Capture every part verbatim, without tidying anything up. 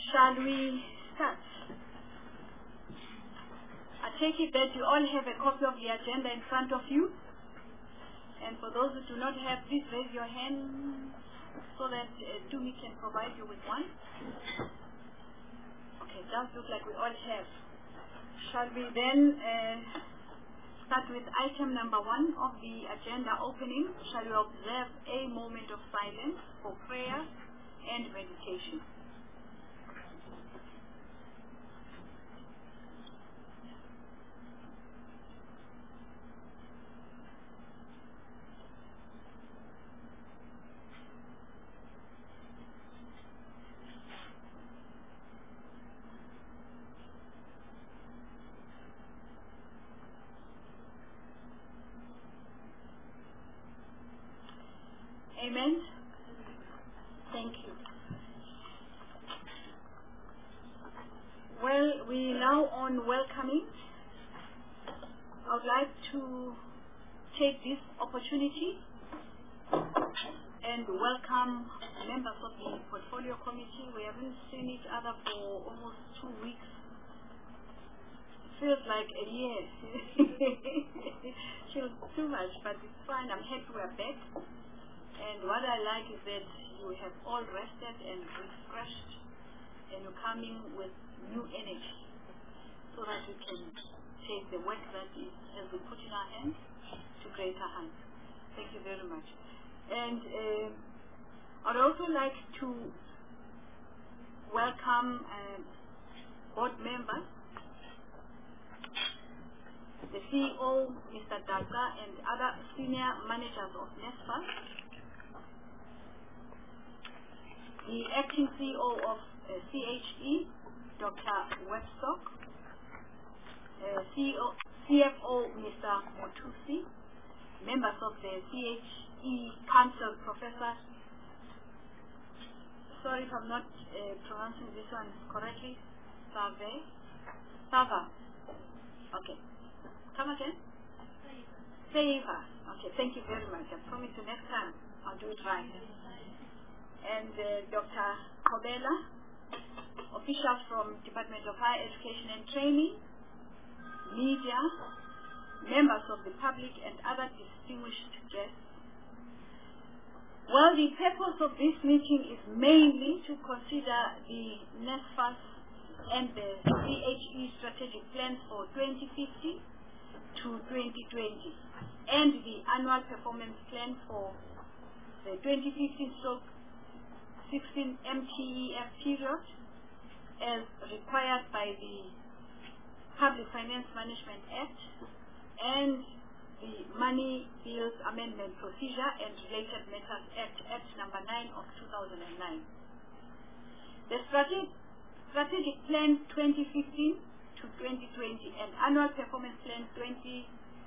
Shall we start? I take it that you all have a copy of the agenda in front of you. And for those who do not have, please raise your hand so that uh, Tumi can provide you with one. Okay, it does look like we all have. Shall we then uh, start with item number one of the agenda opening? Shall we observe a moment of silence for prayer and meditation? Amen. Thank you. Well, we now on welcoming. I would like to take this opportunity and welcome members of the Portfolio Committee. We haven't seen each other for almost two weeks. It feels like a year. Feels too much, but it's fine. I'm happy we're back. And what I like is that you have all rested and refreshed, and you're coming with new energy so that we can take the work that is, as we put in our hands, to greater heights. Thank you very much. And uh, I'd also like to welcome uh, board members, the C E O, Mister Daga, and other senior managers of NSFAS, the acting C E O of uh, C H E, Doctor Webstock, uh, C E O, C F O, Mister Motusi, members of the C H E Council, Professor, sorry if I'm not uh, pronouncing this one correctly, Save, Sava, okay, come again? Sava, okay, thank you very much. I promise you next time I'll do it right. And uh, Doctor Kobela, officials from Department of Higher Education and Training, media, members of the public, and other distinguished guests. Well, the purpose of this meeting is mainly to consider the NSFAS and the C H E strategic plans for twenty fifteen to twenty twenty, and the annual performance plan for the twenty fifteen to sixteen M T E F period as required by the Public Finance Management Act and the Money Bills Amendment Procedure and Related Matters Act, Act number nine of two thousand nine. The strategic, strategic Plan twenty fifteen to twenty twenty and Annual Performance Plan twenty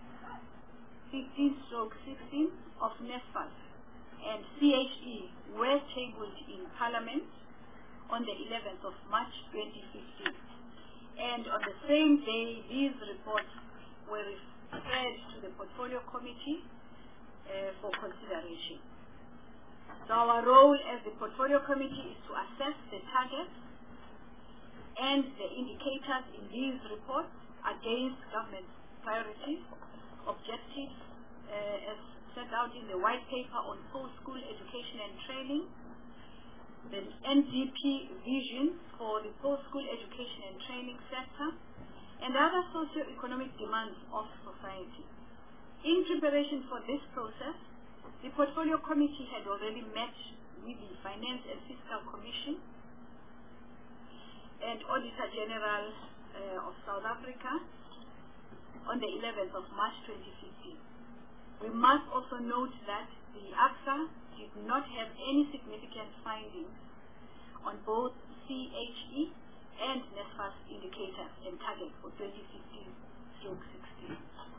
fifteen to sixteen of NSFAS and C H E were tabled in Parliament on the eleventh of March twenty fifteen. And on the same day, these reports were referred to the Portfolio Committee uh, for consideration. So our role as the Portfolio Committee is to assess the targets and the indicators in these reports against government priorities, objectives, uh, as set out in the white paper on post-school education and training, the N D P vision for the post-school education and training sector, and other socio-economic demands of society. In preparation for this process, the Portfolio Committee had already met with the Finance and Fiscal Commission and Auditor General uh, of South Africa on the eleventh of March twenty fifteen. We must also note that the A C S A did not have any significant findings on both C H E and NSFAS indicators and targets for twenty fifteen to sixteen.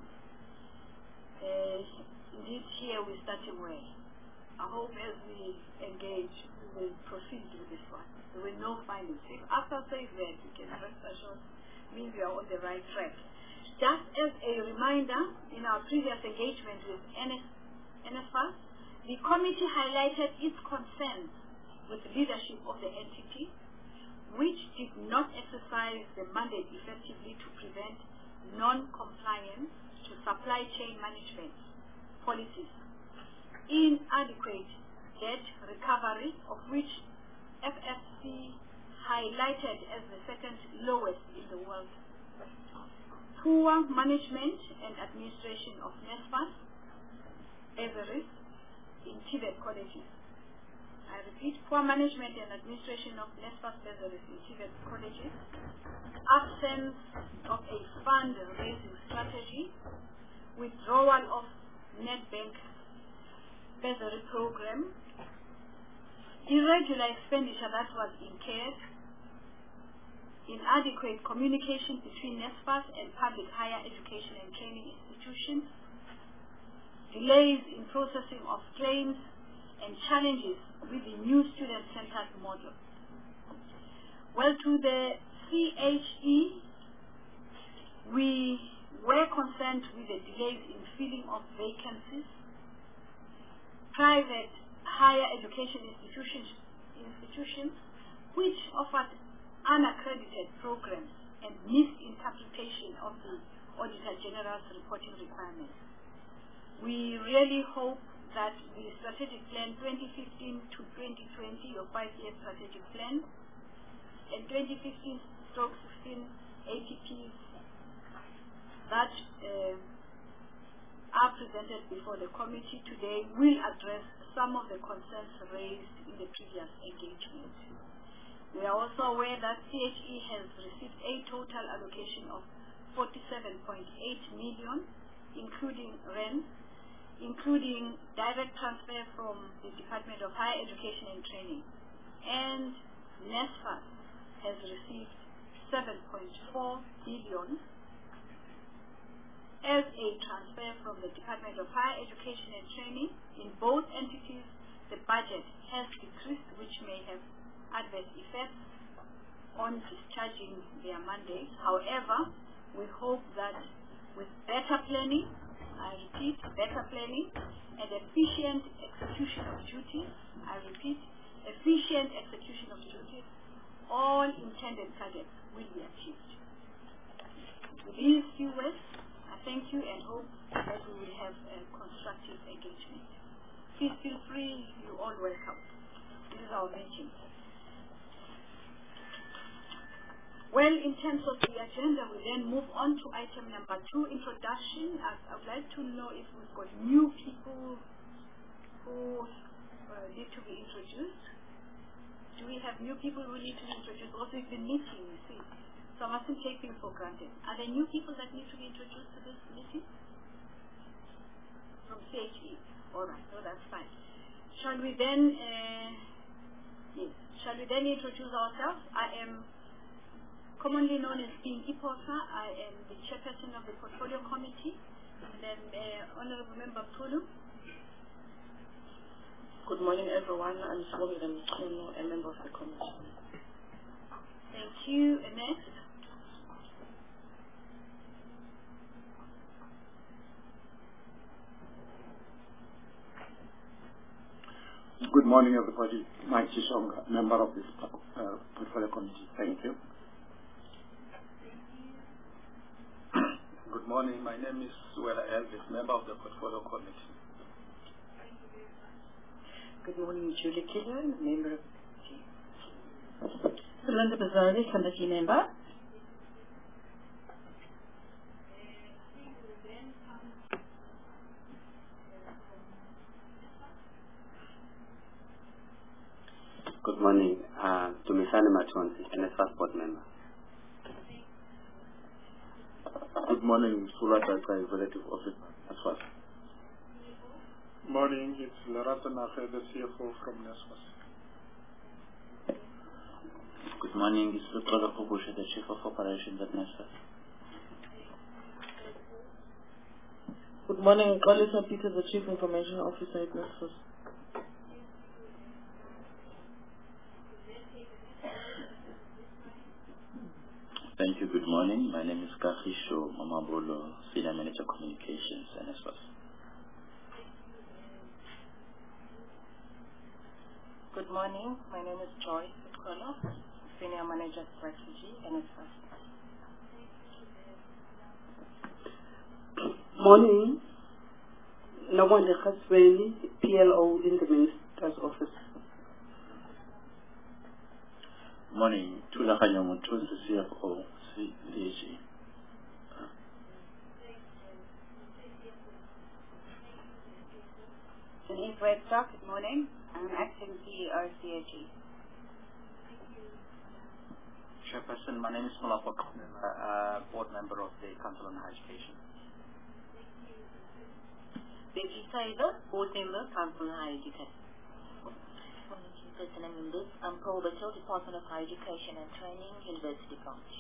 Uh, indeed, here we're starting well. I hope as we engage, we will proceed with this one. There were no findings. If A C S A says that, we can rest assured means we are on the right track. Just as a reminder, in our previous engagement with NSFAS, the committee highlighted its concerns with the leadership of the entity, which did not exercise the mandate effectively to prevent non-compliance to supply chain management policies, inadequate debt recovery, of which F F C highlighted as the second lowest in the world, poor management and administration of NSFAS bursaries in TVET colleges. I repeat, poor management and administration of NSFAS bursaries in TVET colleges, absence of a fund-raising strategy, withdrawal of Nedbank bursary program, irregular expenditure that was incurred, inadequate communication between NSFAS and public higher education and training institutions, delays in processing of claims, and challenges with the new student-centered model. Well, to the C H E, we were concerned with the delays in filling of vacancies, private higher education institutions, institutions which offered unaccredited programs and misinterpretation of the Auditor General's reporting requirements. We really hope that the strategic plan twenty fifteen to twenty twenty, your five-year strategic plan, and twenty fifteen to sixteen A T Ps that uh, are presented before the committee today will address some of the concerns raised in the previous engagement. We are also aware that C H E has received a total allocation of forty-seven point eight million, including rent, including direct transfer from the Department of Higher Education and Training, and NSFAS has received seven point four billion as a transfer from the Department of Higher Education and Training. In both entities, the budget has decreased, which may have adverse effects on discharging their mandates. However, we hope that with better planning, I repeat, better planning and efficient execution of duties, I repeat, efficient execution of duties, all intended targets will be achieved. With these few words, I thank you and hope that we will have a constructive engagement. Please feel free, you're all welcome. This is our meeting. Well, in terms of the agenda, we then move on to item number two, introduction. I, I would like to know if we've got new people who uh, need to be introduced. Do we have new people who need to be introduced? Also, we've been meeting, you see. So I mustn't take things for granted. Are there new people that need to be introduced to this meeting? From C H E. All right, so that's fine. Shall we then, uh, yes, shall we then introduce ourselves? I am commonly known as being Iposa. I am the chairperson of the Portfolio Committee. And then uh, Honorable Member Pulu. Good morning, everyone. I'm Swomila Mkhuno, a member of the committee. Thank you. And next. Good morning, everybody. Mike Chishonga, member of this uh, Portfolio Committee. Thank you. Good morning. My name is Suela Elvis, member of the Portfolio Committee. Good morning, Julie Killian, member of the committee. Belinda Bazari, committee member. Good morning, uh, Tumisani Matonsi, NSFAS board member. Good morning, Sula Daka, executive officer, NSFAS. Morning, it's Lerato Nahe, the C F O from NSFAS. Good morning, it's Lutola Kubusha, the chief of operations at NSFAS. Good morning, Kalisa Peter, the chief information officer at NSFAS. Thank you. Good morning. My name is Kahisho Mamabolo, Senior Manager Communications, NSFAS. Good morning. My name is Joyce Sikolo, Senior Senior Manager Strategy, NSFAS. Morning. Nawande Khasweli, P L O in the Minister's Office. Morning. Tulakanya Mutuzi, C F O, C D G. Denise Webstock, good morning. I'm acting C E O, C A G. Chairperson, my name is Mulapok, uh, board member of the Council on Higher Education. Betty Taylor, board member, Council on Higher Education. Chairperson and members, I'm Paul Battle, Department of Higher Education and Training, University Branch.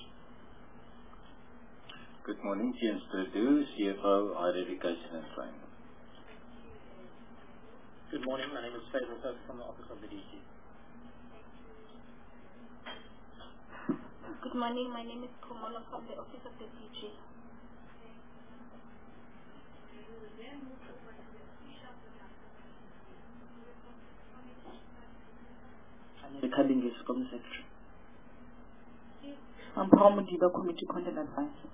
Good morning, James Perdue, C F O, Higher Education and Training. Good morning, my name is Faisal Turk from the Office of the D G. Good morning, my name is Kumolo from the Office of the D G. The Cabinet Committee Secretary. I'm Paul Mudiba, Committee Content Advisor.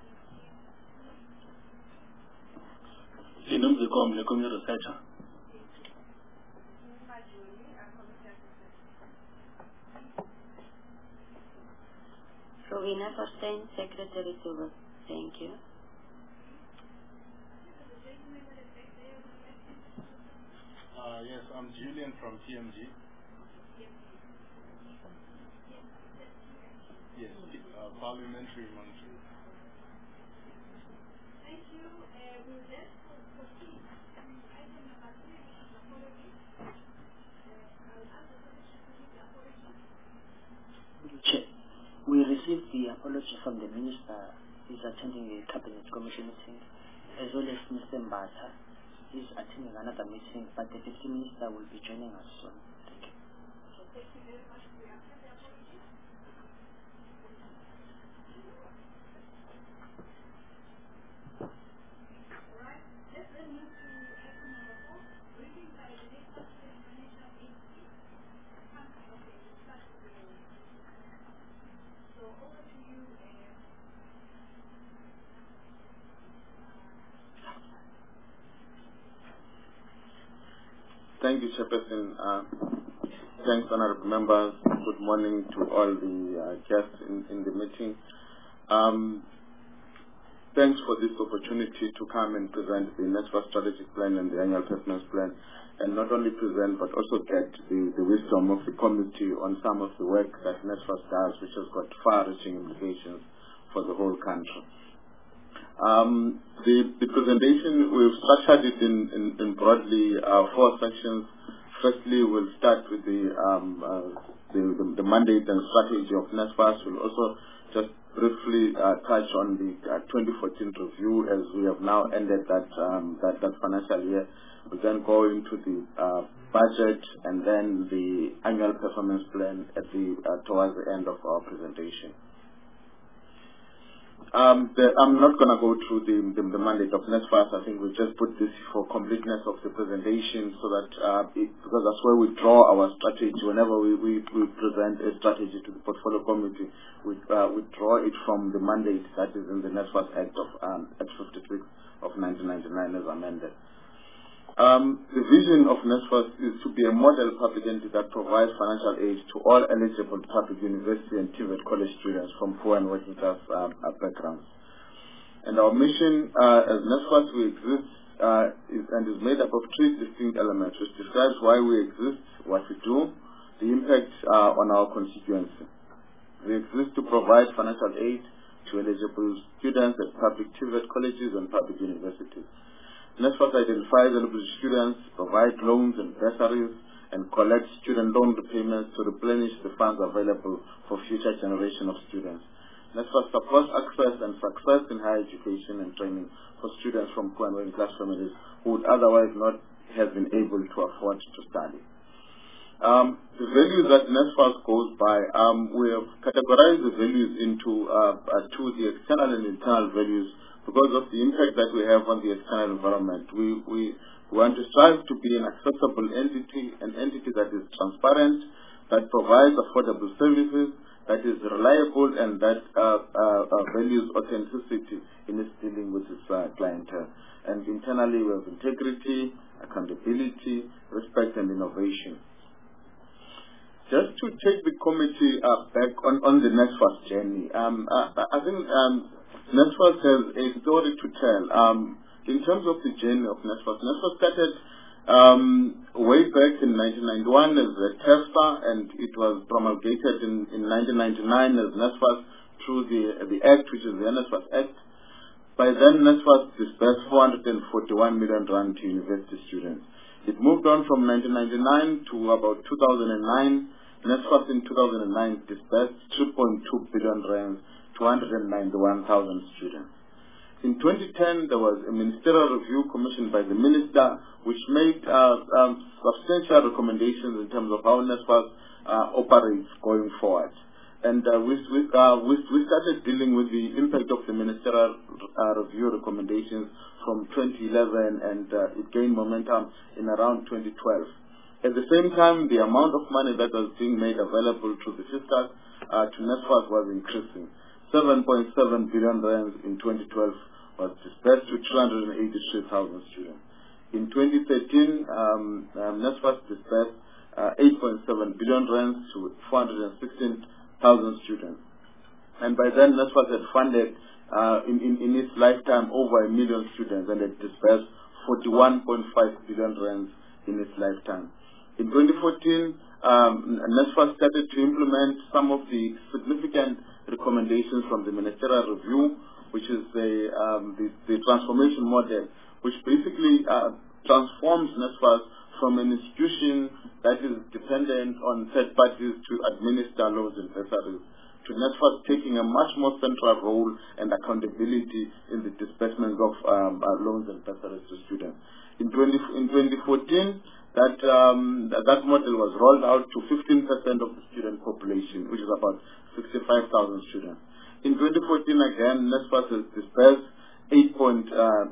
Linumzikom, the Committee Researcher. Rowena Forstein, Secretary Silver. Thank you. Uh, yes, I'm Julian from T M G. Yes, uh, parliamentary monitoring. Thank you. Uh, we'll just proceed to item number three, which is apology. Uh, I'll ask the Secretary to read the apology. Chair, we received the apology from the Minister who is attending a Cabinet Commission meeting, as well as Mister Mbata is attending another meeting, but the Deputy Minister will be joining us soon. Thank you. Thank you very much. We accept the apology. Alright, let's then move to item number four, briefing by the NSFAS Financial Aid Team. Okay, we'll start with the... So over to you, uh, Thank you, Chairperson. Uh, thanks, honorable members. Good morning to all the uh, guests in, in the meeting. Um, thanks for this opportunity to come and present the NSFAS strategic plan and the annual performance plan, and not only present but also get the, the wisdom of the committee on some of the work that NSFAS does, which has got far-reaching implications for the whole country. Um, the, the presentation, we've structured it in, in, in broadly uh, four sections. Firstly, we'll start with the, um, uh, the, the, the mandate and strategy of NSFAS. We'll also just briefly uh, touch on the uh, twenty fourteen review, as we have now ended that, um, that, that financial year. We'll then go into the uh, budget and then the annual performance plan at the, uh, towards the end of our presentation. Um, the, I'm not going to go through the, the, the mandate of NSFAS. I think we just put this for completeness of the presentation, so that uh, it, because that's where we draw our strategy. Whenever we, we, we present a strategy to the portfolio committee, we, uh, we draw it from the mandate that is in the NSFAS Act of um, Act fifty-six of nineteen ninety-nine as amended. Um, the vision of NSFAS is to be a model public entity that provides financial aid to all eligible public university and T V E T college students from poor and working class um, backgrounds. And our mission uh, as NSFAS, we exist uh, is, and is made up of three distinct elements, which describes why we exist, what we do, the impact uh, on our constituency. We exist to provide financial aid to eligible students at public T V E T colleges and public universities. NSFAS identifies eligible students, provide loans and bursaries, and collect student loan repayments to replenish the funds available for future generation of students. NSFAS supports access and success in higher education and training for students from poor and working class families who would otherwise not have been able to afford to study. Um, the values that NSFAS goes by, um, we have categorized the values into uh, uh, two, the external and internal values, because of the impact that we have on the external environment. We, we want to strive to be an accessible entity, an entity that is transparent, that provides affordable services, that is reliable and that uh, uh, uh, values authenticity in its dealing with its uh, clientele. And internally, we have integrity, accountability, respect, and innovation. Just to take the committee uh, back on, on the NSFAS journey, um, uh, I think um, NSFAS has a story to tell. Um, in terms of the journey of NSFAS, NSFAS started um, way back in nineteen ninety-one as a TEFSA, and it was promulgated in, in nineteen ninety-nine as NSFAS through the, the Act, which is the NSFAS Act. By then, NSFAS disbursed four hundred forty-one million rand to university students. It moved on from nineteen ninety-nine to about two thousand nine. NSFAS in two thousand nine disbursed three point two billion rand to one hundred ninety-one thousand students. In twenty ten, there was a ministerial review commissioned by the minister, which made uh, um, substantial recommendations in terms of how NSFAS uh, operates going forward. And uh, we, we, uh, we, we started dealing with the impact of the ministerial uh, review recommendations from twenty eleven, and uh, it gained momentum in around twenty twelve. At the same time, the amount of money that was being made available to the fiscus uh, to NSFAS was increasing. seven point seven billion rand in twenty twelve was disbursed to two hundred eighty-three thousand students. In twenty thirteen, um, um, NSFAS disbursed uh, eight point seven billion rand to four hundred sixteen thousand students. And by then, NSFAS had funded uh, in, in, in its lifetime over a million students, and it disbursed forty-one point five billion rand in its lifetime. In twenty fourteen, um, NSFAS started to implement some of the significant recommendations from the ministerial review, which is the, um, the, the transformation model, which basically uh, transforms NSFAS from an institution that is dependent on third parties to administer loans and bursaries, to NSFAS taking a much more central role and accountability in the disbursement of um, uh, loans and bursaries to students. In, twenty, in twenty fourteen, that, um, that, that model was rolled out to fifteen percent of the student population, which is about sixty-five thousand students. In twenty fourteen, again, NSFAS has disbursed eight point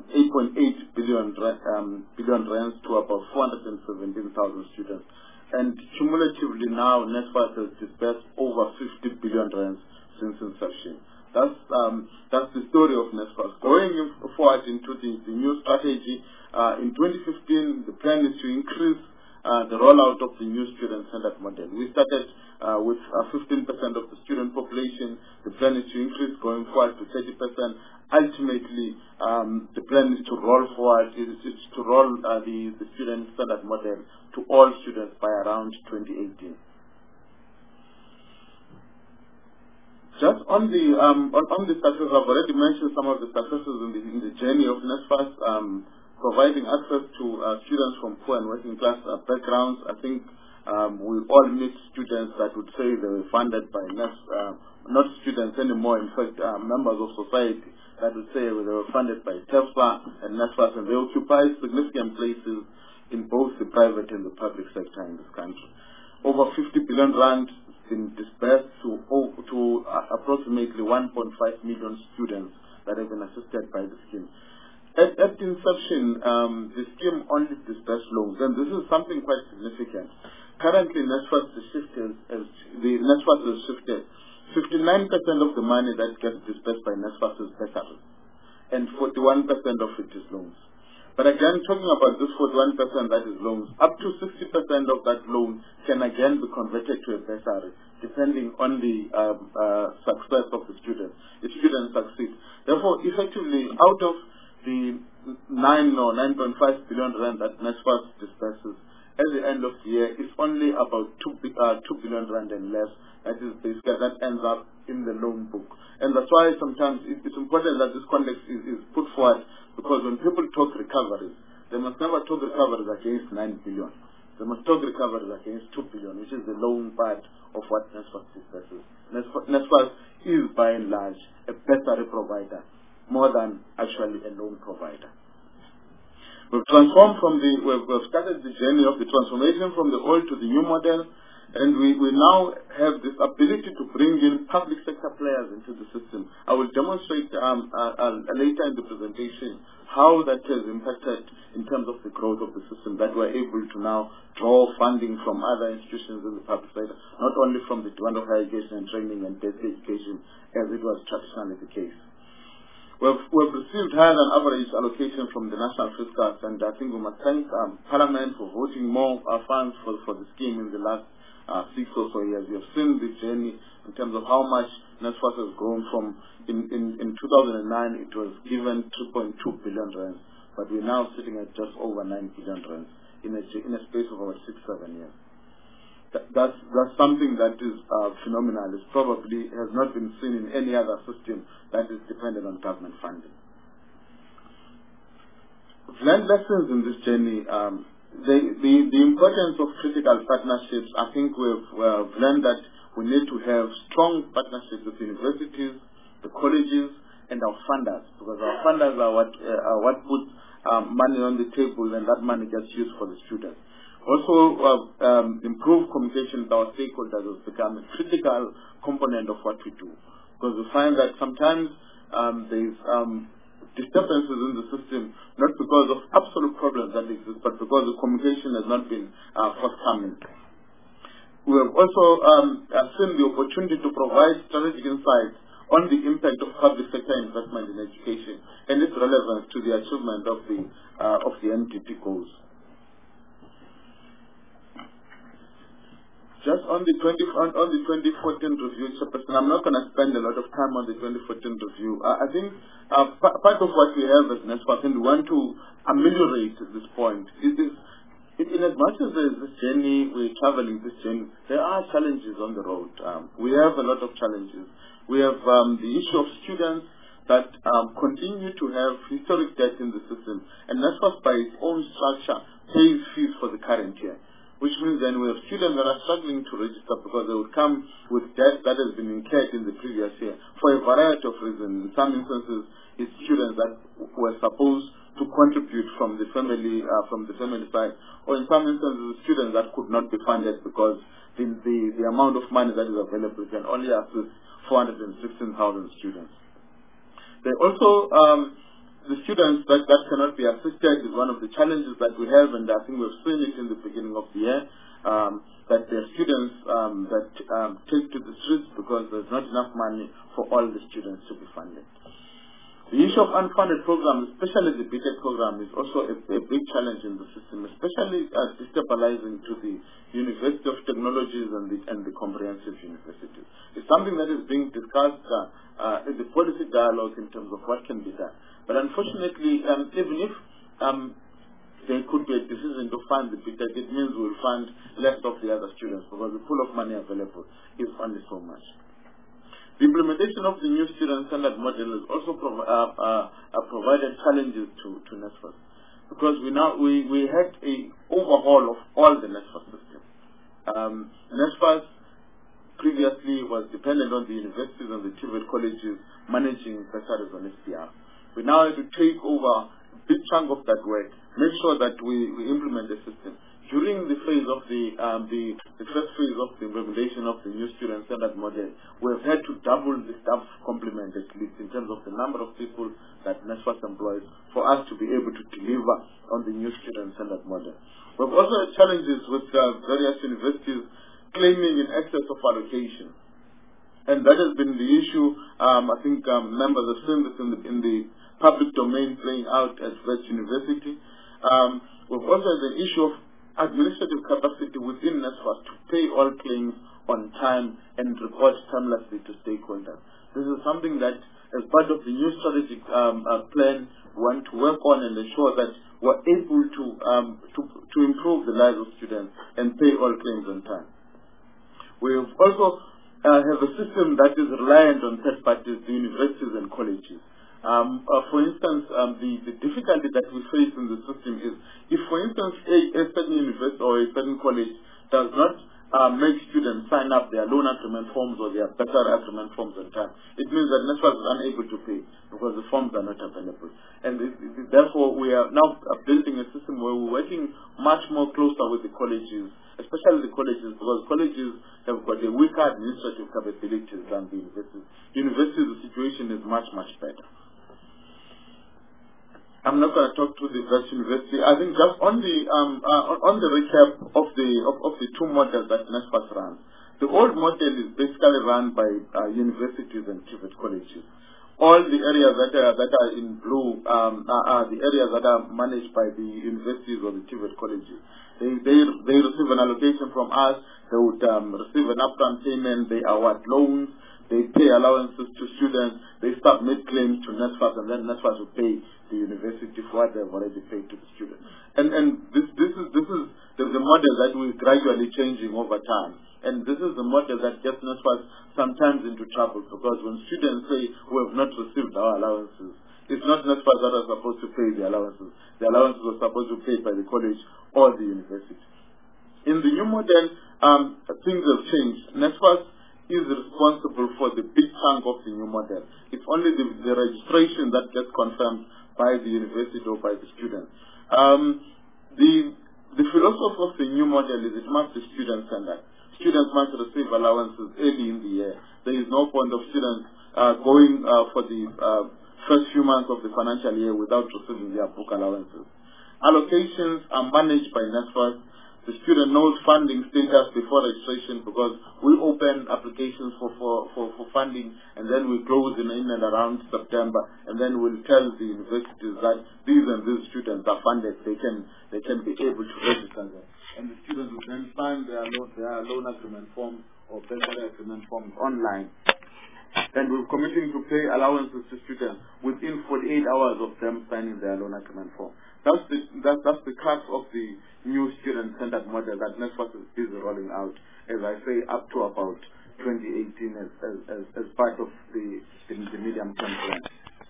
eight billion um, billion rands to about four hundred seventeen thousand students. And cumulatively now, NSFAS has disbursed over fifty billion rands since inception. That's um, that's the story of NSFAS. Going in, forward into the, the new strategy, uh, in twenty fifteen, the plan is to increase uh, the rollout of the new student-centered model. We started uh, with uh, fifteen percent of the student population. The plan is to increase going forward to thirty percent. Ultimately, um, the plan is to roll forward, is, is to roll uh, the, the student-centered model to all students by around twenty eighteen. Just on the um, on, on the success, I've already mentioned some of the successes in the, in the journey of NSFAS, um, providing access to uh, students from poor and working class uh, backgrounds. I think um, we all meet students that would say they were funded by NES, uh, not students anymore, in fact, uh, members of society that would say they were funded by TEFSA and NSFAS, and they occupy significant places in both the private and the public sector in this country. Over fifty billion rand been disbursed to, oh, to uh, approximately one point five million students that have been assisted by the scheme. At, at inception, um, the scheme only disbursed loans, and this is something quite significant. Currently, NSFAS has shifted, as the NSFAS has shifted. fifty-nine percent of the money that gets disbursed by NSFAS is bursaries, and forty-one percent of it is loans. But again, talking about this forty-one percent that is loans, up to sixty percent of that loan can again be converted to a bursary, depending on the um, uh, success of the student. If students succeed. Therefore, effectively, out of the nine or nine point five billion rand that NSFAS disburses, at the end of the year, it's only about two, uh, two billion rand and less. That is basically, that ends up in the loan book. And that's why sometimes it's important that this context is, is put forward, because when people talk recoveries, they must never talk recoveries against nine billion. They must talk recoveries against two billion, which is the loan part of what NSFAS disburses. NSFAS is by and large a bursary provider more than actually a loan provider. We've transformed from the, we've, we've started the journey of the transformation from the old to the new model. And we, we now have this ability to bring in public sector players into the system. I will demonstrate um, uh, uh, later in the presentation how that has impacted in terms of the growth of the system, that we're able to now draw funding from other institutions in the public sector, not only from the Department of Higher Education and Training and Basic Education, as it was traditionally the case. We've, we've received higher than average allocation from the National Fiscals, and I think we must thank um, Parliament for voting more uh, funds for, for the scheme in the last Uh, six or so years. We have seen the journey in terms of how much NSFAS has grown from, in, in, in two thousand nine it was given two point two billion rands, but we're now sitting at just over nine billion rands in a, in a space of about six, seven years. That, that's, that's something that is uh, phenomenal. It probably has not been seen in any other system that is dependent on government funding. We've learned lessons in this journey. Um, The, the, the importance of critical partnerships, I think we've, we've learned that we need to have strong partnerships with universities, the colleges, and our funders, because our funders are what, uh, are what put um, money on the table, and that money gets used for the students. Also, uh, um, improved communication with our stakeholders has become a critical component of what we do, because we find that sometimes um, there's um, disturbances in the system, not because of absolute problems that exist, but because the communication has not been uh, forthcoming. We have also um, seen the opportunity to provide strategic insights on the impact of public sector investment in education and its relevance to the achievement of the uh, of the N D P goals. Just on the twenty on, on the twenty fourteen review, Chairperson, I'm not going to spend a lot of time on the twenty fourteen review. Uh, I think uh, part of what we have as NSFAS, and we want to ameliorate this point, is this, in as much as there is this journey, we're traveling this journey, there are challenges on the road. Um, we have a lot of challenges. We have um, the issue of students that um, continue to have historic debt in the system, and NSFAS by its own structure pays fees for the current year, which means then we have students that are struggling to register because they would come with debt that has been incurred in the previous year for a variety of reasons. In some instances, it's students that were supposed to contribute from the family uh, from the family side, or in some instances, students that could not be funded because the, the, the amount of money that is available can only assist four hundred sixteen thousand students. They also um, The students that, that cannot be assisted is one of the challenges that we have, and I think we've seen it in the beginning of the year, um, that there are students um, that um, take to the streets because there's not enough money for all the students to be funded. The issue of unfunded programs, especially the B TEC program, is also a, a big challenge in the system, especially uh, destabilizing to the University of Technologies and the, and the comprehensive universities. It's something that is being discussed uh, uh, in the policy dialogue in terms of what can be done. But unfortunately, um, even if um, there could be a decision to fund the B TEC, it means we'll fund less of the other students because the pool of money available is only so much. The implementation of the new student-centered model has also prov uh, uh, uh, provided challenges to, to NSFAS, because we now we, we had a overhaul of all the NSFAS system. Um, NSFAS previously was dependent on the universities and the T V E T colleges managing bursaries on S P R. We now have to take over a big chunk of that work, make sure that we, we implement the system. During the phase of the, um, the, the first phase of the implementation of the new student-centered model, we have had to double the staff complement at least in terms of the number of people that NSFAS employs for us to be able to deliver on the new student-centered model. We have also had challenges with uh, various universities claiming in excess of allocation. And that has been the issue. Um, I think um, members have seen this in the, in the public domain playing out at West University. Um, we've also had the issue of administrative capacity within NSFAS to pay all claims on time and report timelessly to stakeholders. This is something that, as part of the new strategic um, uh, plan, we want to work on and ensure that we're able to, um, to, to improve the lives of students and pay all claims on time. We also uh, have a system that is reliant on third parties, the universities and colleges. Um, uh, for instance, um, the, the difficulty that we face in the system is if, for instance, a, a certain university or a certain college does not uh, make students sign up their loan agreement forms or their better agreement forms on time. It means that NSFAS is unable to pay because the forms are not available. And it, it, therefore, we are now building a system where we're working much more closer with the colleges, especially the colleges, because colleges have got a weaker administrative capabilities than the universities. Universities, the situation is much, much better. I'm not going to talk to the West University. I think just on the um, uh, on the recap of the of, of the two models that NSFAS runs. The old model is basically run by uh, universities and T V E T colleges. All the areas that are that are in blue um, are, are the areas that are managed by the universities or the T V E T colleges. They they they receive an allocation from us. They would um, receive an upfront payment. They award loans. They pay allowances to students. They submit claims to NSFAS, and then NSFAS will pay the university for what they've already paid to the students. And and this this is this is the, the model that we're gradually changing over time. And this is the model that gets NSFAS sometimes into trouble, because when students say we have not received our allowances, it's not NSFAS that are supposed to pay the allowances. The allowances are supposed to be paid by the college or the university. In the new model, um, things have changed. NSFAS is responsible for the big chunk of the new model. It's only the, the registration that gets confirmed by the university or by the student. Um, the the philosophy of the new model is it must be student-centered. Students must receive allowances early in the year. There is no point of students uh, going uh, for the uh, first few months of the financial year without receiving their book allowances. Allocations are managed by NSFAS. The student knows funding status before registration, because we open applications for, for, for, for funding, and then we close in, in and around September, and then we'll tell the universities that these and these students are funded. They can they can be able to register them. And the students will then sign their loan, their loan agreement forms or better agreement forms online. And we're committing to pay allowances to students within forty-eight hours of them signing their loan agreement form. That's the, that, that's the crux of the new student-centered model that NSFAS is busy rolling out, as I say, up to about twenty eighteen as, as, as, as part of the, the, the medium-term plan.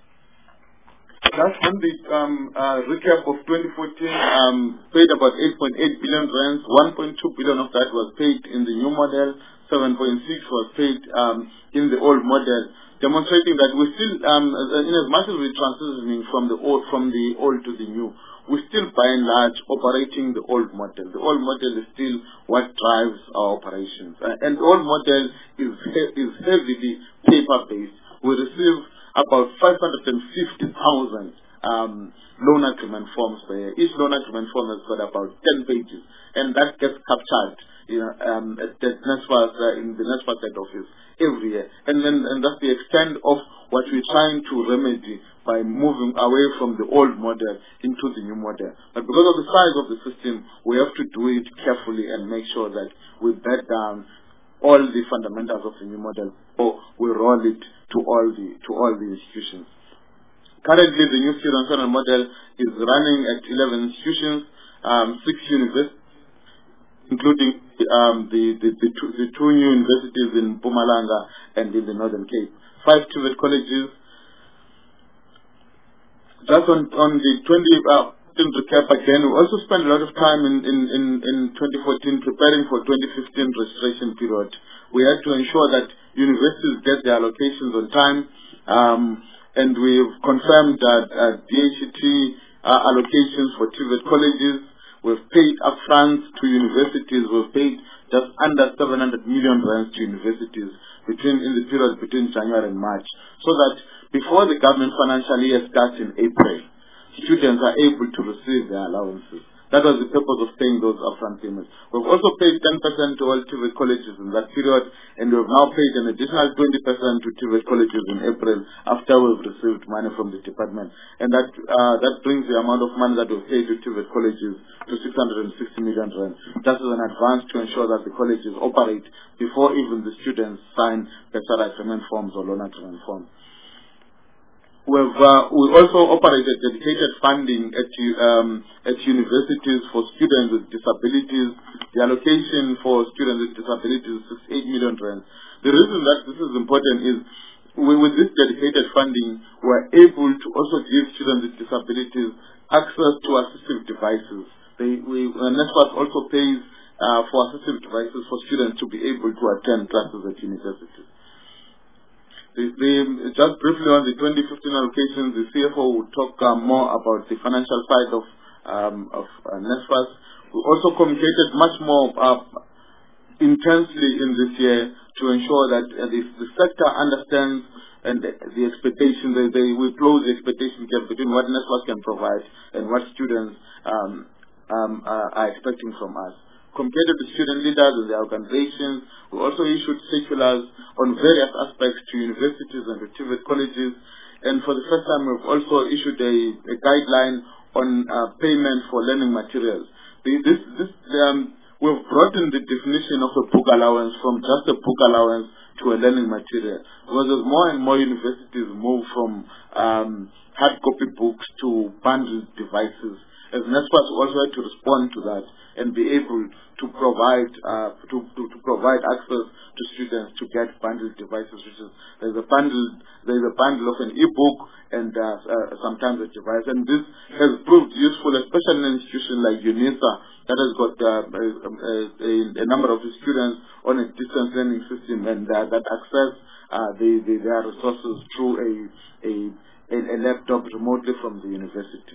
That's on the um, uh, recap of twenty fourteen, um, paid about eight point eight billion rands. one point two billion of that was paid in the new model. seven point six was paid um, in the old model, demonstrating that we still, um, in as much as we're transitioning from the old, from the old to the new, we're still by and large operating the old model. The old model is still what drives our operations, uh, and the old model is he is heavily paper-based. We receive about five hundred fifty thousand um, loan agreement forms per year. Each loan agreement form has got about ten pages, and that gets captured, you know, um, at the NSFAS, uh, in the NSFAS head office every year. And then and that's the extent of what we're trying to remedy by moving away from the old model into the new model. But because of the size of the system, we have to do it carefully and make sure that we bed down all the fundamentals of the new model, or we roll it to all the to all the institutions. Currently, the new student-centered model is running at eleven institutions, um, six universities, including um, the, the, the, two, the two new universities in Mpumalanga and in the Northern Cape. Five T V E T colleges. Just on, on the twenty, uh, recap again, we also spent a lot of time in, in, in, in twenty fourteen preparing for twenty fifteen registration period. We had to ensure that universities get their allocations on time, um, and we've confirmed that uh, D H E T uh, allocations for T V E T colleges. We've paid upfront to universities. We've paid just under seven hundred million rands to universities between in the period between January and March, so that before the government financial year starts in April, students are able to receive their allowances. That was the purpose of paying those upfront payments. We've also paid ten percent to all T V E T colleges in that period, and we've now paid an additional twenty percent to T V E T colleges in April after we've received money from the department. And that uh, that brings the amount of money that we've paid to T V E T colleges to six hundred sixty million rand. That is an advance to ensure that the colleges operate before even the students sign better agreement forms or loan agreement forms. We've, uh, we also operated dedicated funding at, um, at universities for students with disabilities. The allocation for students with disabilities is sixty-eight million rand. The reason that this is important is we, with this dedicated funding, we're able to also give students with disabilities access to assistive devices. They, we, NSFAS also pays uh, for assistive devices for students to be able to attend classes at universities. The, the, just briefly on the twenty fifteen allocations, the C F O will talk uh, more about the financial side of, um, of uh, NSFAS. We also communicated much more uh, intensely in this year to ensure that uh, the, the sector understands and the, the expectation, that they will close the expectation gap between what NSFAS can provide and what students um, um, are, are expecting from us. Communicated to student leaders and their organizations. We also issued circulars on various aspects to universities and to T V E T colleges. And for the first time, we've also issued a, a guideline on uh, payment for learning materials. The, this, this, um, we've broadened the definition of a book allowance from just a book allowance to a learning material. Because as more and more universities move from um, hard copy books to bundled devices, as NSFAS also had to respond to that and be able to provide uh, to, to, to provide access to students to get bundled devices, which is there's a bundle there's a bundle of an e-book and uh, uh, sometimes a device, and this has proved useful, especially in an institution like UNISA that has got uh, a, a, a number of students on a distance learning system and uh, that access uh, the, the, their resources through a, a a laptop remotely from the university.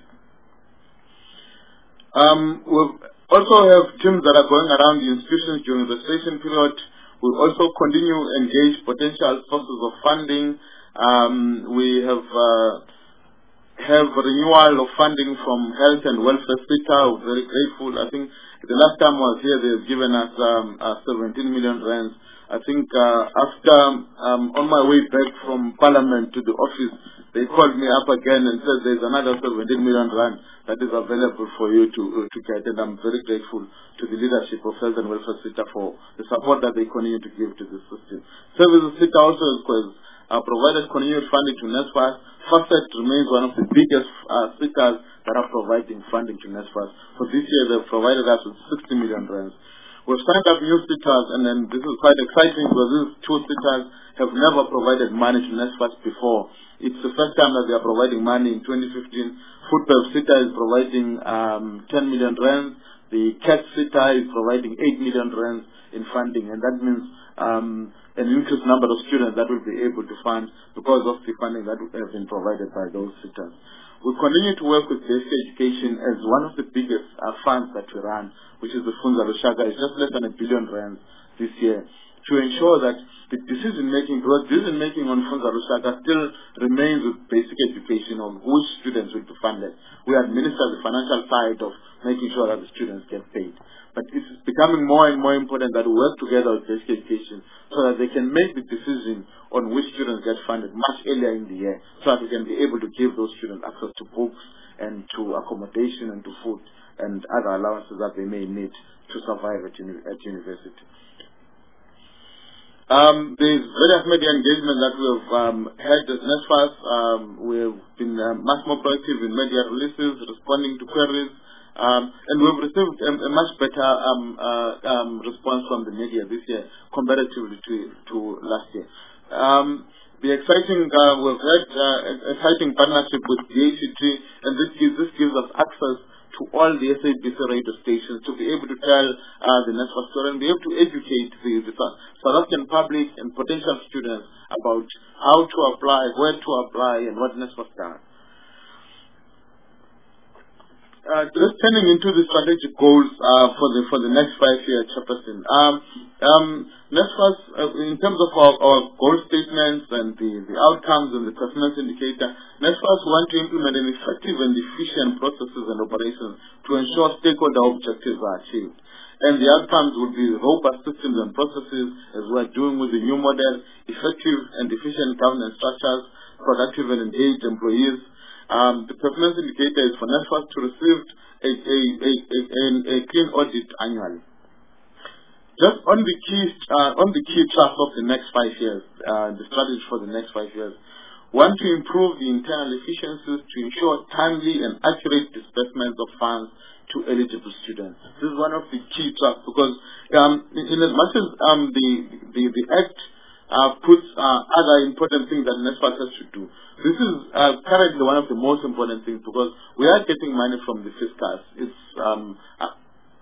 Um, we also have teams that are going around the institutions during the session period. We also continue to engage potential sources of funding. Um, we have uh, have renewal of funding from Health and Welfare Sector. We're very grateful. I think the last time I was here, they've given us um, uh, seventeen million rands. I think uh, after um, on my way back from Parliament to the office, they called me up again and said there's another seventeen million rand that is available for you to uh, to get, and I'm very grateful to the leadership of Health and Welfare Sector for the support that they continue to give to this system. Services Sector also has uh, provided continued funding to NSFAS. FASET remains one of the biggest uh, sectors that are providing funding to NSFAS. For this year, they've provided us with sixty million rands. We've signed up new sectors, and then this is quite exciting because these two sectors have never provided money to NSFAS before. It's the first time that they are providing money in twenty fifteen. Foodbelv sector is providing um, ten million rands. The C A T sector is providing eight million rands in funding, and that means um, an increased number of students that will be able to fund because of the funding that has been provided by those sectors. We continue to work with basic education as one of the biggest uh, funds that we run, which is the Funza Lushaka. It's just less than a billion rands this year, to ensure that the decision-making, because decision-making on Funza Lushaka still remains with basic education on which students will be funded. We administer the financial side of making sure that the students get paid. But it's becoming more and more important that we work together with basic education so that they can make the decision on which students get funded much earlier in the year, so that we can be able to give those students access to books and to accommodation and to food and other allowances that they may need to survive at, uni at university. Um, there's various media engagement that we've um, had at NSFAS. Um, we've been uh, much more proactive in media releases, responding to queries, um, and we've received a, a much better um, uh, um, response from the media this year comparatively to, to last year. Um, the exciting, uh, we've had uh, exciting partnership with the A C T, and this gives, this gives us access to all the S A B C radio stations to be able to tell uh, the NSFAS story and be able to educate the, the South African public and potential students about how to apply, where to apply, and what NSFAS does. Uh, just turning into the strategic goals uh, for the for the next five year, Chairperson. Um, um, NSFAS, uh, in terms of our, our goal statements and the, the outcomes and the performance indicator, NSFAS want to implement an effective and efficient processes and operations to ensure stakeholder objectives are achieved. And the outcomes will be robust systems and processes, as we are doing with the new model, effective and efficient governance structures, productive and engaged employees. Um, the performance indicator is for NSFAS to receive a, a, a, a, a clean audit annually. Just on the key uh, on the key trust of the next five years, uh, the strategy for the next five years, want to improve the internal efficiencies to ensure timely and accurate disbursements of funds to eligible students. This is one of the key trusts because um, in, in as much as um, the, the the Act uh, puts uh, other important things that NSFAS has to do, this is uh, currently one of the most important things because we are getting money from the fiscus. It's um, uh,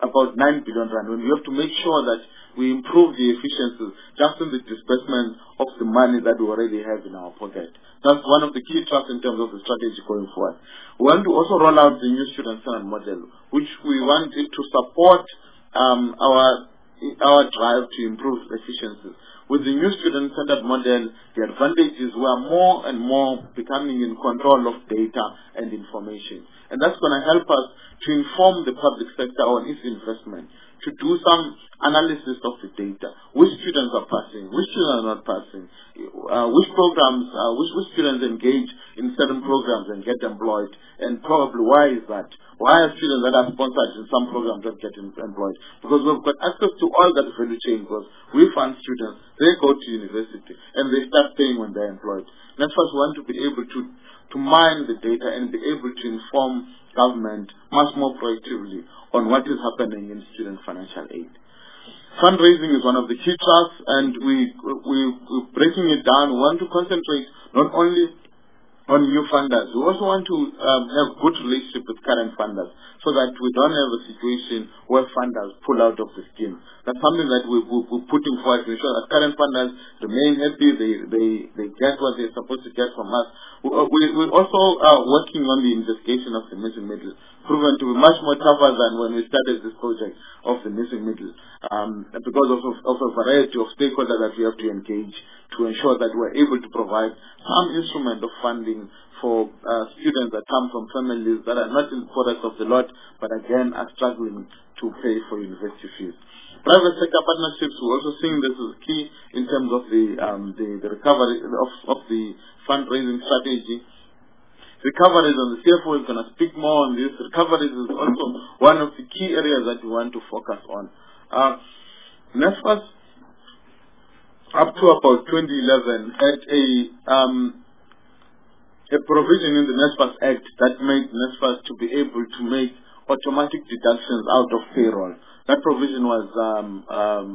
about nine billion rand, when we have to make sure that we improve the efficiency just in the disbursement of the money that we already have in our pocket. That's one of the key tracks in terms of the strategy going forward. We want to also roll out the new student-centered model, which we want it to support um, our our drive to improve efficiency. With the new student-centered model, the advantage is we are more and more becoming in control of data and information. And that's going to help us to inform the public sector on its investment, to do some analysis of the data. Which students are passing, which students are not passing, uh, which programs, uh, which, which students engage in certain programs and get employed, and probably why is that? Why are students that are sponsored in some programs not getting employed? Because we've got access to all that value chain, because we fund students, they go to university, and they start paying when they're employed. That's why we want to be able to, to mine the data and be able to inform government much more proactively on what is happening in student financial aid. Fundraising is one of the key tracks, and we, we, we're breaking it down. We want to concentrate not only on new funders. We also want to um, have good relationship with current funders so that we don't have a situation where funders pull out of the scheme. That's something that we, we, we're putting forward to ensure that current funders remain happy, they, they, they get what they're supposed to get from us. We, we, we're also uh, working on the investigation of the missing middle, proven to be much more tougher than when we started this project of the missing middle, um, because of, of a variety of stakeholders that we have to engage to ensure that we're able to provide some instrument of funding for uh, students that come from families that are not in the products of the lot, but again are struggling to pay for university fees. Private sector partnerships, we're also seeing this as key in terms of the um, the, the recovery of, of the fundraising strategy. Recoveries, and the C F O is going to speak more on this. Recoveries is also one of the key areas that we want to focus on. Uh, NSFAS, up to about twenty eleven, had a um, a provision in the NSFAS Act that made NSFAS to be able to make automatic deductions out of payroll. That provision was um, um,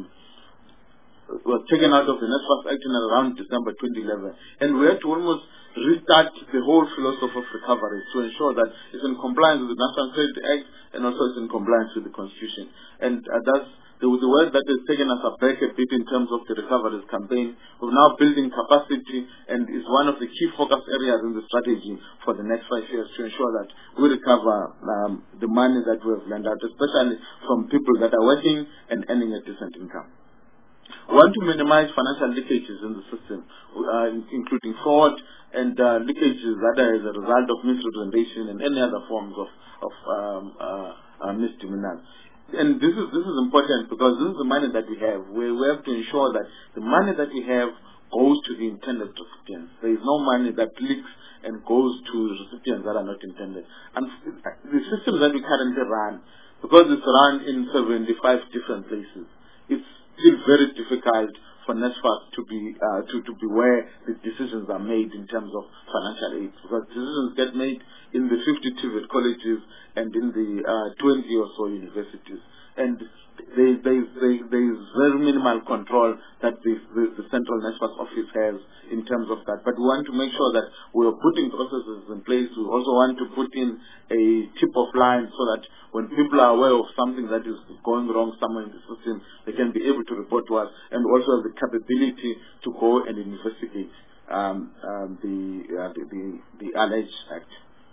was taken out of the NSFAS Act in around December twenty eleven, and we had to almost restart the whole philosophy of recovery to ensure that it's in compliance with the National Credit Act and also it's in compliance with the Constitution. And uh, that's the, the word that has taken us a break a bit in terms of the recoveries campaign. We're now building capacity, and is one of the key focus areas in the strategy for the next five years to ensure that we recover um, the money that we have lent out, especially from people that are working and earning a decent income. We want to minimize financial leakages in the system, uh, including fraud and uh, leakages that are as a result of misrepresentation and any other forms of, of um, uh, uh, misdemeanor. And this is this is important because this is the money that we have. We, we have to ensure that the money that we have goes to the intended recipients. There is no money that leaks and goes to recipients that are not intended. And the system that we currently run, because it's run in seventy-five different places, it's still very difficult for NSFAS to be uh, to, to be where the decisions are made in terms of financial aid, because decisions get made in the fifty T V E T colleges and in the uh, twenty or so universities, and there there is very minimal control that the, the, the central NSFAS office has in terms of that. But we want to make sure that we are putting processes in place. We also want to put in a tip of line so that when people are aware of something that is going wrong somewhere in the system, they can be able to report to us, and also have the capability to go and investigate um, um, the, uh, the, the, the alleged act.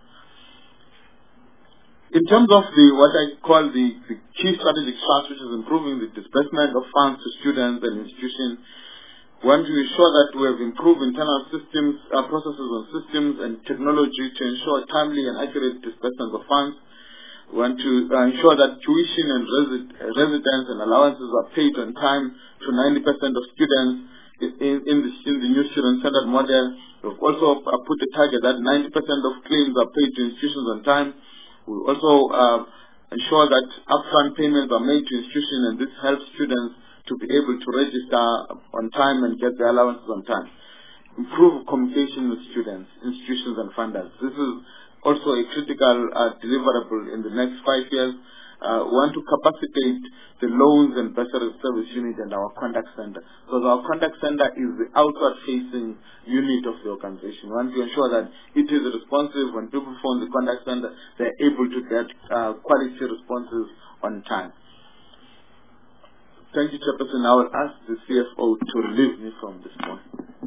In terms of the what I call the, the key strategic thrust, which is improving the disbursement of funds to students and institutions, we want to ensure that we have improved internal systems, uh, processes and systems and technology to ensure timely and accurate disbursement of funds. We want to uh, ensure that tuition and resi residence and allowances are paid on time to ninety percent of students in, in, the, in the new student-centered model. We've also uh, put the target that ninety percent of claims are paid to institutions on time. We also uh, ensure that upfront payments are made to institutions, and this helps students to be able to register on time and get their allowances on time. Improve communication with students, institutions and funders. This is also a critical uh, deliverable in the next five years. Uh, we want to capacitate the loans and bursary service unit and our contact center, because our contact center is the outward-facing unit of the organization. We want to ensure that it is responsive. When people phone the contact center, they're able to get uh, quality responses on time. Thank you, Chairperson. I will ask the C F O to relieve me from this point.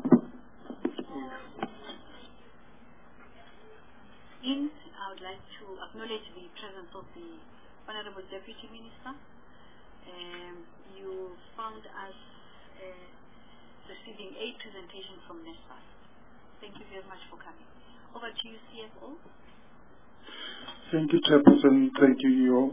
In, I would like to acknowledge the presence of the Honorable Deputy Minister. Um, you found us uh, receiving a presentation from NSFAS. Thank you very much for coming. Over to you, C F O. Thank you, Chairperson. Thank you, E O.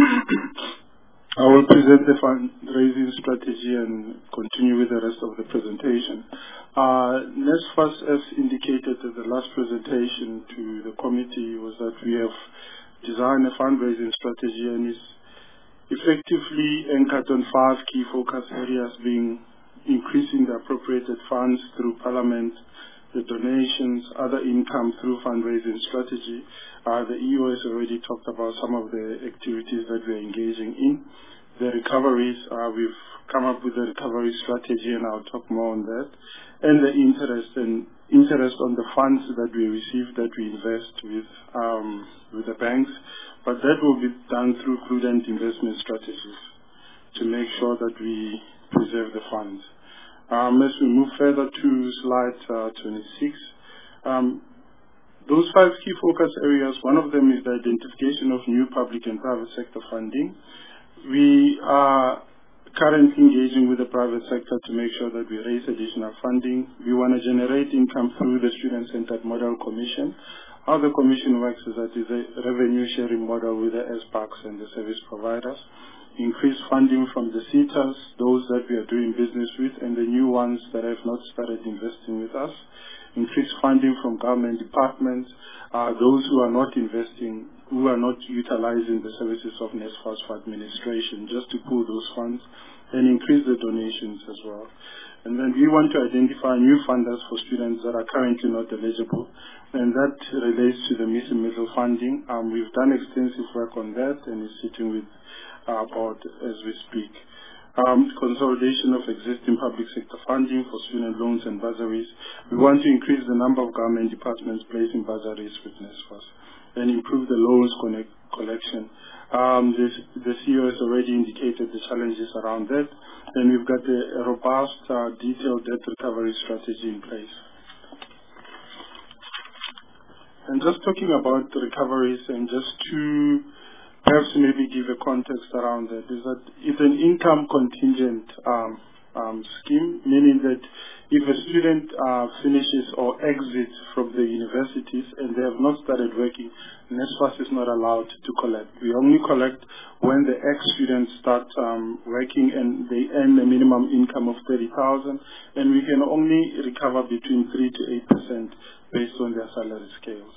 I will present the fundraising strategy and continue with the rest of the presentation. Uh, NSFAS, as indicated at the last presentation to the committee, was that we have designed a fundraising strategy and is effectively anchored on five key focus areas, being increasing the appropriated funds through Parliament, the donations, other income through fundraising strategy. Uh, the E O has already talked about some of the activities that we're engaging in. The recoveries, uh, we've come up with a recovery strategy, and I'll talk more on that. And the interest and interest on the funds that we receive, that we invest with um, with the banks, but that will be done through prudent investment strategies to make sure that we preserve the funds. Um, as we move further to slide uh, twenty-six, um, those five key focus areas, one of them is the identification of new public and private sector funding. We are currently engaging with the private sector to make sure that we raise additional funding. We want to generate income through the Student-Centered Model Commission. How the commission works is that it's a revenue sharing model with the S PACs and the service providers. Increase funding from the C T A S, those that we are doing business with, and the new ones that have not started investing with us. Increase funding from government departments, uh, those who are not investing, who are not utilizing the services of NSFAS for administration, just to pool those funds, and increase the donations as well. And then we want to identify new funders for students that are currently not eligible, and that relates to the missing middle funding. Um, we've done extensive work on that, and it's sitting with our board as we speak. Um, consolidation of existing public sector funding for student loans and bursaries. We want to increase the number of government departments placing bursaries with NSFAS and improve the loans connect, collection. Um, this, the C E O has already indicated the challenges around that, and we've got a, a robust, uh, detailed debt recovery strategy in place. And just talking about the recoveries, and just to perhaps maybe give a context around that, is that it's an income contingent um, um, scheme, meaning that if a student uh, finishes or exits from the universities and they have not started working, NSFAS is not allowed to collect. We only collect when the ex-students start um, working and they earn a minimum income of thirty thousand, and we can only recover between three to eight percent based on their salary scales.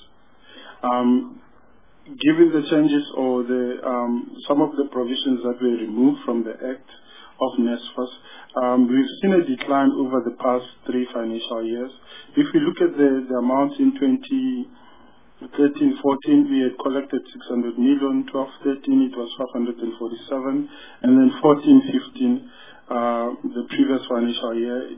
Um, Given the changes or the um, some of the provisions that were removed from the Act of NSFAS, um, we've seen a decline over the past three financial years. If we look at the, the amounts in twenty thirteen fourteen, we had collected six hundred million, twelve thirteen it was five hundred forty-seven, and then fourteen fifteen, uh, the previous financial year,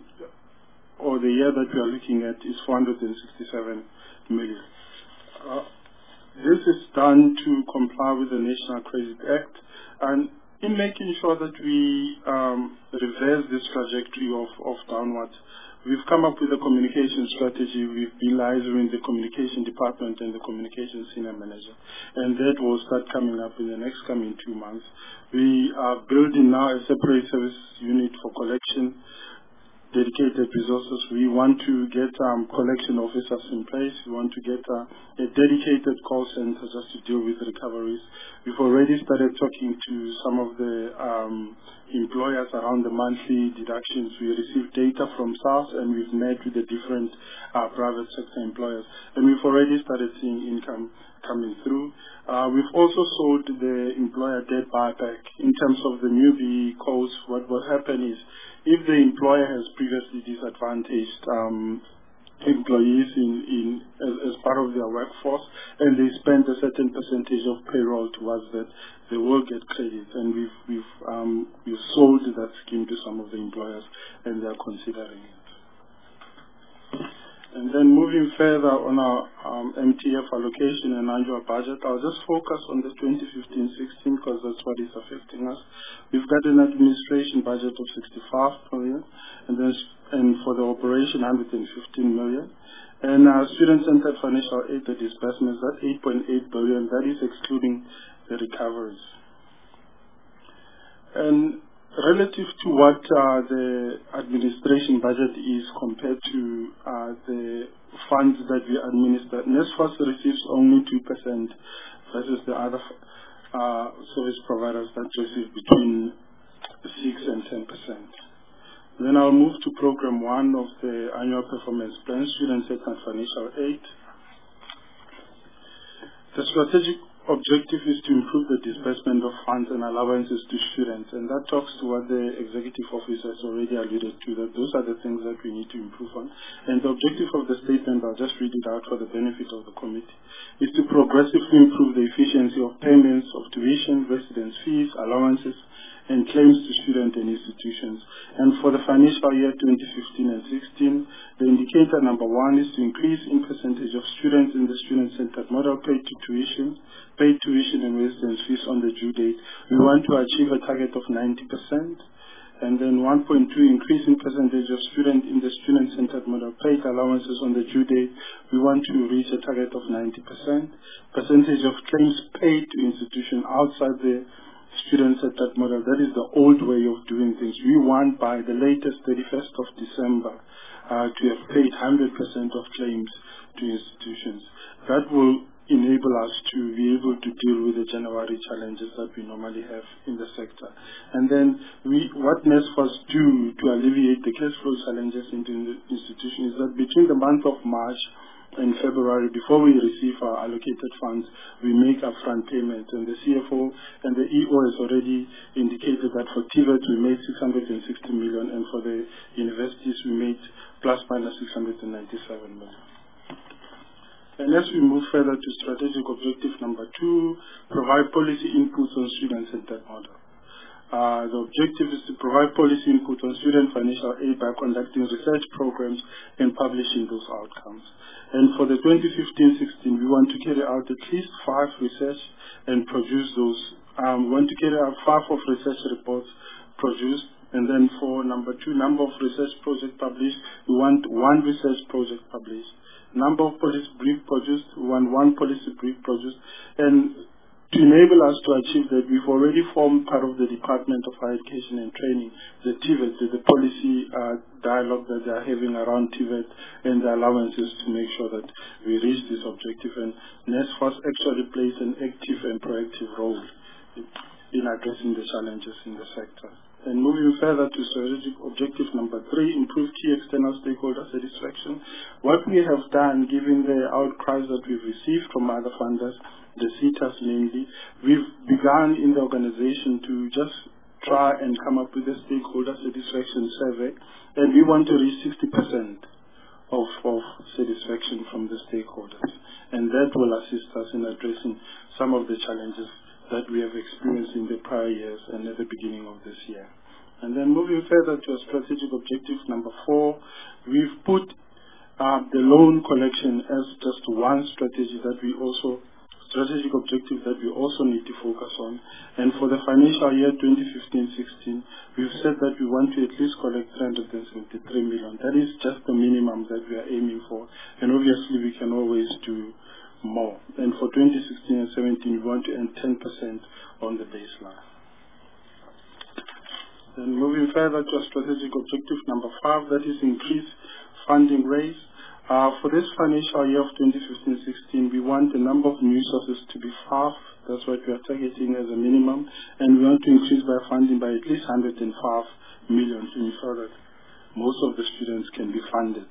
or the year that we are looking at, is four hundred sixty-seven million. Uh, This is done to comply with the National Credit Act, and in making sure that we um, reverse this trajectory of, of downward, we've come up with a communication strategy. We've been liaising with the communication department and the communication senior manager, and that will start coming up in the next coming two months. We are building now a separate service unit for collection, dedicated resources. We want to get um, collection officers in place. We want to get uh, a dedicated call center just to deal with recoveries. We've already started talking to some of the um, employers around the monthly deductions. We received data from SARS, and we've met with the different uh, private sector employers, and we've already started seeing income coming through. Uh, we've also sold the employer debt buyback. In terms of the newbie codes, what will happen is, if the employer has previously disadvantaged um, employees in, in as, as part of their workforce, and they spend a certain percentage of payroll towards that, they will get credit. And we've we've um, we've sold that scheme to some of the employers, and they are considering it. And then moving further on our um, M T F allocation and annual budget, I'll just focus on the twenty fifteen sixteen because that's what is affecting us. We've got an administration budget of sixty-five million, and then and for the operation one hundred fifteen million. And our student-centered financial aid, the disbursements, that's eight point eight billion. That is excluding the recoveries. And relative to what uh, the administration budget is compared to uh, the funds that we administer, NSFAS receives only two percent versus the other uh, service providers that receive between six and ten percent. Then I'll move to program one of the annual performance plan, student-centered financial aid. The strategic objective is to improve the disbursement of funds and allowances to students, and that talks to what the executive officer has already alluded to, that those are the things that we need to improve on. And the objective of the statement, I'll just read it out for the benefit of the committee, is to progressively improve the efficiency of payments of tuition, residence fees, allowances, and claims to students and institutions. And for the financial year twenty fifteen and sixteen, the indicator number one is to increase in percentage of students in the student-centered model paid to tuition, paid tuition and residence fees on the due date. We want to achieve a target of ninety percent. And then one point two, increase in percentage of students in the student-centered model paid allowances on the due date. We want to reach a target of ninety percent. Percentage of claims paid to institutions outside the student-centered model, that is the old way of doing things. We want by the latest thirty-first of December uh, to have paid one hundred percent of claims to institutions. That will enable us to be able to deal with the January challenges that we normally have in the sector. And then we, what NSFAS do to alleviate the cash flow challenges in the institution is that between the month of March in February, before we receive our allocated funds, we make upfront payments. And the C F O and the E O has already indicated that for T V E T we made six hundred sixty million, and for the universities we made plus minus six hundred ninety-seven million. And as we move further to strategic objective number two, provide policy inputs on student-centered model. Uh, the objective is to provide policy input on student financial aid by conducting research programs and publishing those outcomes. And for the twenty fifteen sixteen, we want to carry out at least five research and produce those. Um, we want to carry out five of research reports produced. And then for number two, number of research projects published, we want one research project published. Number of policy brief produced, we want one policy brief produced. And to enable us to achieve that, we've already formed part of the Department of Higher Education and Training, the T V E T, the policy uh, dialogue that they are having around T V E T and the allowances to make sure that we reach this objective. And NSFAS actually plays an active and proactive role in addressing the challenges in the sector. And moving further to strategic objective number three, improve key external stakeholder satisfaction. What we have done, given the outcries that we've received from other funders, the C T A S mainly, we've begun in the organization to just try and come up with a stakeholder satisfaction survey, and we want to reach sixty percent of, of satisfaction from the stakeholders. And that will assist us in addressing some of the challenges that we have experienced in the prior years and at the beginning of this year. And then moving further to a strategic objective number four, we've put uh, the loan collection as just one strategy that we also strategic objective that we also need to focus on. And for the financial year twenty fifteen sixteen, we've said that we want to at least collect three hundred seventy-three million. That is just the minimum that we are aiming for. And obviously we can always do more. And for twenty sixteen and seventeen, we want to earn ten percent on the baseline. Then moving further to a strategic objective number five, that is increase funding raise. Uh, for this financial year of twenty fifteen sixteen, we want the number of new sources to be five. That's what we are targeting as a minimum. And we want to increase by funding by at least one hundred five million to ensure that most of the students can be funded.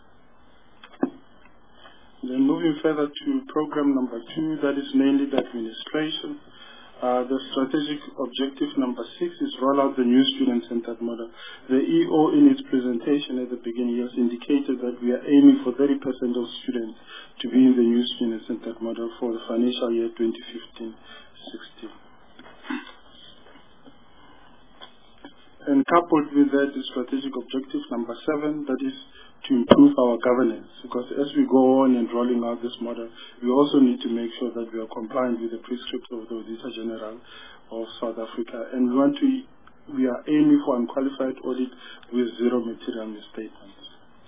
Then moving further to program number two, that is mainly the administration. Uh, the strategic objective number six is roll out the new student-centered model. The E O in its presentation at the beginning has indicated that we are aiming for thirty percent of students to be in the new student-centered model for the financial year twenty fifteen sixteen. And coupled with that, the strategic objective number seven, that is to improve our governance, because as we go on and rolling out this model, we also need to make sure that we are compliant with the prescripts of the Auditor General of South Africa, and we want to, we are aiming for unqualified audit with zero material misstatements.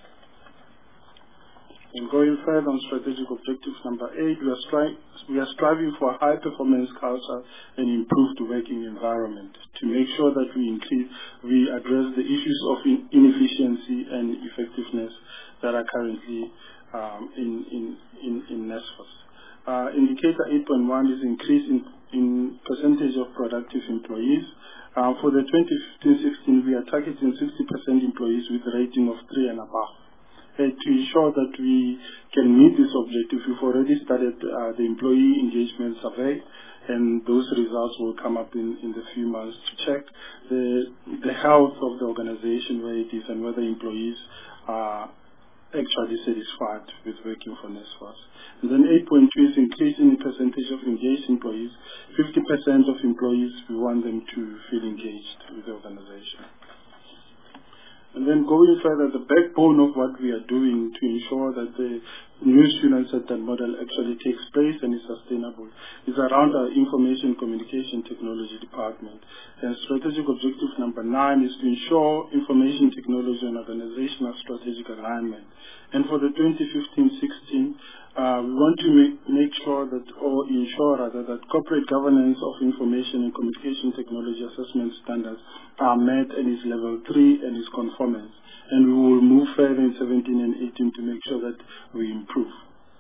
And going further on strategic objective number eight, we are, stri we are striving for a high performance culture and improved working environment to make sure that we increase, we address the issues of in inefficiency and effectiveness that are currently um, in, in, in, in NSFAS. Uh, indicator eight point one is increase in, in percentage of productive employees. Uh, for the twenty fifteen sixteen, we are targeting sixty percent employees with a rating of three and above. Uh, to ensure that we can meet this objective, we've already started uh, the employee engagement survey, and those results will come up in, in the few months to check the, the health of the organization, where it is, and whether employees are actually satisfied with working for NSFAS. And then eight point two is increasing the percentage of engaged employees. fifty percent of employees, we want them to feel engaged with the organization. And then going further, the backbone of what we are doing to ensure that the new student-centered model actually takes place and is sustainable is around our information communication technology department. And strategic objective number nine is to ensure information technology and organizational strategic alignment. And for the twenty fifteen sixteen, uh, we want to make, make sure that, or ensure rather, that corporate governance of information and communication technology assessment standards are met and is level three and is conformance. And we will move further in seventeen and eighteen to make sure that we improve.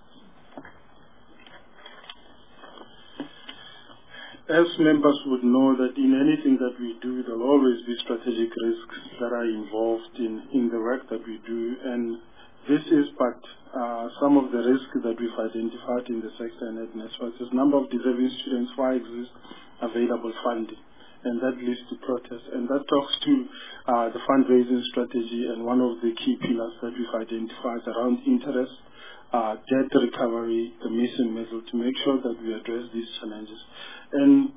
As members would know that in anything that we do, there will always be strategic risks that are involved in, in the work that we do, and this is but uh, some of the risks that we've identified in the sector and at NSFAS. There's a number of deserving students who exist available funding, and that leads to protest. And that talks to uh, the fundraising strategy, and one of the key pillars that we've identified around interest, uh, debt recovery, the missing middle, to make sure that we address these challenges. And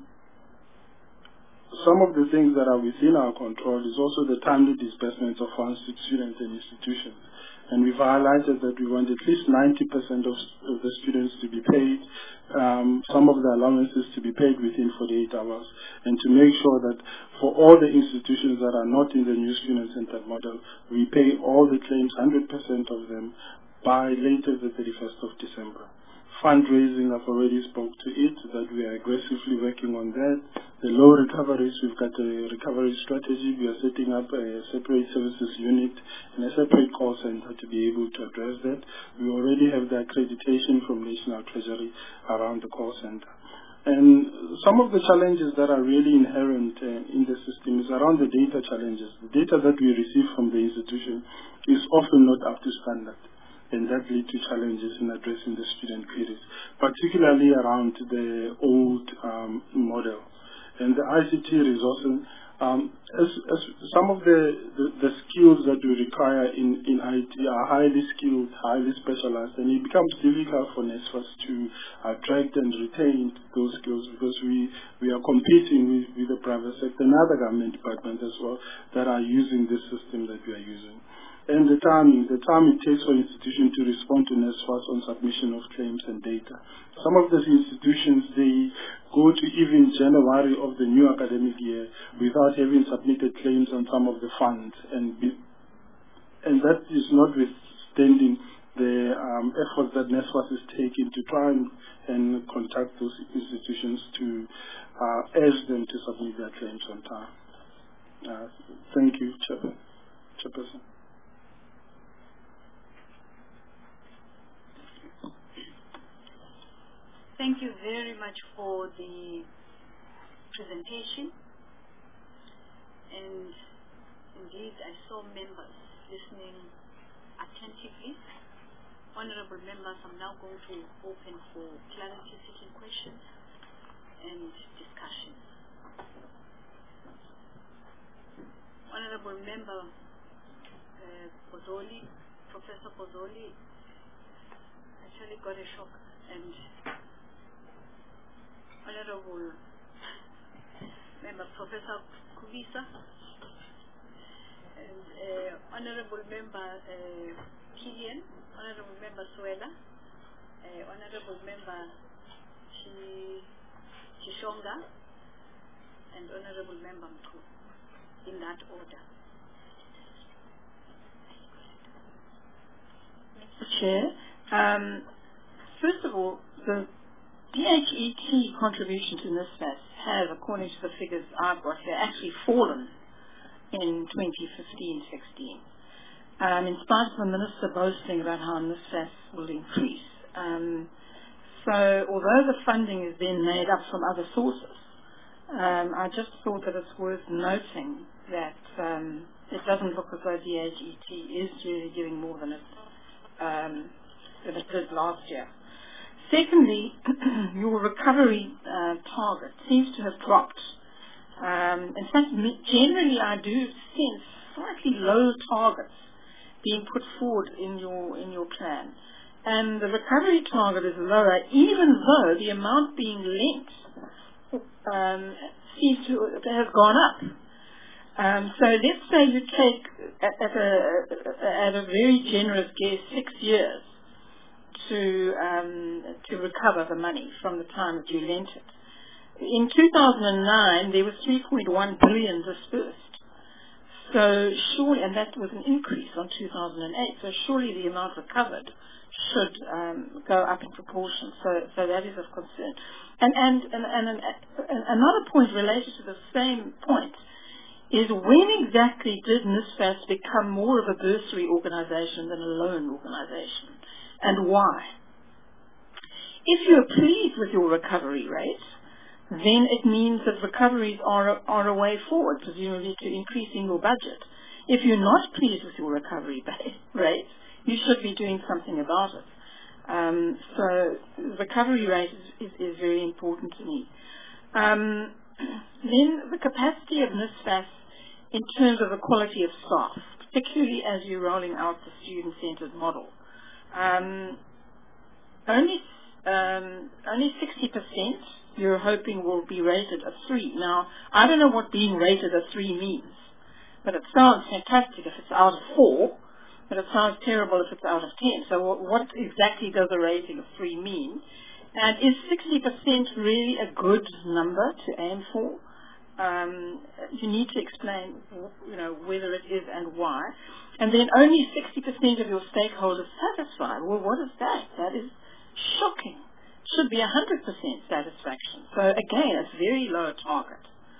some of the things that are within our control is also the timely disbursement of funds to students and institutions. And we've highlighted that we want at least ninety percent of, of the students to be paid, um, some of the allowances to be paid within forty-eight hours, and to make sure that for all the institutions that are not in the new student-centered model, we pay all the claims, one hundred percent of them, by latest the thirty-first of December. Fundraising, I've already spoke to it, that we are aggressively working on that. The low recoveries, we've got a recovery strategy. We are setting up a separate services unit and a separate call center to be able to address that. We already have the accreditation from National Treasury around the call center. And some of the challenges that are really inherent uh, in the system is around the data challenges. The data that we receive from the institution is often not up to standard, and that leads to challenges in addressing the student queries, particularly around the old um, model. And the I C T resources, um, as, as some of the, the, the skills that we require in, in I T are highly skilled, highly specialized, and it becomes difficult for NSFAS to attract and retain those skills, because we, we are competing with, with the private sector and other government departments as well that are using this system that we are using. And the timing, the time it takes for institutions to respond to NSFAS on submission of claims and data. Some of these institutions, they go to even January of the new academic year without having submitted claims on some of the funds. And, be, and that is notwithstanding the um, efforts that NSFAS is taking to try and, and contact those institutions to uh, urge them to submit their claims on time. Uh, thank you, Chair, Chairperson. Thank you very much for the presentation. And indeed, I saw members listening attentively. Honorable members, I'm now going to open for clarity-seeking questions and discussion. Honorable Member uh, Pozzoli, Professor Pozzoli, actually got a shock, and Honorable Member Professor Kubisa, and uh, Honorable Member uh, Killian, Honorable Member Swela, uh, Honorable Member Chi Chishonga, and Honorable Member Mkhu, in that order. Mister Chair, um, first of all, the D H E T contribution to NSFAS has, according to the figures I've got here, actually fallen in twenty fifteen sixteen. Um, in spite of the Minister boasting about how NSFAS will increase. Um, so although the funding is then made up from other sources, um, I just thought that it's worth noting that um, it doesn't look as though D H E T is really giving more than it, um, than it did last year. Secondly, your recovery uh, target seems to have dropped. Um, in fact, generally I do sense slightly low targets being put forward in your in your plan, and the recovery target is lower, even though the amount being lent um, seems to have gone up. Um, so let's say you take at, at a at a very generous guess six years to um, to recover the money from the time that you lent it. In two thousand nine, there was three point one billion dispersed. So surely, and that was an increase on two thousand eight. So surely the amount recovered should um, go up in proportion. So, so that is of concern. And and and, and, and, and another point related to the same point is, when exactly did NSFAS become more of a bursary organisation than a loan organisation? And why? If you're pleased with your recovery rate, then it means that recoveries are a, are a way forward, presumably to increasing your budget. If you're not pleased with your recovery rate, you should be doing something about it. Um, so recovery rate is, is, is very important to me. Um, then the capacity of NSFAS in terms of the quality of staff, particularly as you're rolling out the student-centered model. Um, only um, only sixty percent you're hoping will be rated a three. Now, I don't know what being rated a three means, but it sounds fantastic if it's out of four, but it sounds terrible if it's out of ten. So what, what exactly does a rating of three mean? And is sixty percent really a good number to aim for? Um, you need to explain, you know, whether it is and why. And then only sixty percent of your stakeholders satisfied. Well, what is that? That is shocking. Should be one hundred percent satisfaction. So again, it's very low target.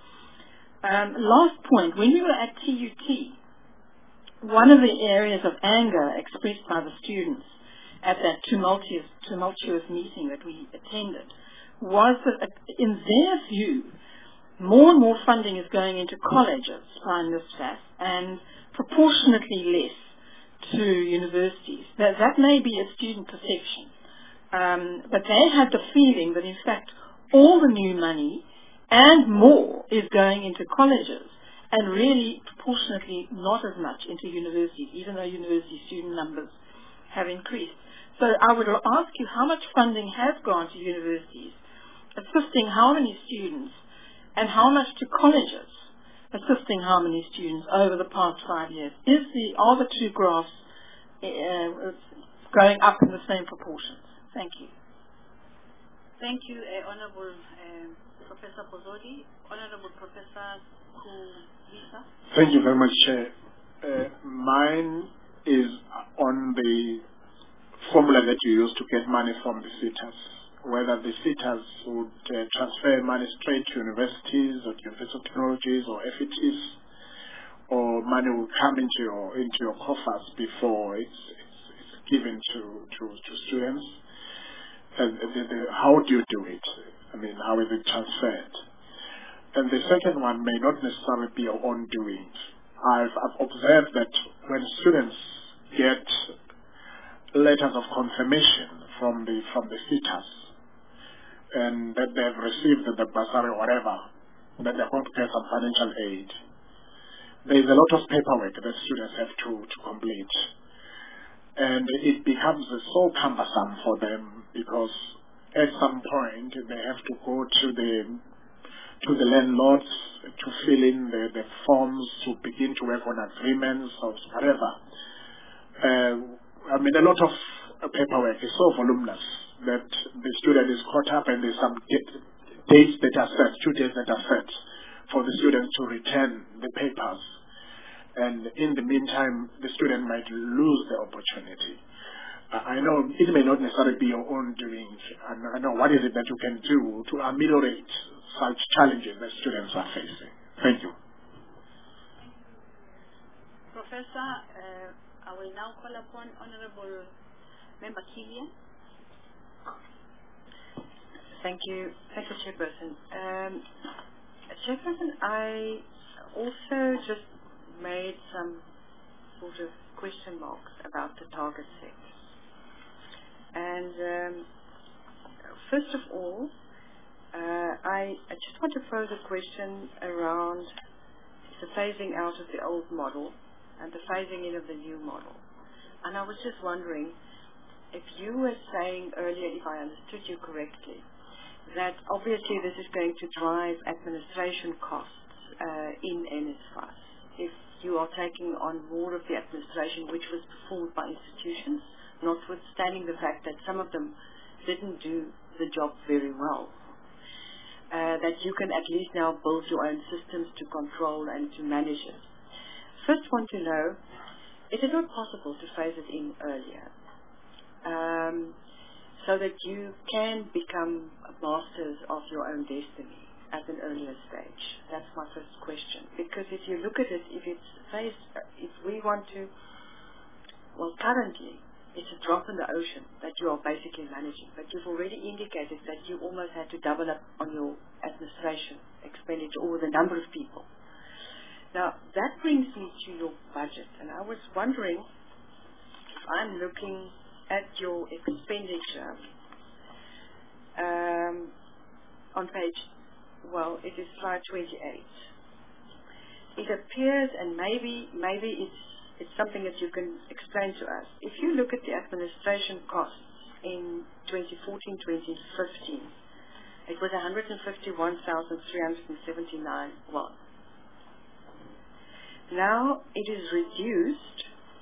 Um, last point, when we were at T U T, one of the areas of anger expressed by the students at that tumultuous, tumultuous meeting that we attended was that, in their view, more and more funding is going into colleges by NSFAS and proportionately less to universities. That, that may be a student perception. Um, but they had the feeling that, in fact, all the new money and more is going into colleges, and really proportionately not as much into universities, even though university student numbers have increased. So I would ask you, how much funding has gone to universities, assisting how many students, and how much to colleges, assisting how many students over the past five years? Is the, are the two graphs uh, going up in the same proportions? Thank you. Thank you, uh, Honorable uh, Professor Pozodi. Honorable Professor Khumisa. Thank you very much, Chair. Uh, mine is on the formula that you use to get money from the SETAs, whether the SETAs would uh, transfer money straight to universities or University of Technologies or F E Ts, or money will come into your into your coffers before it's it's, it's given to, to, to students. And the, the, how do you do it? I mean, how is it transferred? And the second one may not necessarily be your own doing. I've, I've observed that when students get letters of confirmation from the from the SETAs, and that they've received the bursary or whatever, that they're going to get some financial aid, there's a lot of paperwork that students have to, to complete. And it becomes so cumbersome for them, because at some point they have to go to the to the landlords to fill in the, the forms, to begin to work on agreements or whatever. Uh, I mean, a lot of uh, paperwork is so voluminous that the student is caught up, and there's some dates that are set, two days that are set for the student to return the papers. And in the meantime, the student might lose the opportunity. I know it may not necessarily be your own doing. I know what is it that you can do to ameliorate such challenges that students are facing. Thank you. Professor, uh, I will now call upon Honorable Member Killian. Thank you. Thank you, Chairperson. Um, Chairperson, I also just made some sort of question marks about the target set. And um, first of all, uh, I, I just want to pose a question around the phasing out of the old model and the phasing in of the new model. And I was just wondering if you were saying earlier, if I understood you correctly, that obviously this is going to drive administration costs uh, in N S F A S if you are taking on more of the administration which was performed by institutions, notwithstanding the fact that some of them didn't do the job very well. Uh, that you can at least now build your own systems to control and to manage it. First want to know, is it not possible to phase it in earlier um, so that you can become masters of your own destiny at an earlier stage? That's my first question. Because if you look at it, if it's phased, if we want to, well, currently it's a drop in the ocean that you are basically managing. But you've already indicated that you almost had to double up on your administration expenditure or the number of people. Now, that brings me to your budget. And I was wondering, if I'm looking at your expenditure um, on page, well, it is slide twenty-eight. It appears, and maybe maybe it's it's something that you can explain to us. If you look at the administration costs in twenty fourteen twenty fifteen, it was one hundred fifty-one thousand three hundred seventy-nine. Well, now it is reduced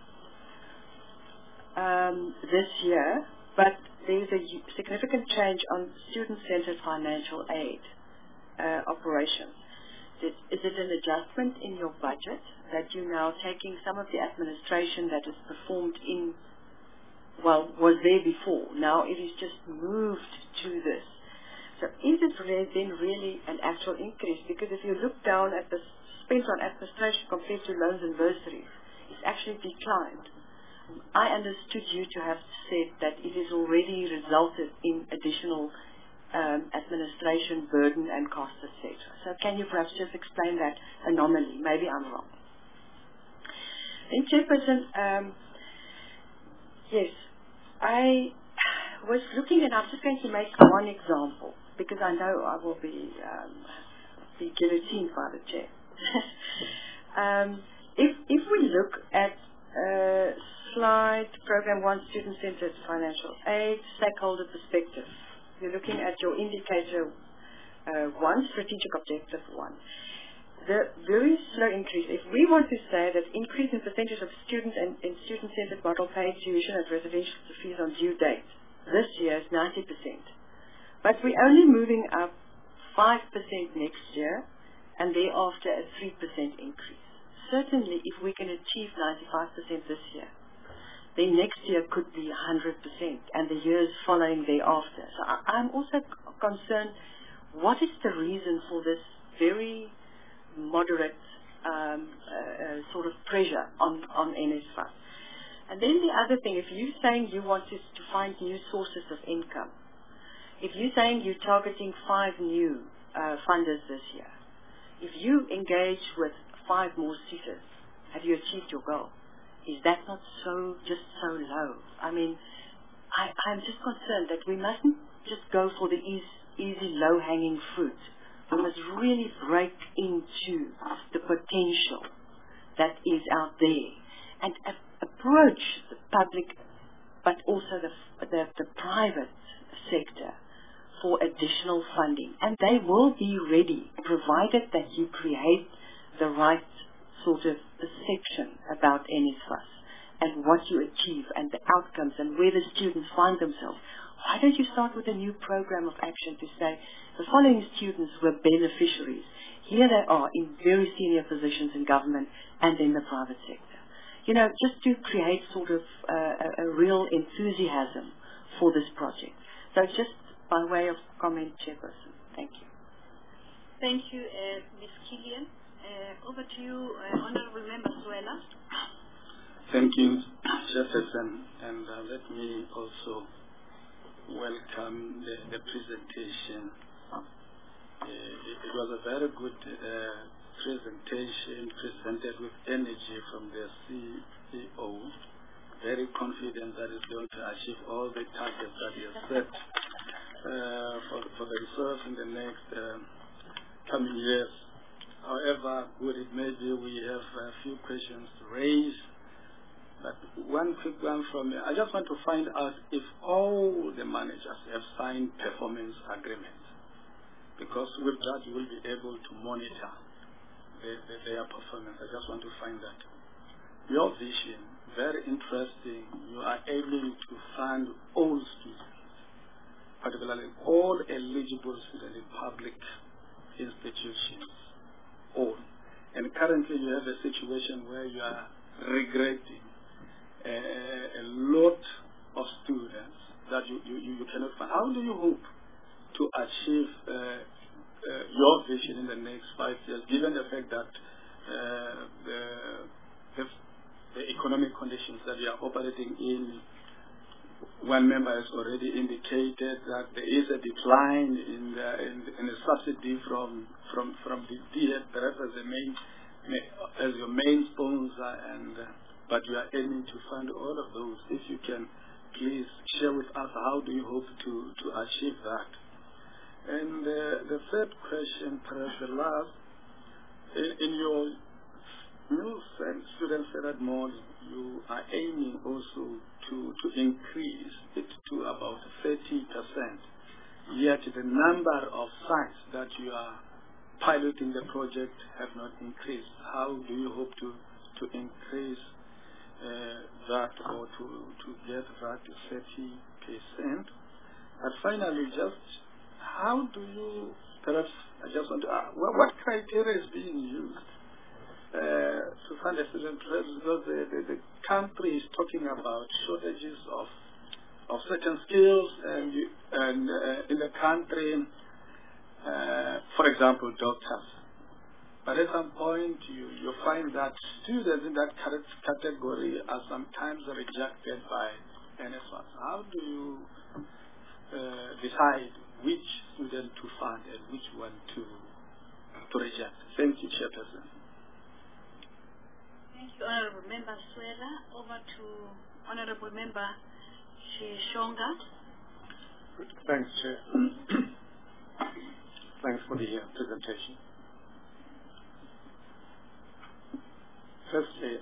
um, this year, but there is a significant change on student-centered financial aid uh, operations. Is, is it an adjustment in your budget that you're now taking some of the administration that is performed in, well, was there before, now it is just moved to this? So is it really, then really an actual increase? Because if you look down at the spent on administration compared to loans and bursaries, it's actually declined. I understood you to have said that it has already resulted in additional um, administration burden and cost, et cetera. So can you perhaps just explain that anomaly? Maybe I'm wrong. Then, Chairperson, um, yes, I was looking, and I'm just going to make one example because I know I will be um, be guillotined by the chair. um, if if we look at uh, slide program one, student-centered financial aid, stakeholder perspective, you're looking at your indicator uh, one, strategic objective one. The very slow increase, if we want to say that increase in percentage of students and, and student-centered model paid tuition and residential fees on due date, this year is ninety percent. But we're only moving up five percent next year and thereafter a three percent increase. Certainly, if we can achieve ninety-five percent this year, then next year could be one hundred percent and the years following thereafter. So I, I'm also c- concerned, what is the reason for this very moderate um, uh, uh, sort of pressure on, on N S F A S? And then the other thing, if you're saying you want to, to find new sources of income, if you're saying you're targeting five new uh, funders this year, if you engage with five more seekers, have you achieved your goal? Is that not so, just so low? I mean, I, I'm just concerned that we mustn't just go for the easy, easy low-hanging fruit. We must really break into the potential that is out there and a- approach the public, but also the, the, the private sector for additional funding. And they will be ready, provided that you create the right sort of perception about N S F A S and what you achieve and the outcomes and where the students find themselves. Why don't you start with a new program of action to say the following students were beneficiaries. Here they are in very senior positions in government and in the private sector. You know, just to create sort of uh, a, a real enthusiasm for this project. So just by way of comment, Chairperson. Thank you. Thank you, uh, Miz Killian. Uh, over to you, uh, Honorable Member Swela. Thank you, Chairperson. And uh, let me also welcome the, the presentation. Uh, it, it was a very good uh, presentation, presented with energy from the C E O. Very confident that it's going to achieve all the targets that he has set uh, for, for themselves in the next uh, coming years. However good it may be, we have a few questions to raise. But one quick one from me. I just want to find out if all the managers have signed performance agreements, because with that you will be able to monitor the, the, their performance. I just want to find that. Your vision, very interesting. You are able to fund all students, particularly all eligible students in public institutions, all. And currently you have a situation where you are regretting a, a lot of students that you, you, you cannot find. How do you hope to achieve uh, uh, your vision in the next five years, given the fact that uh, the, the, the economic conditions that we are operating in, one member has already indicated that there is a decline in the, in, in the subsidy from from from the D F, perhaps as the main as your main sponsor, and uh, but you are aiming to fund all of those. If you can please share with us, how do you hope to to achieve that? And uh, the third question, perhaps the last, in, in your new student-centered model, you are aiming also to, to increase it to about thirty percent. Yet the number of sites that you are piloting the project have not increased. How do you hope to, to increase uh, that, or to, to get that to thirty percent? And finally, just how do you, perhaps I just want to ask, what, what criteria is being used Uh, to fund a student project, because the, the, the country is talking about shortages of of certain skills, and you, and uh, in the country, uh, for example, doctors. But at some point, you you find that students in that category are sometimes rejected by N S F A S. How do you uh, decide which student to fund and which one to to reject? Thank you, Chairperson. Thank you, Honorable Member Swela. Over to Honorable Member Shishonga. Thanks, Chair. Thanks for the uh, presentation. Firstly,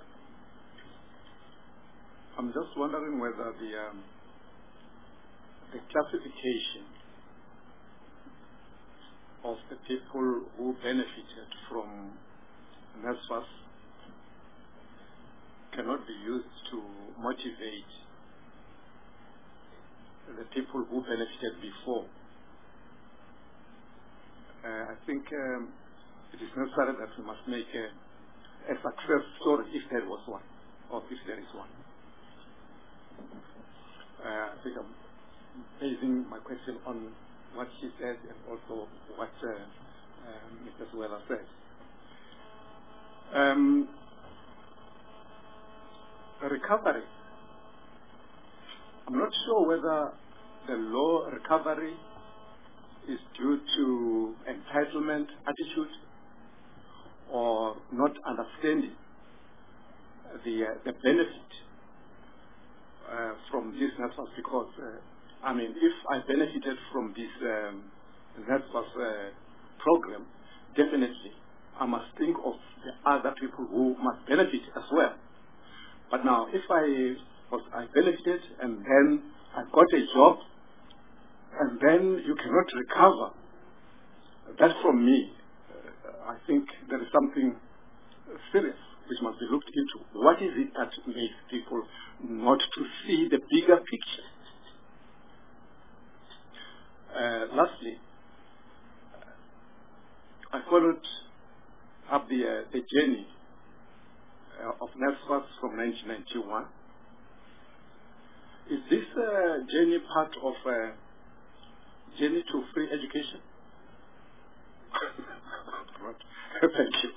I'm just wondering whether the um, the classification of the people who benefited from N S F A S cannot be used to motivate the people who benefited before. Uh, I think um, it is necessary that we must make a, a success story, if there was one, or if there is one. Uh, I think I'm basing my question on what she said and also what uh, uh, Mister Swela said. Um, Recovery. I'm not sure whether the low recovery is due to entitlement attitude or not understanding the uh, the benefit uh, from this N S F A S, because uh, I mean, if I benefited from this um, N S F A S uh, program, definitely I must think of the other people who must benefit as well. But now, if I was I benefited and then I got a job and then you cannot recover that from me, uh, I think there is something serious which must be looked into. What is it that makes people not to see the bigger picture? Uh, lastly, I followed up the, uh, the journey uh, of NSFAS from nineteen ninety-one. Is this uh, journey part of uh, journey to free education? Thank you.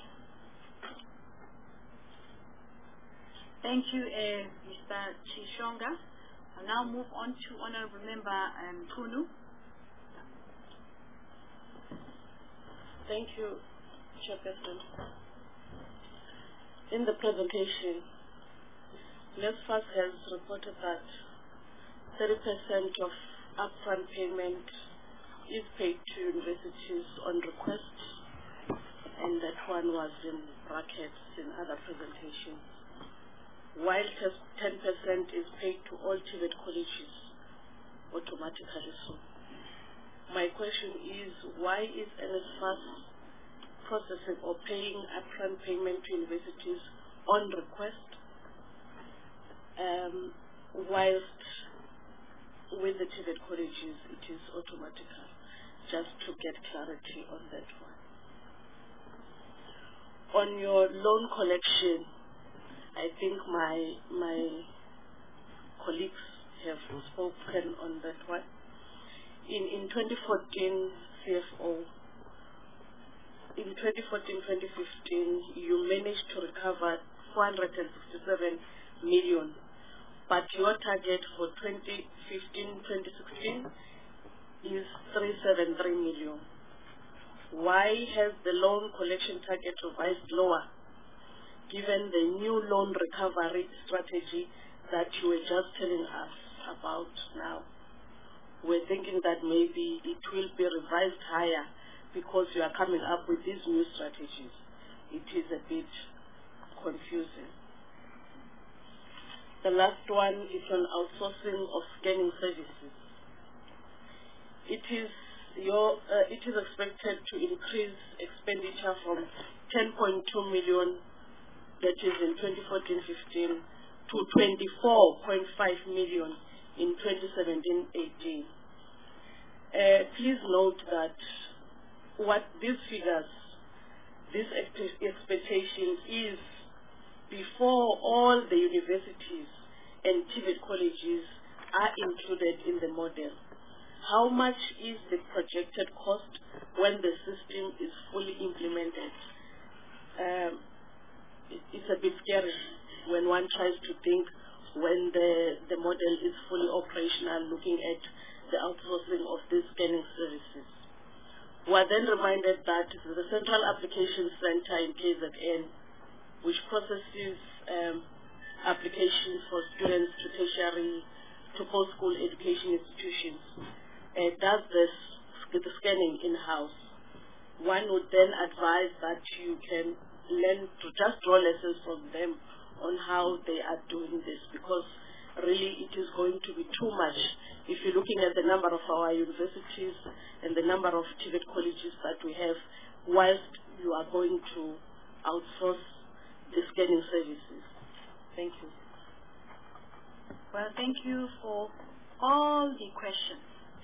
Thank you, uh, Mister Chishonga. I'll now move on to Honorable Member um, Kunu. Thank you, Chairperson. In the presentation, NSFAS has reported that thirty percent of upfront payment is paid to universities on request, and that one was in brackets in other presentations. While ten percent is paid to all TVET colleges automatically so. My question is, why is NSFAS processing or paying upfront payment to universities on request, um, whilst with the TVET colleges it is automatical? Just to get clarity on that one. On your loan collection, I think my my colleagues have spoken on that one. In in twenty fourteen C F O, in twenty fourteen twenty fifteen, you managed to recover four hundred sixty-seven million, but your target for twenty fifteen twenty sixteen is three hundred seventy-three million. Why has the loan collection target revised lower, given the new loan recovery strategy that you were just telling us about now? We're thinking that maybe it will be revised higher because you are coming up with these new strategies. It is a bit confusing. The last one is on outsourcing of scanning services. It is your uh, it is expected to increase expenditure from ten point two million, that is in twenty fourteen fifteen, to twenty-four point five million in twenty seventeen eighteen. Uh, please note that what these figures, this expectation is before all the universities and TVET colleges are included in the model. How much is the projected cost when the system is fully implemented? Um, it, it's a bit scary when one tries to think when the, the model is fully operational, looking at the outsourcing of these scanning services. We are then reminded that the Central Application Center in K Z N, which processes um, applications for students to tertiary, to post-school education institutions, uh, does this the scanning in-house. One would then advise that you can learn to just draw lessons from them on how they are doing this, because really it is going to be too much if you're looking at the number of our universities and the number of TVET colleges that we have, whilst you are going to outsource the scanning services. Thank you. Well, thank you for all the questions.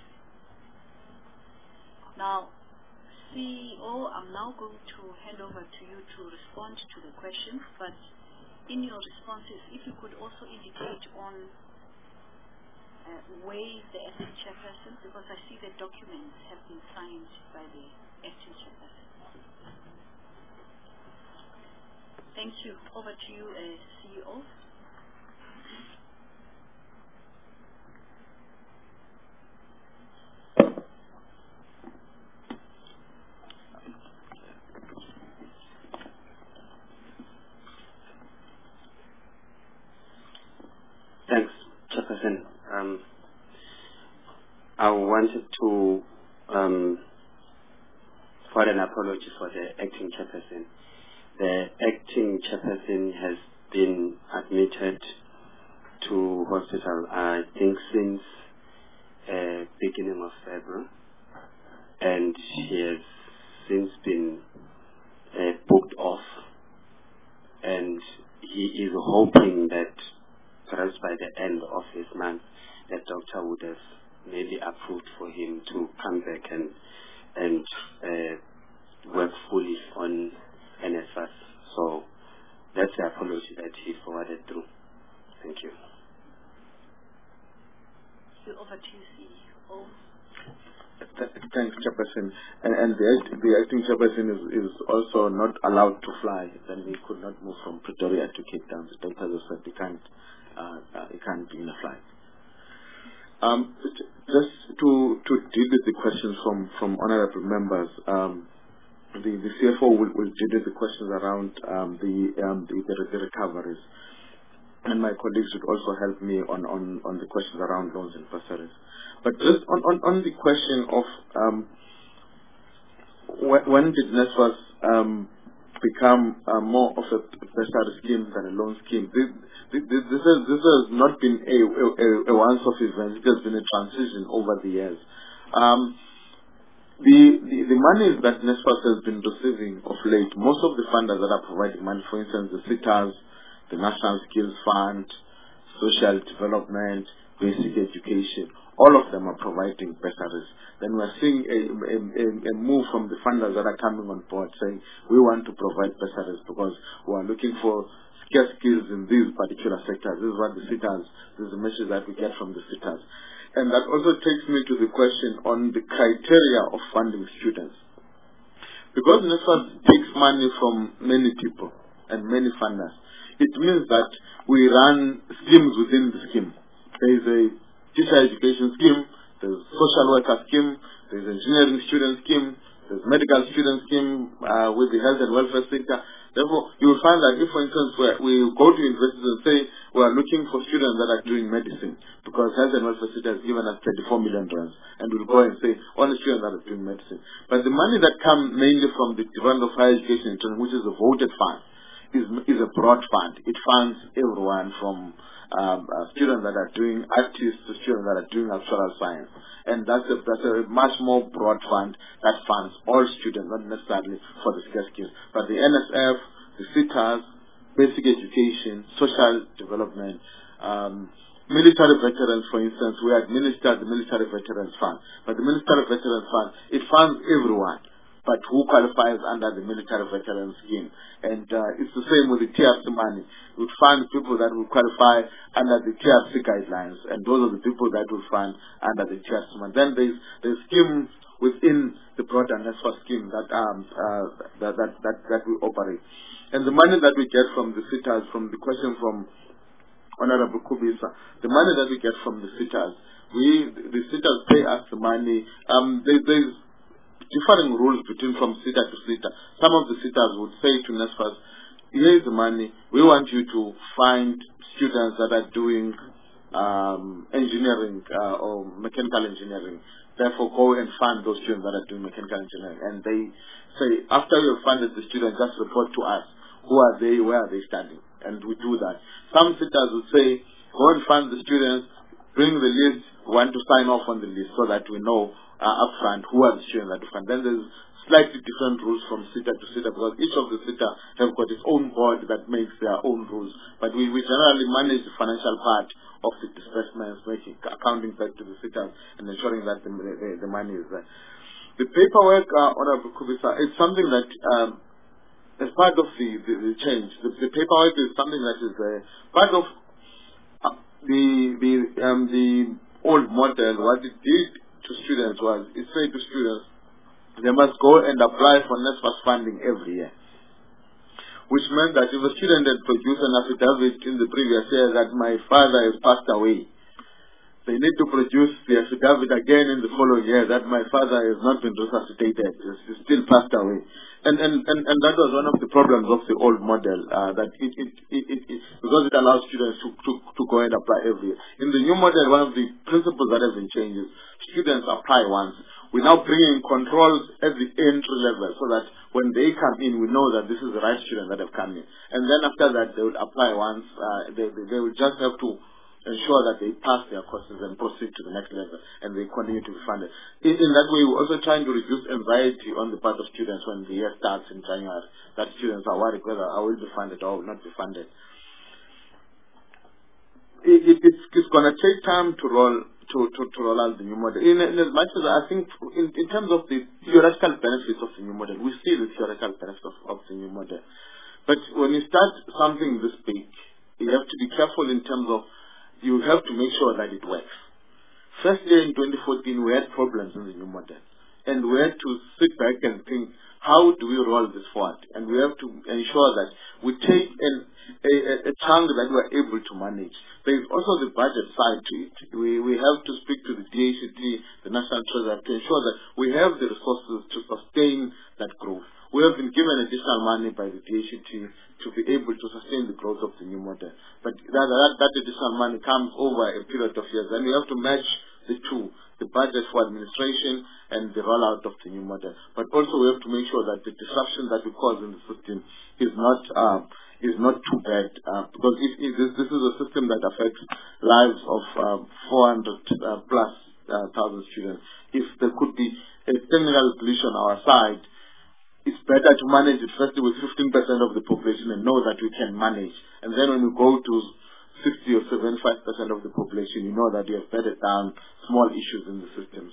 Now, C E O, I'm now going to hand over to you to respond to the questions, but in your responses, if you could also indicate on uh, where is the acting chairperson, because I see the documents have been signed by the acting chairperson. Thank you. Over to you, uh, C E O. Thanks, Chairperson. Um, I wanted to um, file an apology for the acting chairperson. The acting chairperson has been admitted to hospital, I think, since uh, beginning of February, and she has since been uh, booked off, and he is hoping that perhaps by the end of this month, the doctor would have maybe approved for him to come back and and uh, work fully on N S F A S. So that's the apology that he forwarded through. Thank you. Over to you, C E O. Thanks, Chairperson. And, and the, act- the acting chairperson is, is also not allowed to fly. Then we could not move from Pretoria to Cape Town. The doctors have said he can't, uh, uh, he can't be in a flight. Um, just to to deal with the questions from, from honourable members, um, the, the C F O will, will deal with the questions around um, the, um, the, the the recoveries. And my colleagues would also help me on, on, on the questions around loans and bursaries. But just on, on, on the question of um, wh- when did NSFAS um, become uh, more of a bursary scheme than a loan scheme, this, this, this, has, this has not been a, a, a once-off event. It has been a transition over the years. Um, the, the, the money that NSFAS has been receiving of late, most of the funders that are providing money, for instance, the SITAs, the National Skills Fund, Social Development, Basic Education, all of them are providing bursaries. Then we're seeing a, a, a, a move from the funders that are coming on board saying we want to provide bursaries because we are looking for scarce skills in these particular sectors. This is what the SITAs, this is the message that we get from the SITAs. And that also takes me to the question on the criteria of funding students. Because NSFAS takes money from many people and many funders, it means that we run schemes within the scheme. There is a teacher education scheme, there's a social worker scheme, there's engineering student scheme, there's medical student scheme uh, with the health and welfare sector. Therefore, you will find that if, for instance, we go to universities and say we are looking for students that are doing medicine, because health and welfare sector has given us thirty-four million rands, and we'll go and say only students that are doing medicine. But the money that comes mainly from the Department of Higher Education, which is a voted fund, is is a broad fund. It funds everyone from um, uh, students that are doing artists to students that are doing actuarial science, and that's a that's a much more broad fund that funds all students, not necessarily for the scarce skills, but the N S F, the SITAs, basic education, social development, um, military veterans, for instance, we administer the military veterans fund, but the military veterans fund it funds everyone, but who qualifies under the military veterans scheme. And uh, it's the same with the T R C money. We would fund people that would qualify under the T R C guidelines, and those are the people that would fund under the T R C money. Then there's, there's schemes within the broader NSFAS scheme that, um, uh, that, that, that, that we operate. And the money that we get from the SITAs, from the question from Honorable Kubisa, the money that we get from the SITAs, we, the SITAs pay us the money. Um, there, there's differing rules between from SITA to SITA. Some of the SITAs would say to NSFAS, here is the money, we want you to find students that are doing um, engineering uh, or mechanical engineering. Therefore, go and fund those students that are doing mechanical engineering. And they say, after you have funded the students, just report to us. Who are they? Where are they studying? And we do that. Some SITAs would say, go and fund the students, bring the list, we want to sign off on the list so that we know uh, upfront who are the students that we fund. Then there's slightly different rules from SITA to SITA because each of the SITA have got its own board that makes their own rules. But we, we generally manage the financial part of the disbursements, making accounting back to the SITA and ensuring that the, the, the money is there. The paperwork, uh, Honorable Kubisa, it's something that um, as part of the, the, the change, the, the paperwork is something that is uh, part of uh, the the um, the old model. What it did to students was it said to students they must go and apply for NSFAS funding every year, which meant that if a student had produced an affidavit in the previous year that my father has passed away, they need to produce the affidavit again in the following year that my father has not been resuscitated, he's still passed away. And, and, and, and that was one of the problems of the old model, uh, that it, it, it, it, it, because it allows students to, to, to go and apply every year. In the new model, one of the principles that have been changed is students apply once. We now bring in controls at the entry level so that when they come in, we know that this is the right student that have come in. And then after that, they would apply once. Uh, they, they, they would just have to ensure that they pass their courses and proceed to the next level, and they continue to be funded. In, in that way, we're also trying to reduce anxiety on the part of students when the year starts in January, that students are worried whether I will be funded or will not be funded. It, it, it's it's going to take time to roll to, to, to roll out the new model. In, in as much as I think, in, in terms of the theoretical benefits of the new model, we see the theoretical benefits of, of the new model. But when you start something this big, you have to be careful in terms of you have to make sure that it works. First year in twenty fourteen, we had problems in the new model. And we had to sit back and think, how do we roll this forward? And we have to ensure that we take an, a, a, a chunk that we are able to manage. There is also the budget side to it. We, we have to speak to the D H E T, the National Treasury, to ensure that we have the resources to sustain that growth. We have been given additional money by the D H E T to be able to sustain the growth of the new model. But that, that, that additional money comes over a period of years, and we have to match the two, the budget for administration and the rollout of the new model. But also we have to make sure that the disruption that we cause in the system is not uh, is not too bad, uh, because if, if this, this is a system that affects lives of uh, four hundred uh, plus uh, thousand students. If there could be a technical solution on our side, it's better to manage it first with fifteen percent of the population and know that we can manage. And then when we go to sixty or seventy-five percent of the population, you know that you have bedded down small issues in the systems.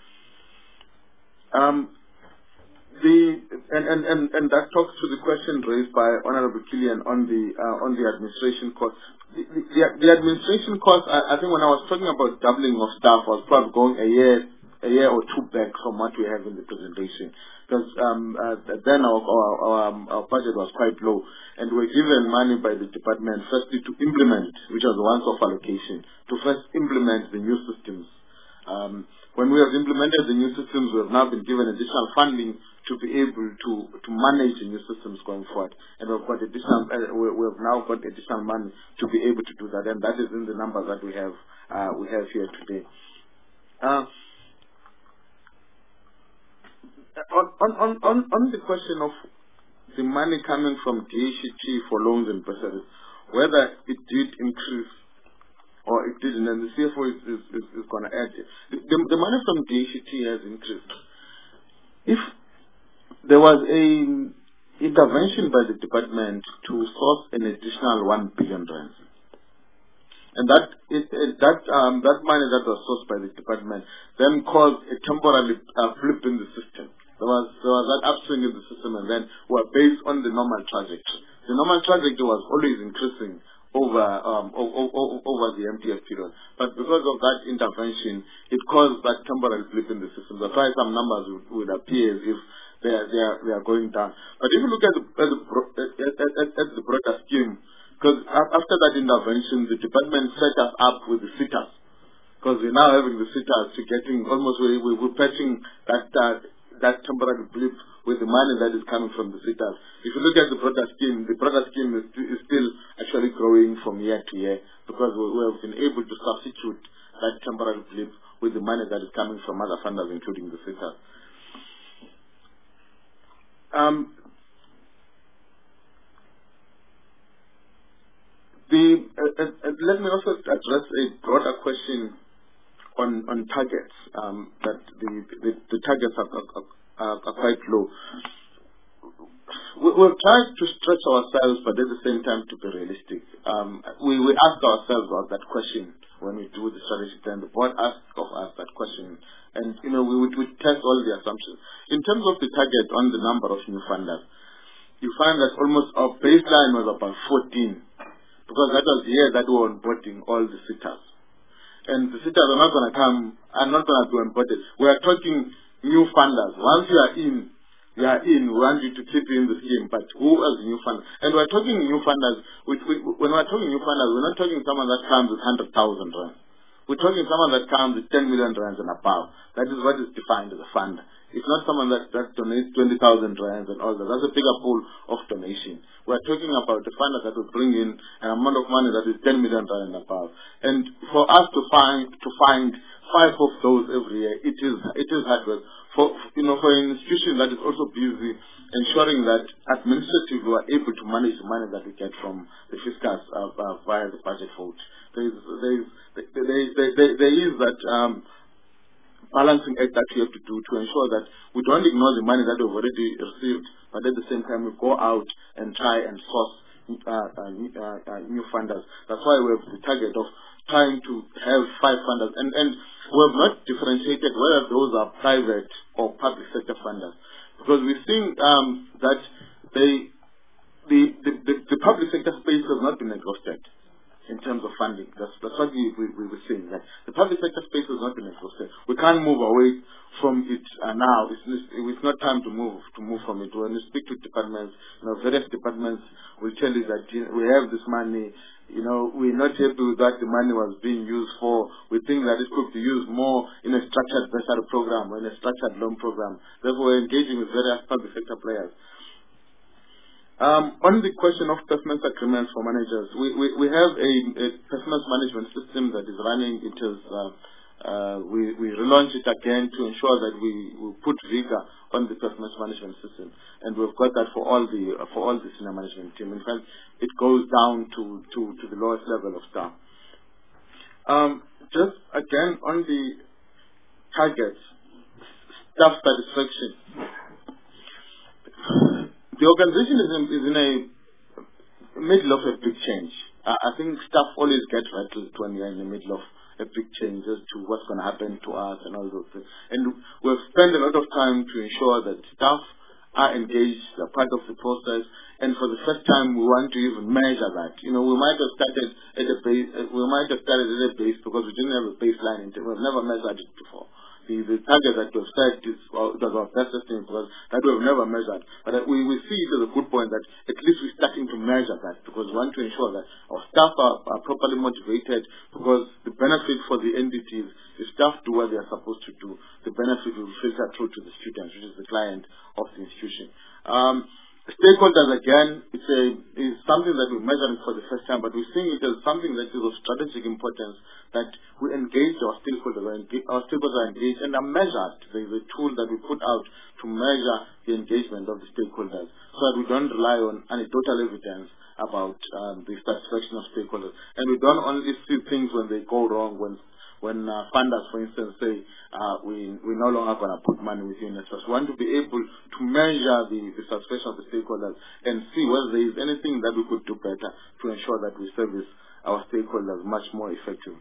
Um, the and, and, and, and that talks to the question raised by Honorable Killian on the uh, on the administration cost. The, the, the administration cost, I, I think when I was talking about doubling of staff, I was probably going a year a year or two back from what we have in the presentation. Because um, uh, then our, our, our, um, our budget was quite low, and we were given money by the department firstly to implement, which was a once-off allocation, to first implement the new systems. Um, when we have implemented the new systems, we have now been given additional funding to be able to, to manage the new systems going forward. And we've got additional, uh, we, we have now got additional money to be able to do that, and that is in the numbers that we have uh, we have here today. Uh, On, on, on, on the question of the money coming from D H E T for loans and bursaries, whether it did increase or it didn't, and the C F O is, is, is, is going to add it. The, the money from D H E T has increased. If there was a intervention by the department to source an additional one billion rand, and that it, it, that um, that money that was sourced by the department then caused a temporary uh, flip in the system. There was, there was that upswing in the system, and then were based on the normal trajectory. The normal trajectory was always increasing over um, o- o- over the M T F period. But because of that intervention, it caused that temporary flip in the system. That's why some numbers would, would appear as if they are, they are, they are going down. But if you look at the, at the, at, at, at the broader scheme, because after that intervention, the department set us up with the sitters. Because we're now having the sitters to getting almost, we, we, we're patching that, uh, that temporary blip with the money that is coming from the sitters. If you look at the broader scheme, the broader scheme is, is still actually growing from year to year, because we, we have been able to substitute that temporary blip with the money that is coming from other funders, including the sitters. Um, the, uh, uh, let me also address a broader question on, on targets, um, that the, the, the targets are, are, are, are quite low. We, we've tried to stretch ourselves, but at the same time to be realistic. Um, we, we ask ourselves about that question when we do the strategy plan. The board asked of us that question, and you know we would we test all the assumptions. In terms of the target on the number of new funders, you find that almost our baseline was about fourteen, because that was the year that we were onboarding all the sitters. And the sitters are not going to come, are not going to be onboarded. We are talking new funders. Once you are in, you are in, we want you to keep in the scheme, but who are the new funders? And we're talking new funders, we, we, when we're talking new funders, we're not talking someone that comes with one hundred thousand rand. We're talking someone that comes with ten million rands and above. That is what is defined as a funder. It's not someone that, that donates twenty thousand rands and all that. That's a bigger pool of donation. We're talking about the funder that will bring in an amount of money that is ten million rand and above. And for us to find, to find five of those every year, it is it is hard work. For you know, for an institution that is also busy ensuring that administratively we are able to manage the money that we get from the fiscus uh, uh, via the budget vote. There is there is there, there, there, there is that um, balancing act that we have to do to ensure that we don't ignore the money that we've already received, but at the same time we go out and try and source uh, uh, uh, uh, new funders. That's why we have the target of trying to have five funders, and and we have not differentiated whether those are private or public sector funders, because we're seeing um, that they, the, the, the, the public sector space has not been exhausted in terms of funding. That's, that's what we, we, we were saying, that the public sector space has not been exhausted. We can't move away from it uh, now. It's, it's not time to move to move from it. When you speak to departments, you know, various departments will tell you that you know, we have this money. You know, we're not happy with what the money was being used for. We think that it could be used more in a structured bursary program or in a structured loan program. Therefore, we're engaging with various public sector players. Um, on the question of performance agreements for managers, we, we, we have a, a performance management system that is running. It is, uh, uh, we, we relaunch it again to ensure that we, we put vigor on the performance management system, and we've got that for all the uh, for all the senior management team. In fact, it goes down to, to, to the lowest level of staff. Um, just again on the targets, staff satisfaction. The organization is in, is in a middle of a big change. Uh, I think staff always get rattled when you're in the middle of a big change as to what's going to happen to us and all those things. And we've spent a lot of time to ensure that staff are engaged, are part of the process, and for the first time we want to even measure that. You know, we might have started at a base, we might have started at a base because we didn't have a baseline. We've never measured it before. The, the target that we've set is well, it was our best estimate because that we've never measured. But uh, we, we see it as a good point that at least we're starting to measure that, because we want to ensure that our staff are, are properly motivated, because the benefit for the entities, if staff do what they are supposed to do, the benefit will filter through to the students, which is the client of the institution. Um, Stakeholders, again, it's a, is something that we're measuring for the first time, but we're seeing it as something that is of strategic importance, that we engage our stakeholders, our stakeholders are engaged and are measured. There is a tool that we put out to measure the engagement of the stakeholders, so that we don't rely on anecdotal evidence about um, the satisfaction of stakeholders. And we don't only see things when they go wrong, when When uh, funders, for instance, say uh, we, we're no longer going to put money within it. So we want to be able to measure the, the satisfaction of the stakeholders and see whether there is anything that we could do better to ensure that we service our stakeholders much more effectively.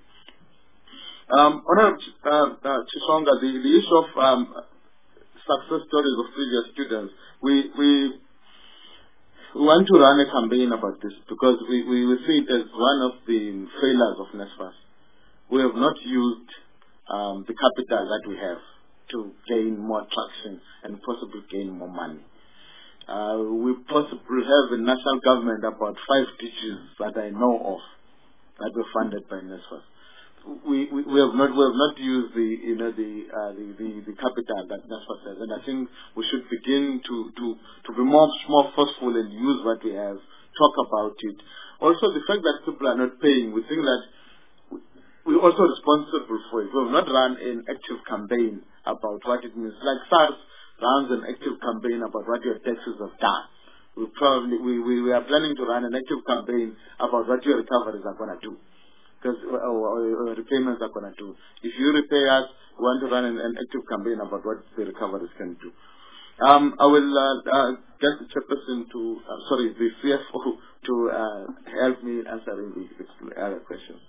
Um, Honourable uh, uh, Chisonga, the, the issue of um, success stories of previous students, we, we, we want to run a campaign about this, because we, we, we see it as one of the failures of NSFAS. We have not used um, the capital that we have to gain more traction and possibly gain more money. Uh, we possibly have a national government about five teachers that I know of that were funded by NSFAS. We, we, we have not we have not used the you know the uh, the, the, the capital that NSFAS has, and I think we should begin to to to be more more forceful and use what we have, talk about it. Also, the fact that people are not paying, we think that we're also responsible for it. We have not run an active campaign about what it means. Like SARS runs an active campaign about what your taxes have done. We probably we, we, we are planning to run an active campaign about what your recoveries are going to do, because or, or, or repayments are going to do. If you repay us, we want to run an, an active campaign about what the recoveries can do. Um, I will uh, uh, get the chairperson to uh, sorry the C F O to uh, help me answering the, the other questions.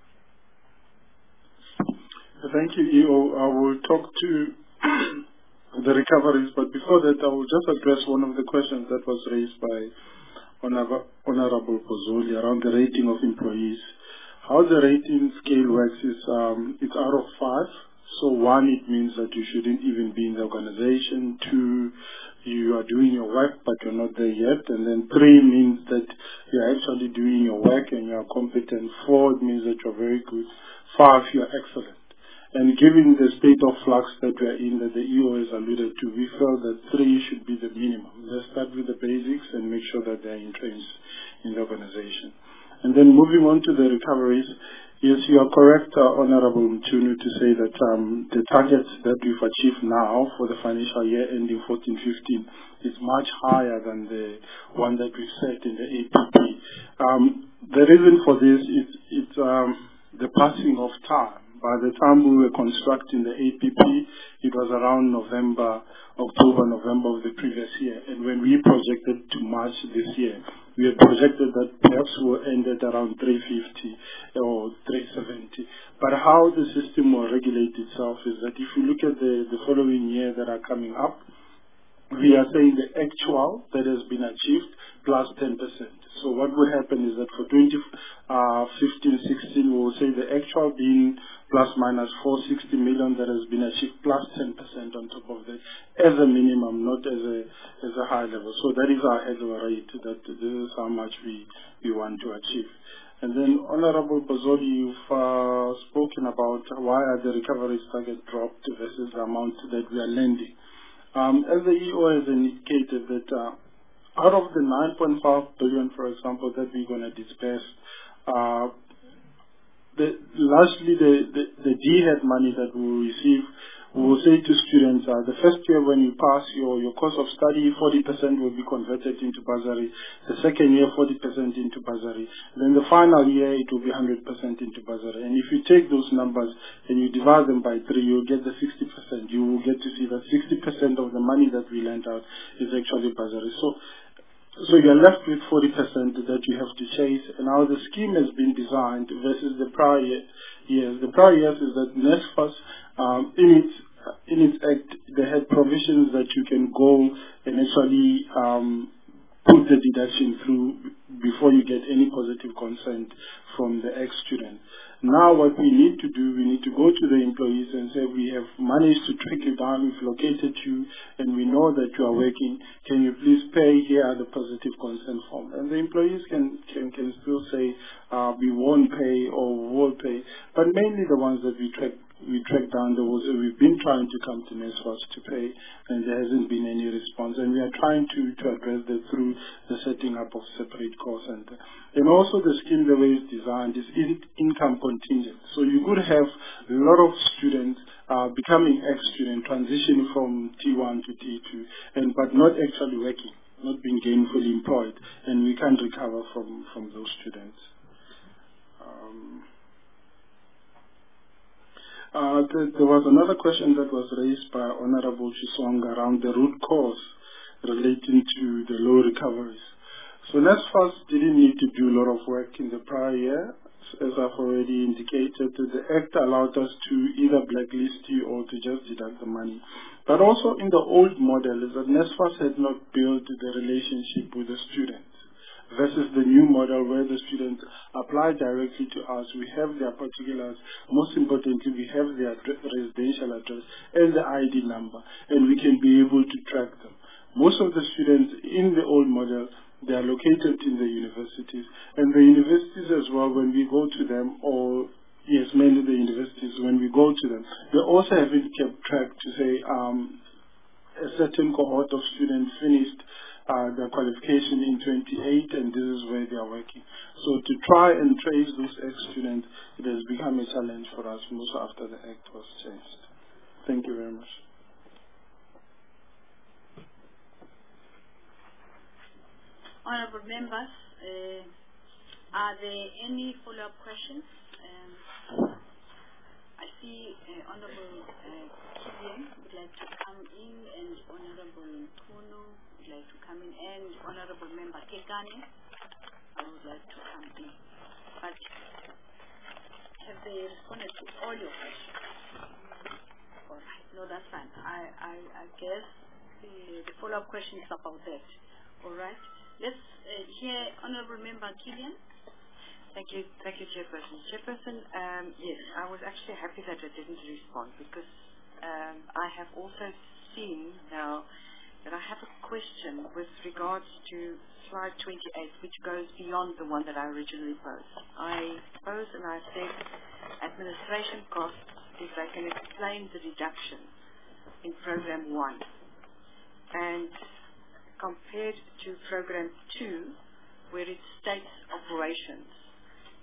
Thank you, E O. I will talk to the recoveries, but before that, I will just address one of the questions that was raised by Honorable, Honorable Pozoli around the rating of employees. How the rating scale works is um, it's out of five. So one, it means that you shouldn't even be in the organization. Two, you are doing your work, but you're not there yet. And then three means that you're actually doing your work and you're competent. Four, it means that you're very good. Five, you're excellent. And given the state of flux that we are in, that the E O has alluded to, we felt that three should be the minimum. Let's start with the basics and make sure that they're entrenched in the organization. And then moving on to the recoveries, yes, you are correct, uh, Honorable Mchunu, to say that um, the targets that we've achieved now for the financial year ending fourteen fifteen is much higher than the one that we set in the A P P. Um, the reason for this is it's um, the passing of time. By the time we were constructing the A P P, it was around November, October, November of the previous year. And when we projected to March this year, we had projected that perhaps we'll end at around three fifty or three seventy. But how the system will regulate itself is that if you look at the, the following year that are coming up, we are saying the actual that has been achieved plus ten percent. So what will happen is that for twenty fifteen sixteen, we will say the actual being plus minus four hundred sixty million that has been achieved plus ten percent on top of that as a minimum, not as a as a high level. So that is our annual rate, that this is how much we, we want to achieve. And then, Honorable Bazoli, you've uh, spoken about why are the recoveries target dropped versus the amount that we are lending. Um, as the E O has indicated that uh, out of the nine point five billion, for example, that we're going to disperse, uh, the, largely the, the, the D HEAD money that we will receive, we will say to students, uh, the first year when you pass your, your course of study, forty percent will be converted into bursary. The second year, forty percent into bursary. Then the final year, it will be one hundred percent into bursary. And if you take those numbers and you divide them by three, you'll get the sixty percent. You will get to see that sixty percent of the money that we lent out is actually bursary. So, so you're left with forty percent that you have to chase. And how the scheme has been designed versus the prior years. The prior years is that NSFAS, um, in its in its act, they had provisions that you can go and actually um, put the deduction through before you get any positive consent from the ex-student. Now what we need to do, we need to go to the employees and say, we have managed to track you down, we've located you, and we know that you are working. Can you please pay? Here are the positive consent form. And the employees can, can, can still say, uh, we won't pay or we will pay. But mainly the ones that we track we tracked down, there was, uh, we've been trying to come to NSFAS to pay, and there hasn't been any response. And we are trying to, to address that through the setting up of separate call center. And also the scheme, the way it's designed, is in, income contingent. So you could have a lot of students uh, becoming ex-student, transitioning from T one to T two, and but not actually working, not being gainfully employed, and we can't recover from, from those students. Um, Uh, th there was another question that was raised by Honorable Chiswang around the root cause relating to the low recoveries. So NSFAS didn't need to do a lot of work in the prior year. As I've already indicated, the Act allowed us to either blacklist you or to just deduct the money. But also in the old model is that NSFAS had not built the relationship with the students, versus the new model where the students apply directly to us. We have their particulars. Most importantly, we have their residential address and the I D number, and we can be able to track them. Most of the students in the old model, they are located in the universities, and the universities as well, when we go to them, or yes, mainly the universities, when we go to them, they also haven't kept track to say um, a certain cohort of students finished Uh, their qualification in twenty-eight, and this is where they are working. So to try and trace those ex-students, it has become a challenge for us, most after the Act was changed. Thank you very much. Honorable members, uh, are there any follow-up questions? Um, I see uh, Honorable uh, Killian would like to come in, and Honorable Mchunu would like to come in, and Honorable Member Kekane, I would like to come in. But have they responded to all your questions? All right, no, that's fine. I, I, I guess the, the follow-up question is about that. All right, let's uh, hear Honorable Member Killian. Thank you, thank you, Chairperson. Chairperson, um, yes, I was actually happy that I didn't respond because um, I have also seen now that I have a question with regards to slide twenty-eight, which goes beyond the one that I originally posed. I posed and I said administration costs, if I can explain the reduction in program one, and compared to program two, where it states operations.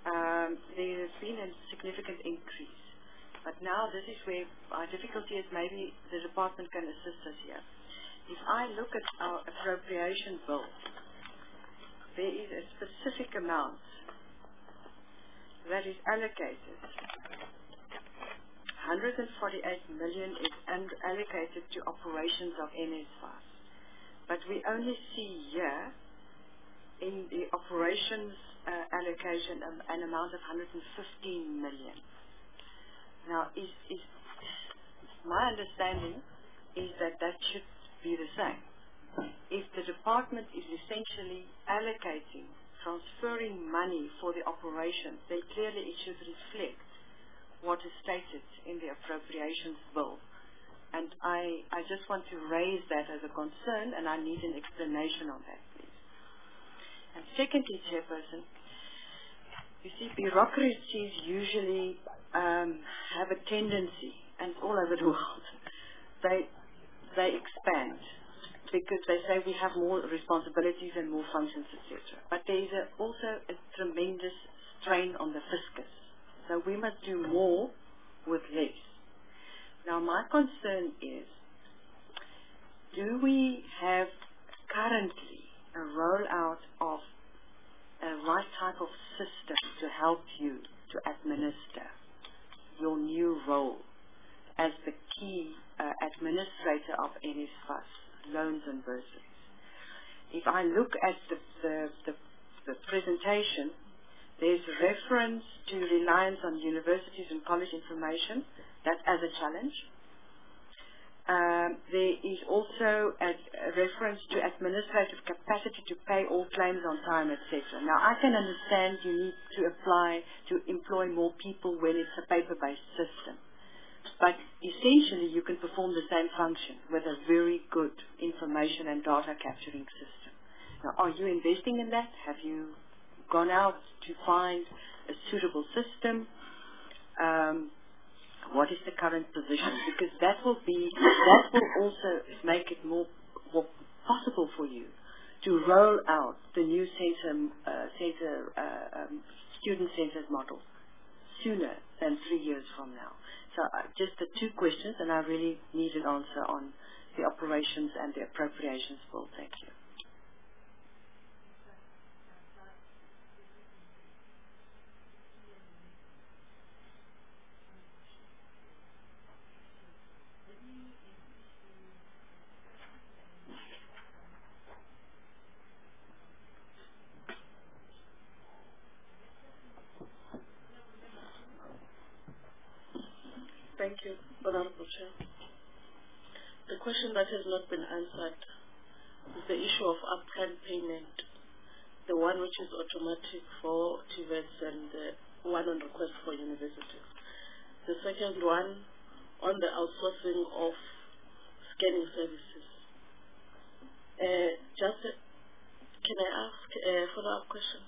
um, there has been a significant increase. But now this is where our difficulty is. Maybe the department can assist us here. If I look at our appropriation bill, there is a specific amount that is allocated. one hundred forty-eight million is allocated to operations of NSFAS. But we only see here in the operations uh, allocation um, an amount of one hundred fifteen million. Now, is, is my understanding is that that should be the same. If the department is essentially allocating, transferring money for the operations, then clearly it should reflect what is stated in the appropriations bill. And I, I just want to raise that as a concern, and I need an explanation on that, please. And secondly, Chairperson, you see, bureaucracies usually um, have a tendency, and it's all over the world, they, they expand because they say we have more responsibilities and more functions, et cetera. But there is a, also a tremendous strain on the fiscus. So we must do more with less. Now my concern is, do we have currently a rollout of a right type of system to help you to administer your new role as the key uh, administrator of NSFAS, loans and bursaries? If I look at the, the, the, the presentation, there's reference to reliance on universities and college information, that as a challenge. Um, there is also a, a reference to administrative capacity to pay all claims on time, et cetera. Now, I can understand you need to apply to employ more people when it's a paper-based system. But essentially, you can perform the same function with a very good information and data capturing system. Now, are you investing in that? Have you gone out to find a suitable system? Um, what is the current position? Because that will be, that will also make it more, more possible for you to roll out the new center, uh, center uh, um, student-centered model sooner than three years from now. So uh, just the two questions, and I really need an answer on the operations and the appropriations bill. Thank you. Thank you, Honorable Chair. The question that has not been answered is the issue of upfront payment, the one which is automatic for T V E Ts and the one on request for universities. The second one on the outsourcing of scanning services. Uh, just, a, can I ask a follow-up question?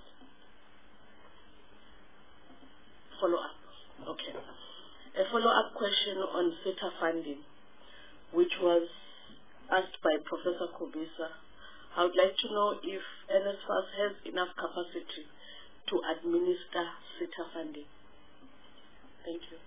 Follow-up, okay. A follow-up question on SETA funding, which was asked by Professor Kobisa. I would like to know if NSFAS has enough capacity to administer SETA funding. Thank you.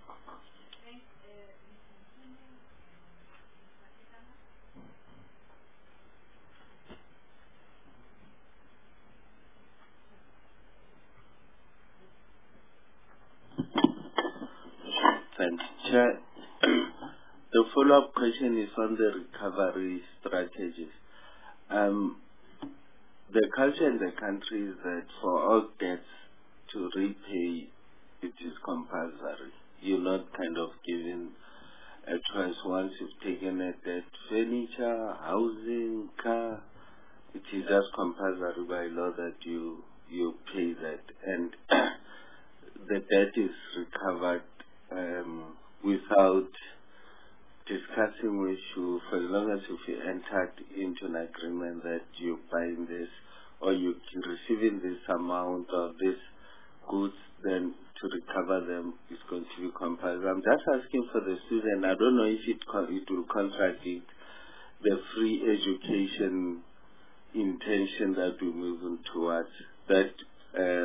Thanks, Chair. The follow-up question is on the recovery strategies. Um, the culture in the country is that for all debts to repay, it is compulsory. You're not kind of given a choice once you've taken a debt, furniture, housing, car. It is just compulsory by law that you you pay that, and the debt is recovered um, without discussing with you, for as long as you've entered into an agreement that you're buying this or you're receiving this amount of these goods, then to recover them is going to be compulsory. I'm just asking for the student. I don't know if it, it will contradict the free education intention that we're moving towards, that uh,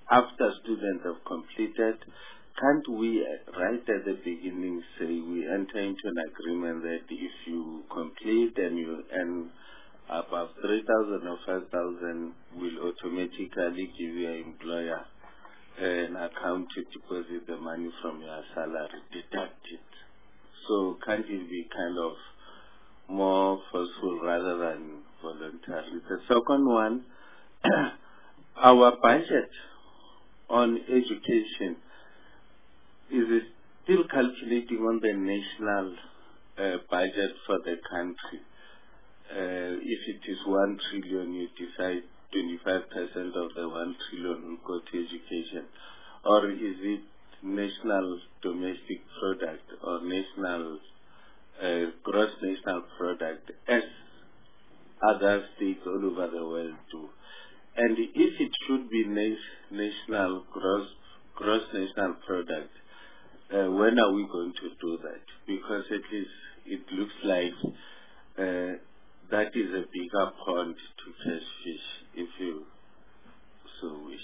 after students have completed, can't we uh, right at the beginning say we enter into an agreement that if you complete and you earn above three thousand or five thousand, will automatically give your employer an account to deposit the money from your salary, deduct it. So can't it be kind of more forceful rather than voluntary? The second one, our budget on education is still calculating on the national uh, budget for the country. Uh, if it is one trillion, you decide twenty-five percent of the one trillion will go to education, or is it national domestic product or national uh, gross national product as other states all over the world do? And if it should be na- national gross gross national product, uh, when are we going to do that? Because at least it looks like uh, that is a bigger pond to catch fish, if you so wish.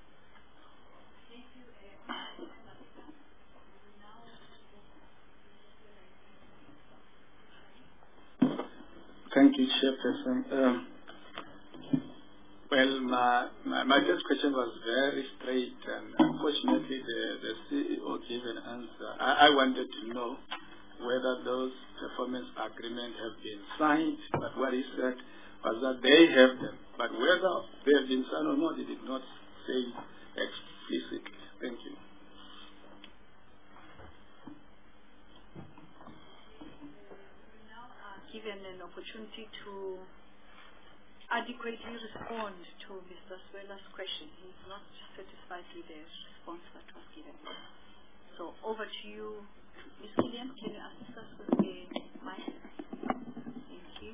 Thank you, Chairperson. Um, well, my, my, my first question was very straight, and unfortunately the, the C E O gave an answer. I, I wanted to know whether those performance agreements have been signed, but what he said was that they have them. But whether they have been signed or not, he did not say explicitly. Thank you. Given an opportunity to adequately respond to Mister Swela's question. He's not satisfied with the response that was given. So over to you, Miz Killian. Can you assist us with the mic? Thank you.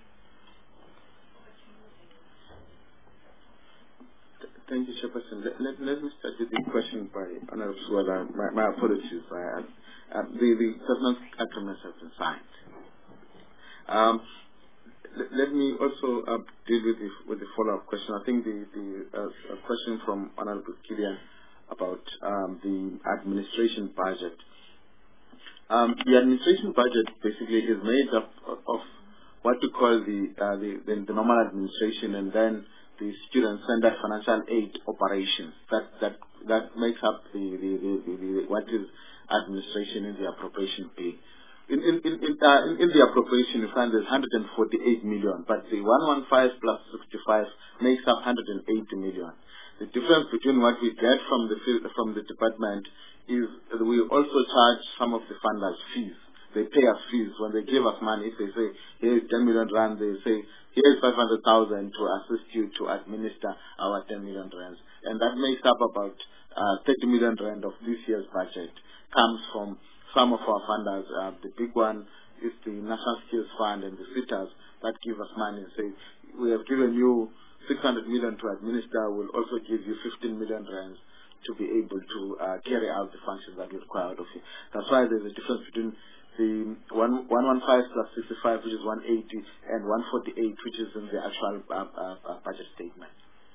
Thank you, Chairperson. Let, let, let me start with the question by Honorable Swela. My, my apologies. I, uh, the the settlement agreements have been signed. Um, let, let me also uh, deal with the, with the follow-up question. I think the, the uh, question from Honorable Killian about um, the administration budget. Um, the administration budget basically is made up of, of what we call the, uh, the, the the normal administration, and then the student center financial aid operations. That that that makes up the, the, the, the, the what is administration in the appropriation bill. In in in in, uh, in, in the appropriation, you find there's one hundred forty-eight million, but the one fifteen plus sixty-five makes up one hundred eighty million. The difference between what we get from the from the department is that we also charge some of the funders fees. They pay us fees when they give us money. If they say here is ten million rand, they say here is five hundred thousand to assist you to administer our ten million rands, and that makes up about uh, thirty million rand of this year's budget. Comes from some of our funders. Uh, the big one is the National Skills Fund and the SITAs that give us money and say, we have given you six hundred million to administer, we'll also give you fifteen million rands to be able to uh, carry out the functions that we require out of you. That's why there's a difference between the one fifteen plus sixty-five, which is one eighty, and one forty-eight, which is in the actual uh, uh, uh, budget statement.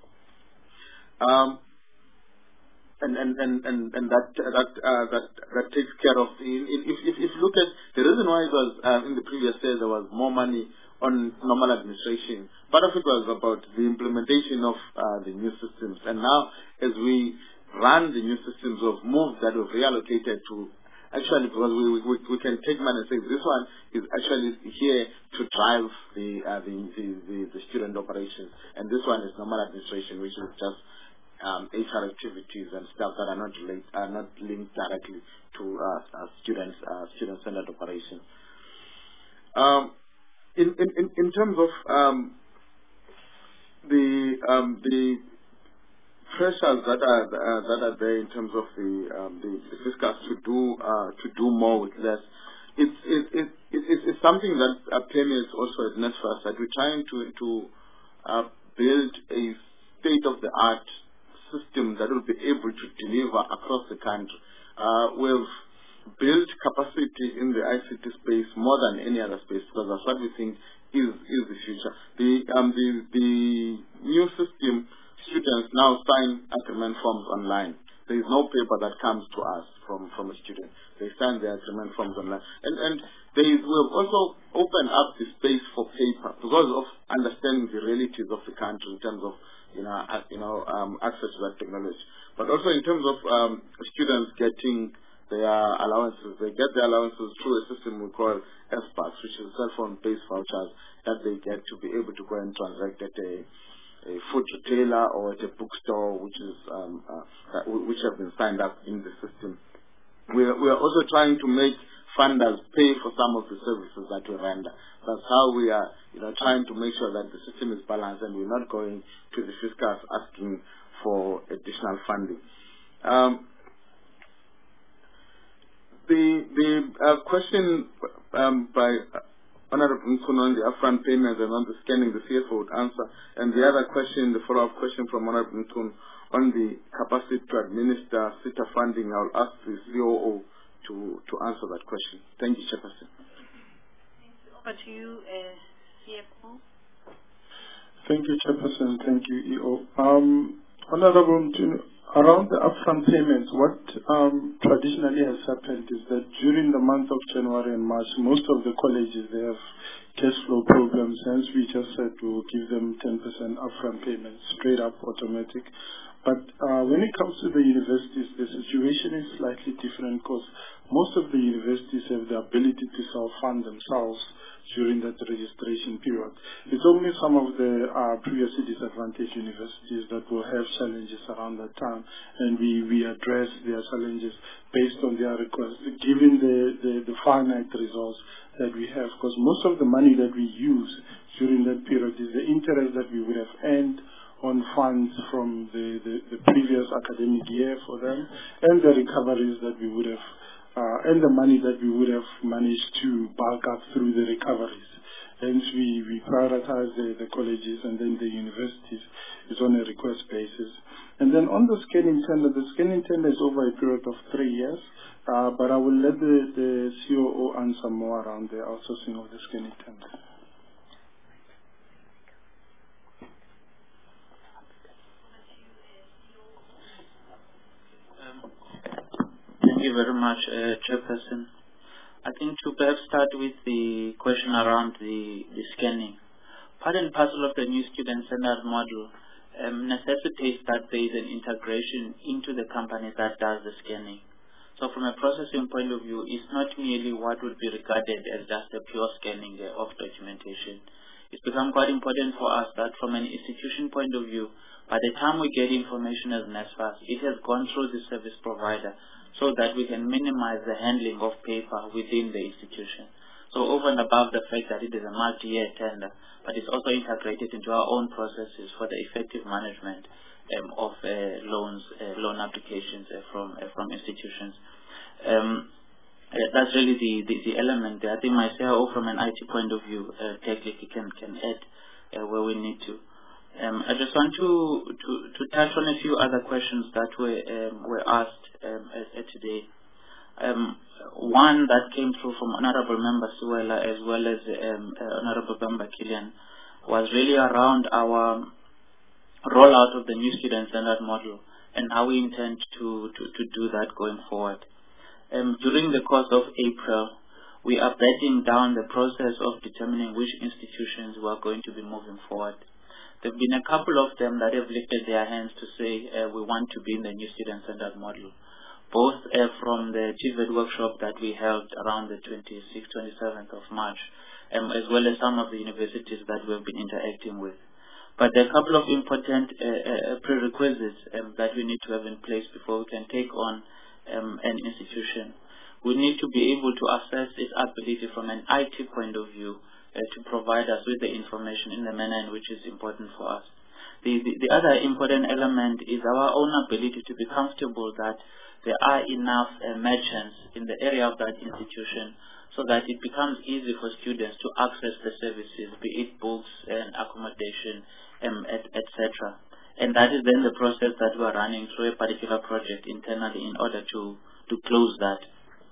Um, And and and and, and that that uh, that that takes care of the, if if if you look at the reason why it was uh, in the previous days there was more money on normal administration. Part of it was about the implementation of uh, the new systems, and now as we run the new systems of moves that we've reallocated to actually, because we we, we can take money and say this one is actually here to drive the uh, the, the the the student operations, and this one is normal administration, which is just Um, H R activities and stuff that are not relate, are not linked directly to uh, uh, students, uh, student-centered operation. Um, in, in, in in terms of um, the um, the pressures that are uh, that are there in terms of the um, the, the fiscals to do uh, to do more with less, it's it, it, it, it, it's something that uh, permeates also at NSFAS, that we're trying to to uh, build a state-of-the-art system that will be able to deliver across the country. Uh, we've built capacity in the I C T space more than any other space, because that's what we think is is the future. The um the the new system students now sign agreement forms online. There is no paper that comes to us from, from a student. They sign their agreement forms online. And, and there is, we have also opened up the space for paper because of understanding the realities of the country in terms of, you know, uh, you know um, access to that technology. But also in terms of um, students getting their allowances. They get their allowances through a system we call F PAX, which is cell phone-based vouchers that they get to be able to go and transact at a a food retailer or at a bookstore, which is um, uh, which have been signed up in the system. We are, we are also trying to make funders pay for some of the services that we render. That's how we are, you know, trying to make sure that the system is balanced and we're not going to the fiscus asking for additional funding. Um, the the uh, question um, by uh, Honorable Mkhunu on the upfront payments and on the scanning, the C F O would answer. And the other question, the follow-up question from Honorable Mkhunu on the capacity to administer SITA funding, I'll ask the C O O to, to answer that question. Thank you, Chairperson. Over to you, uh, C F O. Thank you, Chairperson. Thank you, E O. Um, Honorable Mkhunu, around the upfront payments, what um, traditionally has happened is that during the month of January and March, most of the colleges, they have cash flow programs. Hence, we just said we'll give them ten percent upfront payments, straight up automatic. But uh, when it comes to the universities, the situation is slightly different because most of the universities have the ability to self-fund themselves during that registration period. It's only some of the uh, previously disadvantaged universities that will have challenges around that time, and we, we address their challenges based on their requests, given the, the, the finite resource that we have, because most of the money that we use during that period is the interest that we would have earned on funds from the, the, the previous academic year for them, and the recoveries that we would have Uh, and the money that we would have managed to bulk up through the recoveries. Hence, we, we prioritize the, the colleges and then the universities is on a request basis. And then on the scanning tender, the scanning tender is over a period of three years, uh, but I will let the, the C O O answer more around the outsourcing of the scanning tender. Thank you very much, uh, Chairperson. I think to perhaps start with the question around the, the scanning. Part and parcel of the new student-centered model um, necessitates that there is an integration into the company that does the scanning. So from a processing point of view, it's not merely what would be regarded as just a pure scanning uh, of documentation. It's become quite important for us that from an institution point of view, by the time we get information as NSFAS, it has gone through the service provider, so that we can minimize the handling of paper within the institution. So over and above the fact that it is a multi-year tender, but it's also integrated into our own processes for the effective management um, of uh, loans, uh, loan applications uh, from uh, from institutions. Um, uh, that's really the, the, the element there. I think my C I O from an I T point of view, uh, technically can, can add uh, where we need to. Um, I just want to, to, to touch on a few other questions that were um, were asked um, at, at today. Um, one that came through from Honorable Member Suela as well as um, uh, Honorable Member Killian was really around our rollout of the new student-centered model and how we intend to, to, to do that going forward. Um, during the course of April, we are bedding down the process of determining which institutions we are going to be moving forward. There have been a couple of them that have lifted their hands to say uh, we want to be in the new student-centered model, both uh, from the T V E T workshop that we held around the twenty-sixth, twenty-seventh of March, um, as well as some of the universities that we have been interacting with. But there are a couple of important uh, uh, prerequisites um, that we need to have in place before we can take on um, an institution. We need to be able to assess its ability from an I T point of view, Uh, to provide us with the information in the manner in which is important for us. The, the, the other important element is our own ability to be comfortable that there are enough uh, merchants in the area of that institution so that it becomes easy for students to access the services, be it books and accommodation, um, et cetera. And that is then the process that we are running through a particular project internally in order to, to close that.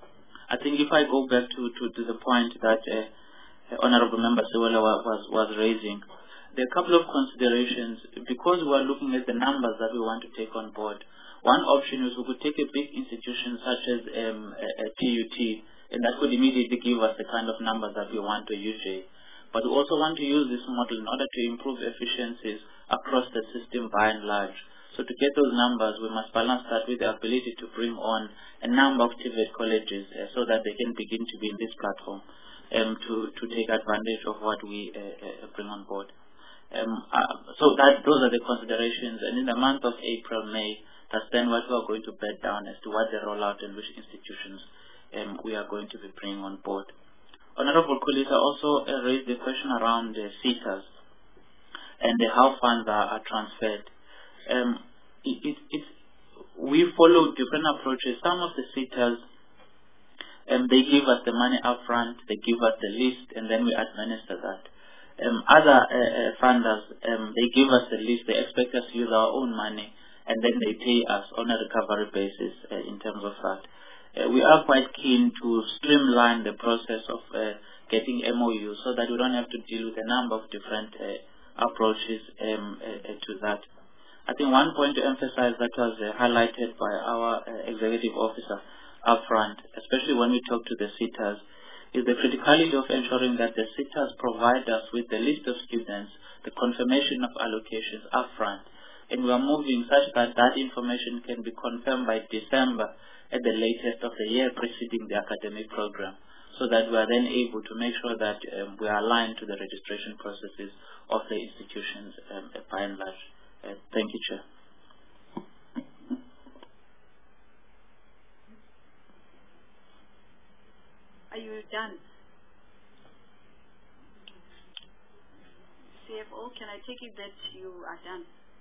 I think if I go back to, to, to the point that uh, Honorable Member Sewela was, was raising, there are a couple of considerations. Because we are looking at the numbers that we want to take on board, one option is we could take a big institution such as um, a, a T U T, and that could immediately give us the kind of numbers that we want to use. But we also want to use this model in order to improve efficiencies across the system by and large. So to get those numbers, we must balance that with the ability to bring on a number of T V E T colleges uh, so that they can begin to be in this platform um, to, to take advantage of what we uh, uh, bring on board. Um, uh, so that those are the considerations. And in the month of April, May, that's then what we are going to bed down as to what the rollout and which institutions um, we are going to be bringing on board. Honorable Kulisa also uh, raised the question around the SETAs and uh, how funds are, are transferred. Um, it, it, it's, we follow different approaches. Some of the SETAs, um, they give us the money up front, they give us the list, and then we administer that. Um, other uh, uh, funders, um, they give us the list, they expect us to use our own money, and then they pay us on a recovery basis uh, in terms of that. Uh, we are quite keen to streamline the process of uh, getting M O Us so that we don't have to deal with a number of different uh, approaches um, uh, to that. I think one point to emphasize that was uh, highlighted by our uh, executive officer up front, especially when we talk to the SETAs, is the criticality of ensuring that the SETAs provide us with the list of students, the confirmation of allocations up front, and we are moving such that that information can be confirmed by December at the latest of the year preceding the academic program, so that we are then able to make sure that um, we are aligned to the registration processes of the institutions um, by and large. Uh, thank you, Chair. Are you done? C F O, can I take it that you are done?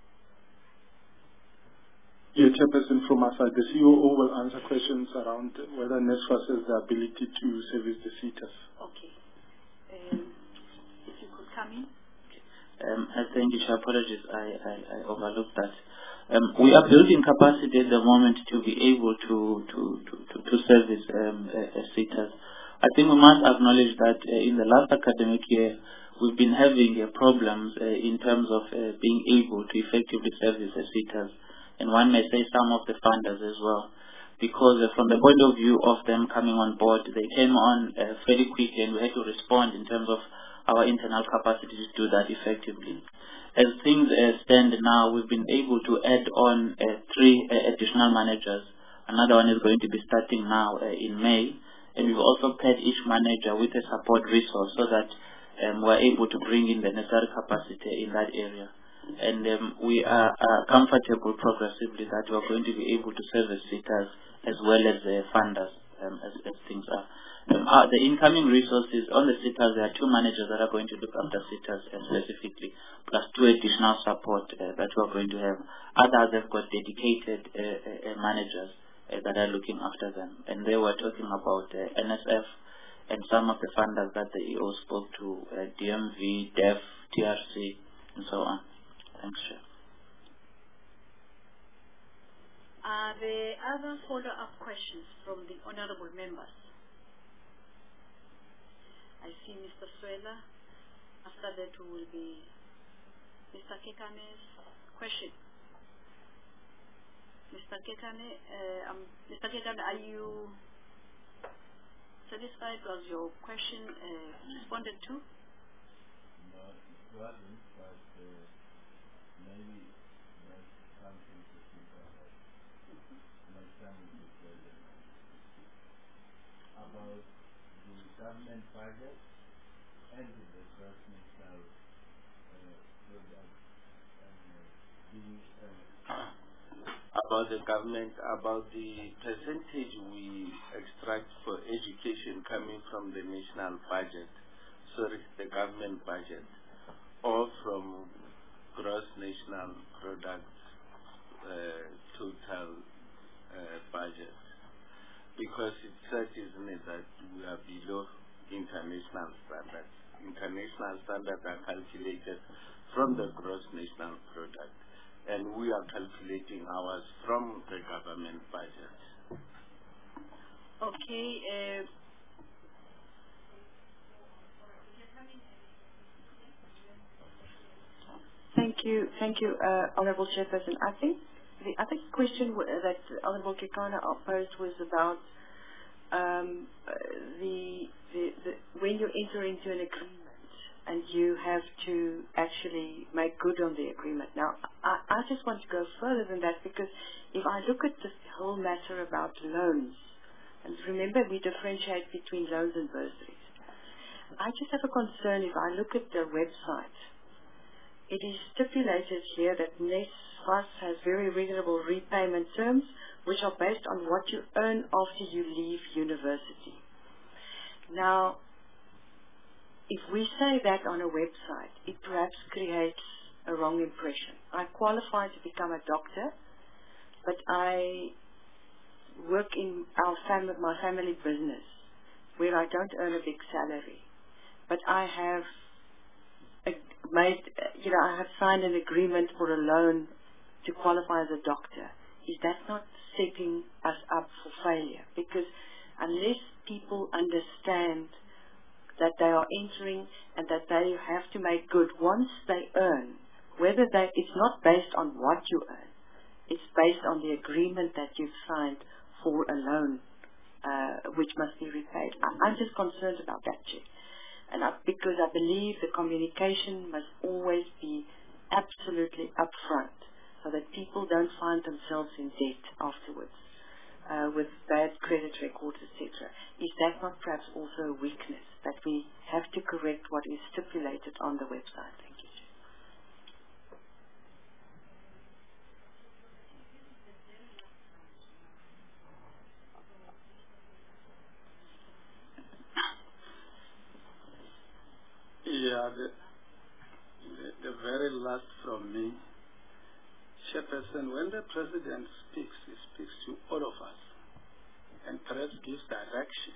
Yeah, Chairperson, from our side, the C O O will answer questions around whether NSFAS has the ability to service the SETAs. Okay. Um, if you could come in. Um, I thank you, Chair. Apologies, I, I, I overlooked that. Um, we are building capacity at the moment to be able to to to, to, to service um, uh, uh, SETAs. I think we must acknowledge that uh, in the last academic year, we've been having uh, problems uh, in terms of uh, being able to effectively service the SETAs, and one may say some of the funders as well, because uh, from the point of view of them coming on board, they came on uh, fairly quickly, and we had to respond in terms of our internal capacity to do that effectively. As things uh, stand now, we've been able to add on uh, three uh, additional managers. Another one is going to be starting now uh, in May, and we've also paired each manager with a support resource so that um, we're able to bring in the necessary capacity in that area. And um, we are uh, comfortable progressively that we're going to be able to service SETAs as well as uh, funders um, as, as things are. Um, uh, the incoming resources on the SETAs, there are two managers that are going to look after SETAs uh, specifically, plus two additional support uh, that we're going to have. Others have got dedicated uh, uh, managers uh, that are looking after them. And they were talking about uh, N S F and some of the funders that the E O spoke to, uh, D M V, D E F, T R C, and so on. Thanks, Chair. Are there other follow-up questions from the honorable members? I see Mister Swela. After that will be Mister Kekane's question. Mister Kekane, uh, um, Mister Kekane, are you satisfied? Was your question uh, responded to? No, it wasn't, but uh, maybe there's something to think about. My son will be present. About the government budget and the gross national uh, product uh, being uh, about the government, about the percentage we extract for education coming from the national budget, sorry, the government budget, or from gross national product uh, total uh, budget. Because it's said, isn't it, that we are below international standards. International standards are calculated from the gross national product, and we are calculating ours from the government budget. Okay. Uh, you, thank you, uh, Honourable Chairperson. I think the other question w that Honourable Kekana posed was about um, uh, the, the, the when you enter into an agreement and you have to actually make good on the agreement. Now, I, I just want to go further than that, because if I look at this whole matter about loans, and remember we differentiate between loans and bursaries, I just have a concern if I look at the website. It is stipulated here that NSFAS has very reasonable repayment terms, which are based on what you earn after you leave university. Now, if we say that on a website, it perhaps creates a wrong impression. I qualify to become a doctor, but I work in our fam my family business, where I don't earn a big salary, but I have made, you know, I have signed an agreement for a loan to qualify as a doctor. Is that not setting us up for failure? Because unless people understand that they are entering and that they have to make good once they earn, whether they, it's not based on what you earn, it's based on the agreement that you've signed for a loan, uh, which must be repaid. I, I'm just concerned about that, Chair. And I, because I believe the communication must always be absolutely upfront, so that people don't find themselves in debt afterwards uh, with bad credit records, et cetera. Is that not perhaps also a weakness, that we have to correct what is stipulated on the website? Thank you. Yeah, the, the, the very last from me. Chairperson, when the President speaks, he speaks to all of us and perhaps gives direction.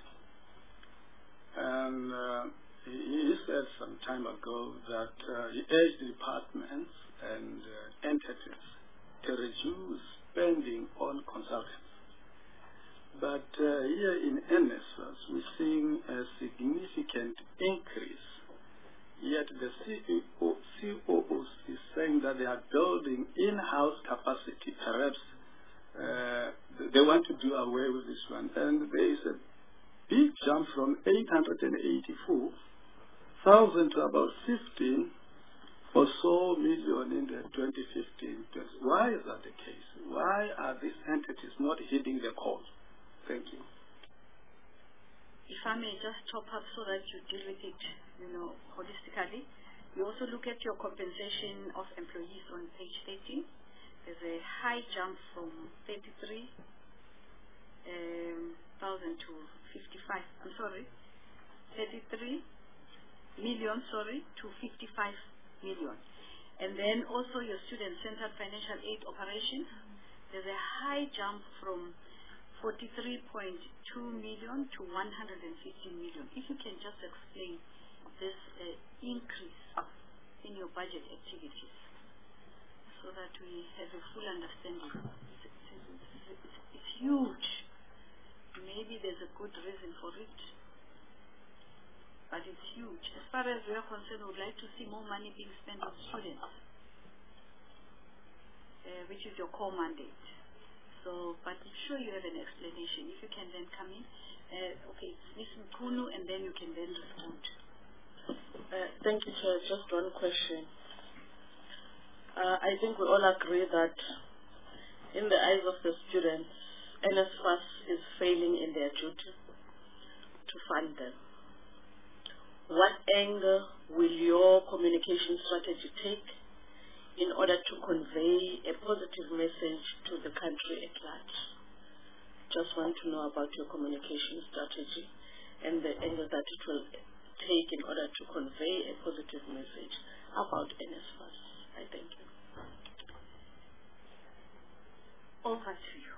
And uh, he, he said some time ago that uh, he urged departments and uh, entities to reduce spending on consultants. But uh, here in N S F A S, we're seeing a significant increase. Yet the C O Os is saying that they are building in-house capacity. Perhaps uh, they want to do away with this one. And there is a big jump from eight hundred eighty-four thousand to about fifteen or so million in the twenty fifteen. Why is that the case? Why are these entities not hitting the call? Thank you. If I may just top up so that you deal with it, you know, holistically. You also look at your compensation of employees on page thirteen. There's a high jump from thirty-three thousand to fifty-five. I'm sorry, thirty-three million. Sorry, to fifty-five million. And then also your student-centered financial aid operations. There's a high jump from forty-three point two million to one hundred fifty million. If you can just explain this uh, increase in your budget activities so that we have a full understanding. It's, it's, it's, it's huge. Maybe there's a good reason for it, but it's huge. As far as we are concerned, we would like to see more money being spent on students, uh, which is your core mandate. So, but I'm sure you have an explanation. If you can then come in. Uh, okay, Miz Mkunu, and then you can then respond. Uh, thank you, Chair. Just one question. Uh, I think we all agree that in the eyes of the students, N S F A S is failing in their duty to fund them. What angle will your communication strategy take in order to convey a positive message to the country at large? Just want to know about your communication strategy and the angle that it will take in order to convey a positive message about N S F A S. I thank you. Over to you.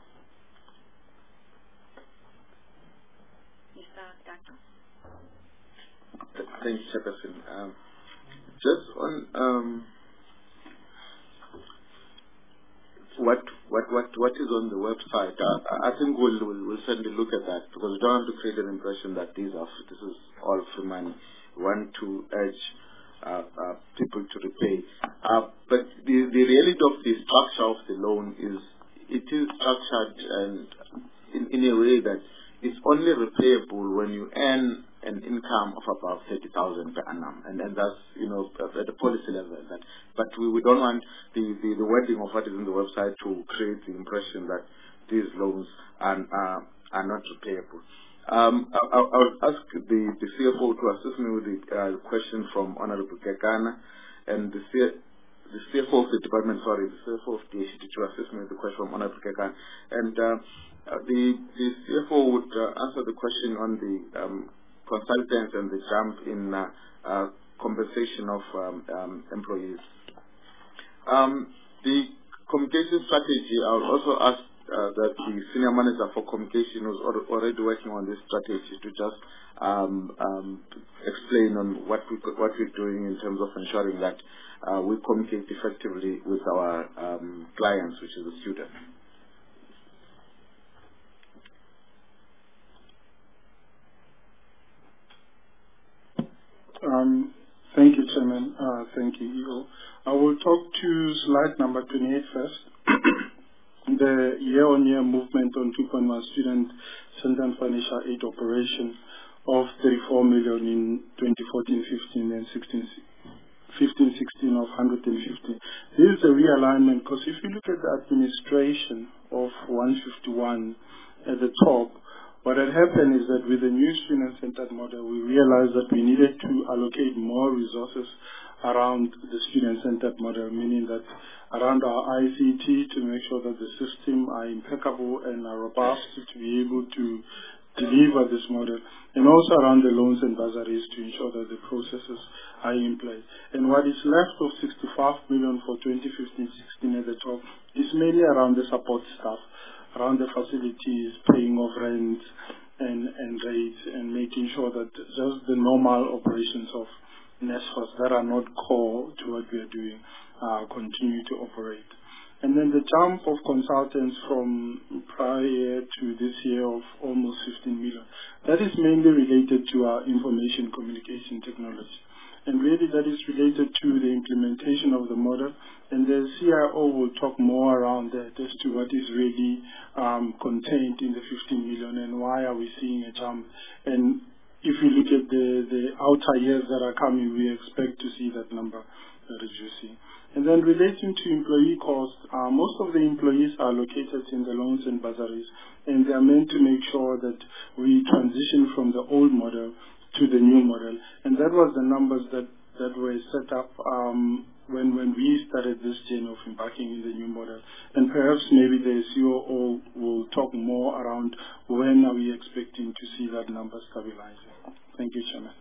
Mister Dato. Thank you, Chairperson. Um, just on um, what what what what is on the website, uh, I think we'll, we'll we'll certainly look at that, because we don't want to create an impression that these are this is all free money. We want to urge uh, uh, people to repay. Uh, but the, the reality of the structure of the loan is it is structured and in, in a way that it's only repayable when you earn an income of about thirty thousand per annum, and then that's, you know, at the policy level. That, but we, we don't want the, the, the wording of what is in the website to create the impression that these loans are, uh, are not repayable. Um, I, I, I'll ask the, the C F O to assist me with the uh, question from Honorable Kekana, and the, C, the C F O of the department, sorry, the C F O of the D H E to assist me with the question from Honorable Kekana. And uh, uh, the, the C F O would uh, answer the question on the um, consultants and the jump in uh, uh, compensation of um, um, employees. Um, the communication strategy, I'll also ask uh, that the senior manager for communication was al already working on this strategy to just um, um, explain on what, we, what we're doing in terms of ensuring that uh, we communicate effectively with our um, clients, which is the students. Um, thank you, Chairman. Uh, thank you, E O. I will talk to slide number twenty-eight first. The year-on-year movement on two point one student center and financial aid operation of thirty-four million in twenty fourteen fifteen and sixteen sixteen of one hundred fifty. This is a realignment because if you look at the administration of one fifty-one at the top, what had happened is that with the new student-centered model, we realized that we needed to allocate more resources around the student-centered model, meaning that around our I C T to make sure that the system are impeccable and are robust to be able to deliver this model, and also around the loans and bursaries to ensure that the processes are in place. And what is left of sixty-five million for twenty fifteen sixteen at the top is mainly around the support staff, around the facilities, paying of rent and, and rates, and making sure that just the normal operations of NSFAS that are not core to what we are doing uh, continue to operate. And then the jump of consultants from prior year to this year of almost fifteen million, that is mainly related to our information communication technology. And really that is related to the implementation of the model. And the C I O will talk more around that as to what is really um, contained in the fifteen million and why are we seeing a jump. And if you look at the, the outer years that are coming, we expect to see that number reducing. And then relating to employee costs, uh, most of the employees are located in the loans and bursaries, and they are meant to make sure that we transition from the old model to the new model. And that was the numbers that, that were set up um, when, when we started this journey of embarking in the new model. And perhaps maybe the C O O will talk more around when are we expecting to see that number stabilizing. Thank you, Chairman.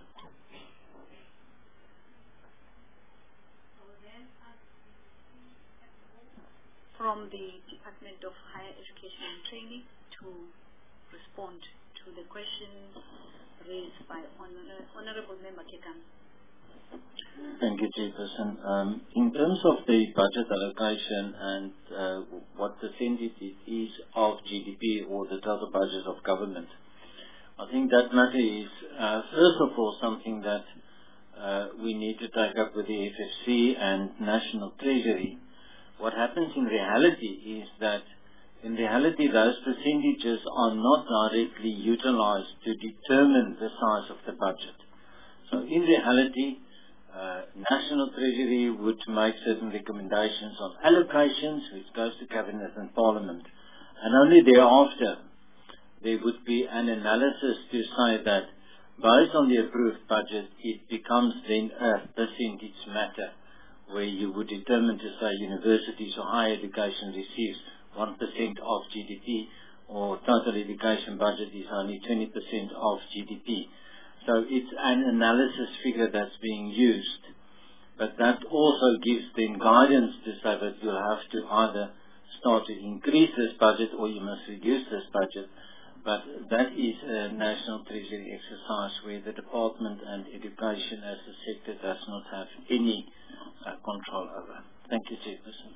From the Department of Higher Education and Training to respond to the questions raised by Honor Honorable Member Kekan. Thank you, Chairperson. Um, in terms of the budget allocation and uh, what percentage it is of G D P or the total budget of government, I think that matter is, uh, first of all, something that uh, we need to take up with the F F C and National Treasury. What happens in reality is that in reality those percentages are not directly utilized to determine the size of the budget. So in reality, uh, National Treasury would make certain recommendations on allocations which goes to Cabinet and Parliament, and only thereafter there would be an analysis to say that based on the approved budget it becomes then a percentage matter, where you would determine to say universities or higher education receives one percent of G D P, or total education budget is only twenty percent of G D P. So it's an analysis figure that's being used, but that also gives them guidance to say that you'll have to either start to increase this budget or you must reduce this budget. But that is a National Treasury exercise where the department and education as a sector does not have any uh, control over. Thank you, Chairperson.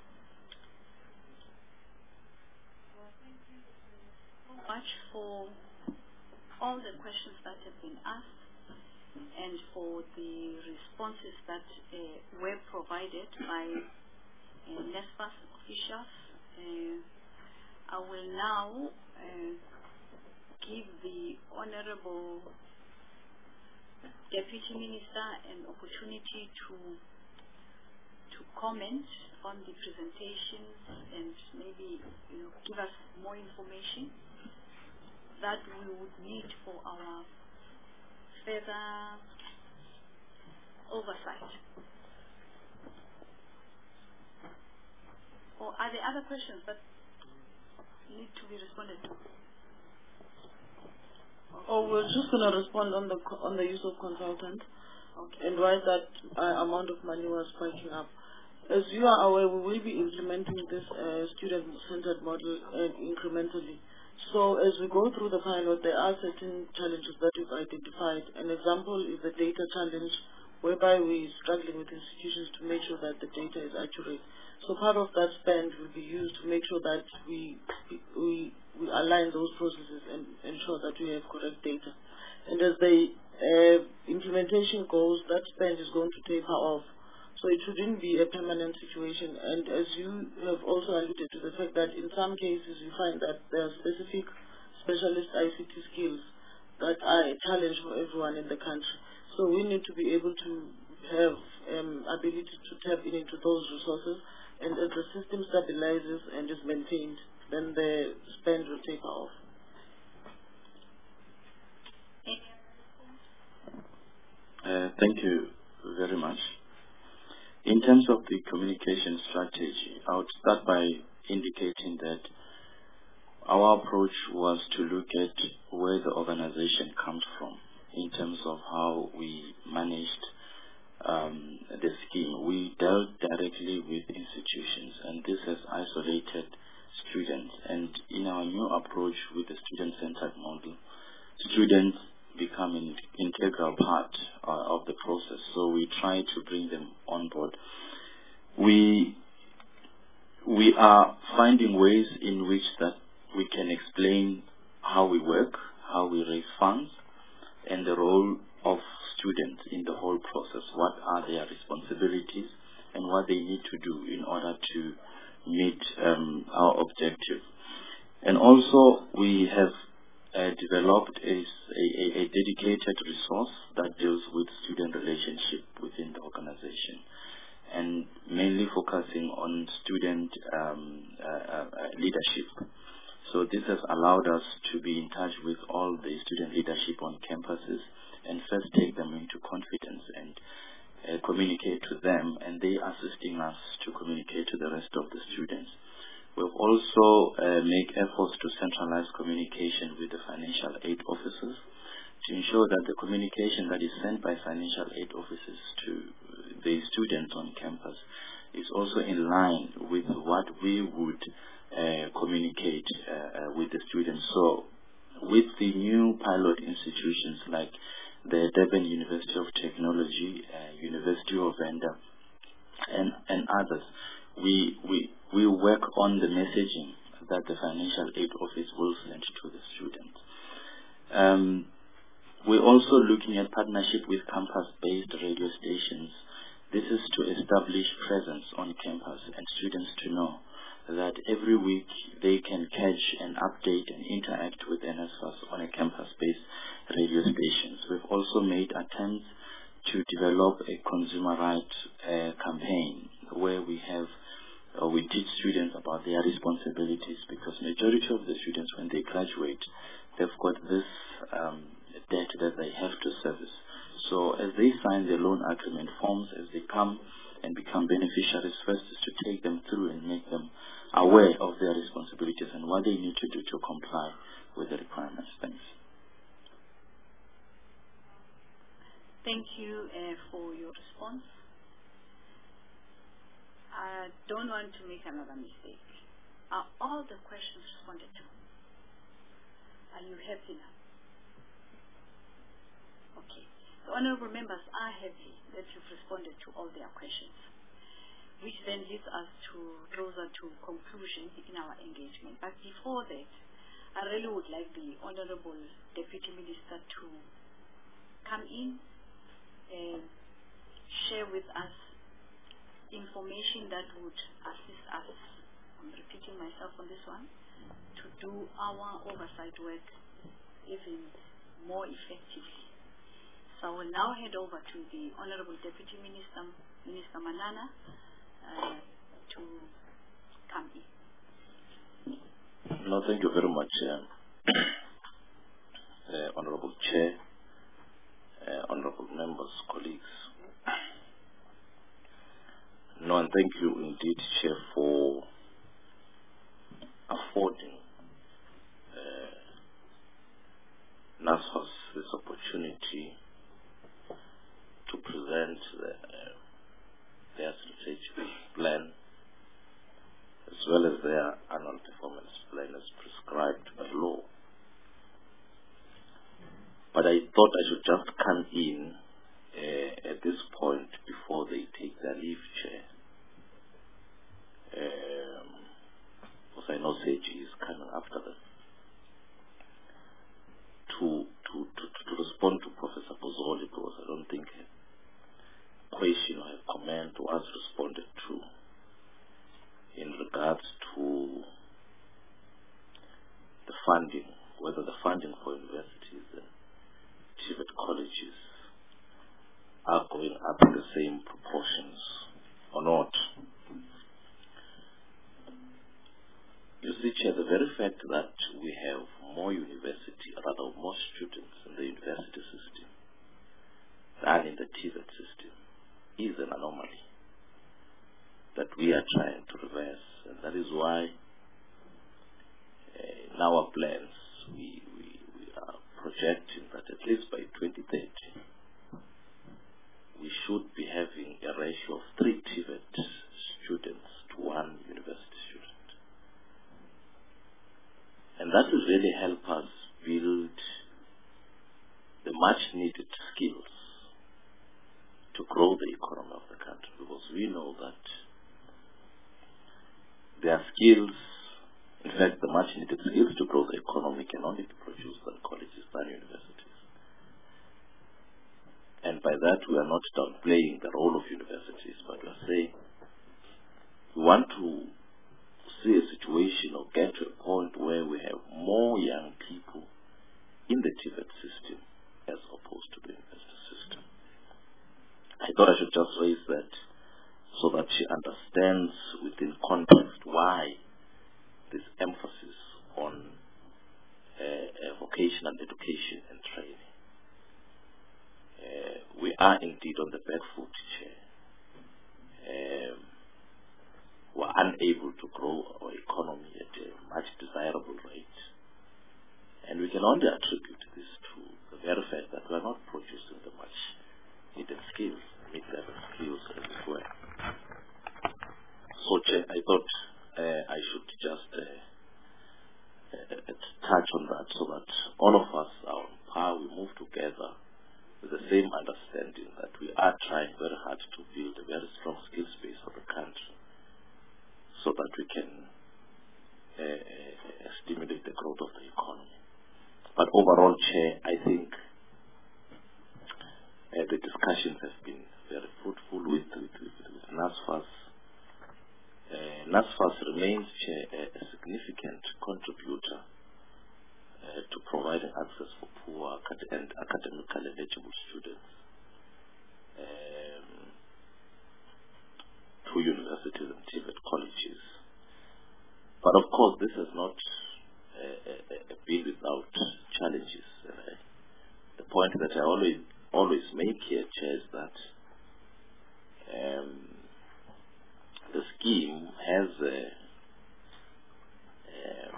Thank you so much for all the questions that have been asked, and for the responses that uh, were provided by uh, NSFAS officials. Uh, I will now uh, give the Honorable Deputy Minister an opportunity to to comment on the presentations and maybe, you know, give us more information that we would need for our further oversight. Or are there other questions that need to be responded to? Oh, we're just going to respond on the co- on the use of consultant, okay, and why that uh, amount of money was spiking up. As you are aware, we will be implementing this uh, student-centered model uh, incrementally. So as we go through the pilot, there are certain challenges that we've identified. An example is the data challenge, whereby we're struggling with institutions to make sure that the data is accurate. So part of that spend will be used to make sure that we we, we align those processes and ensure that we have correct data. And as the uh, implementation goes, that spend is going to taper off. So it shouldn't be a permanent situation. And as you have also alluded to the fact that in some cases you find that there are specific specialist I C T skills that are a challenge for everyone in the country. So we need to be able to have um, ability to tap into those resources. And as the system stabilizes and is maintained, then the spend will taper off. Uh, thank you very much. In terms of the communication strategy, I would start by indicating that our approach was to look at where the organization comes from in terms of how we managed um, the scheme. We dealt directly with institutions, and this has isolated students. And in our new approach with the student-centered model, students become an integral part uh, of the process. So we try to bring them on board. We we are finding ways in which that we can explain how we work, how we raise funds, and the role of students in the whole process. What are their responsibilities and what they need to do in order to meet um, our objective. And also we have Uh, developed a, a, a dedicated resource that deals with student relationship within the organization, and mainly focusing on student um, uh, uh, leadership. So this has allowed us to be in touch with all the student leadership on campuses and first take them into confidence and uh, communicate to them, and they assisting us to communicate to the rest of the students. We've also uh, made efforts to centralize communication with the financial aid officers to ensure that the communication that is sent by financial aid officers to the students on campus is also in line with what we would uh, communicate uh, uh, with the students. So with the new pilot institutions like the Durban University of Technology, uh, University of Venda, and, and others, we, we We work on the messaging that the financial aid office will send to the students. Um, we're also looking at partnership with campus-based radio stations. This is to establish presence on campus and students to know that every week they can catch and update and interact with NSFAS on a campus-based radio stations. We've also made attempts to develop a consumer rights uh, campaign where we have Uh, we teach students about their responsibilities, because majority of the students, when they graduate, they've got this um, debt that they have to service. So as they sign their loan agreement forms, as they come and become beneficiaries, first is to take them through and make them aware of their responsibilities and what they need to do to comply with the requirements. Thanks. Thank you uh, for your response. I don't want to make another mistake. Are all the questions responded to? Are you happy now? Okay. The honorable members are happy that you've responded to all their questions, which then leads us to closer to conclusion in our engagement. But before that, I really would like the Honorable Deputy Minister to come in uh, share with us information that would assist us, I'm repeating myself on this one, to do our oversight work even more effectively. So I will now hand over to the Honorable Deputy Minister, Minister Manana, uh, to come in. No, thank you very much, uh, uh, Honorable Chair, uh, Honorable members, colleagues. No, and thank you indeed, Chair, for affording uh, NSFAS this opportunity to present the, uh, their strategic plan as well as their annual performance plan as prescribed by law. But I thought I should just come in uh, at this point before they take their leave, Chair. Um, because I know Seiji is coming after them. To, to, to, to respond to Professor Bozoli, because I don't think a question or a comment was responded to in regards to the funding, whether the funding for universities and TVET colleges are going up in the same proportions or not. You see, Chair, the very fact that we have more university, rather more students in the university system than in the TVET system is an anomaly that we are trying to reverse, and that is why uh, in our plans we, we, we are projecting that at least by twenty thirty we should be having a ratio of three TVET students to one university student. And that will really help us build the much needed skills to grow the economy of the country, because we know that their skills, in fact the much needed skills to grow the economy, can only be produced at colleges than universities. And by that we are not downplaying the role of universities, but we are saying we want to see a situation or get to a point where we have more young people in the TVET system as opposed to the university system. I thought I should just raise that so that she understands within context why this emphasis on uh, uh, vocational education and training. Uh, we are indeed on the back foot, Chair. Um, we are unable to grow our economy at a much desirable rate. And we can only attribute this to the very fact that we are not producing the much needed skills, mid-level skills as it were. So, Chair, I thought uh, I should just uh, uh, touch on that so that all of us are on par. We move together with the same understanding that we are trying very hard to build a very strong skill space for the country so that we can uh, uh, stimulate the growth of the economy. But overall, Chair, I think uh, the discussions have been very fruitful with, with, with, with NSFAS. Uh, NSFAS remains, Chair, a, a significant contributor uh, to providing access for poor and academically eligible students um, to universities and TVET colleges. But of course, this has not uh, uh, been without challenges. Uh, the point that I always always make here, Chair, is that um, the scheme has uh, uh,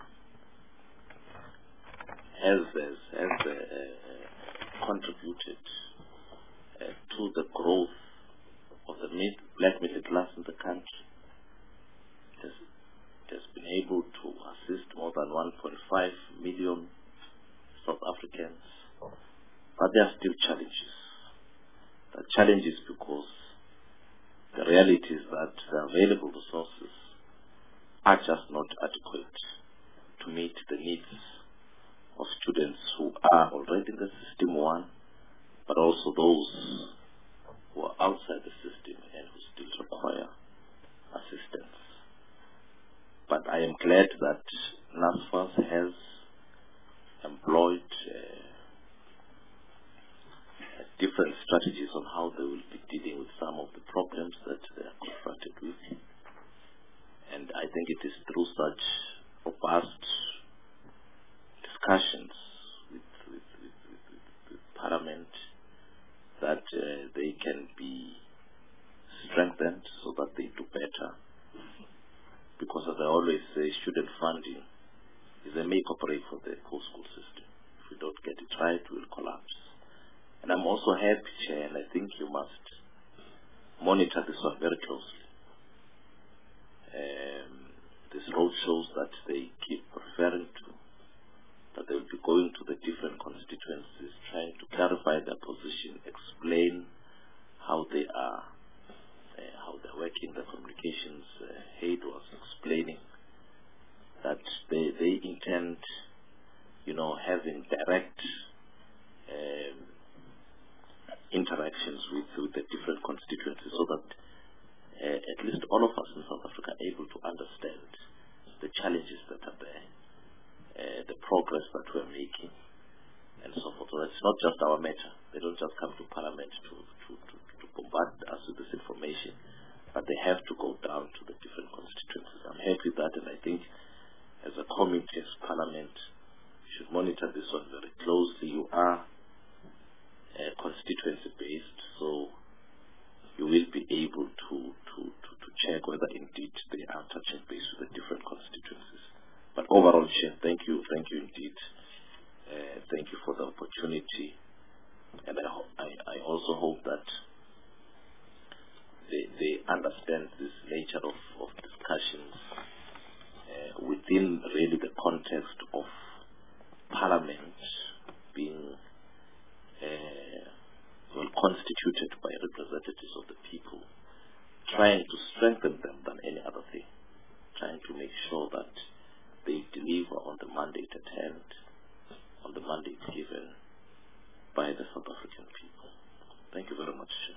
has has, has uh, uh, contributed uh, to the growth of the mid, black middle class in the country. It has, it has been able to assist more than one point five million South Africans, but there are still challenges. The challenges because the reality is that the available resources are just not adequate to meet the needs of students who are already in the system one, but also those outside the system and who still require assistance. But I am glad that NSFAS has employed uh, different strategies on how they will be dealing with some of the problems that they are confronted with. And I think it is through such robust discussions with, with, with, with, with, with Parliament that uh, they can be strengthened so that they do better. Because as I always say, student funding is a make or break for the post-school system. If we don't get it right, we'll collapse. And I'm also happy, Chair, and I think you must monitor this one very closely. Um, these road shows that they keep referring to, that they will be going to the different constituencies, trying to clarify their position, explain how they are, uh, how they're working. The communications uh, head was explaining that they, they intend, you know, having direct um, interactions with, with the different constituencies so that uh, at least all of us in South Africa are able to understand the challenges that are there, uh, the progress that we're making, and so forth. So it's not just our matter. They don't just come to Parliament to, to, to, to bombard us with this information, but they have to go down to the different constituencies. I'm happy with that, and I think as a committee, as Parliament, you should monitor this one very closely. You are Uh, constituency based, so you will be able to, to, to, to check whether indeed they are touching base with the different constituencies. But overall, Chair, thank you, thank you indeed. Uh, thank you for the opportunity, and I, I, I also hope that they, they understand this nature of, of discussions uh, within really the context of Parliament being Uh, well constituted by representatives of the people, trying to strengthen them than any other thing, trying to make sure that they deliver on the mandate at hand, on the mandate given by the South African people. Thank you very much, Chair.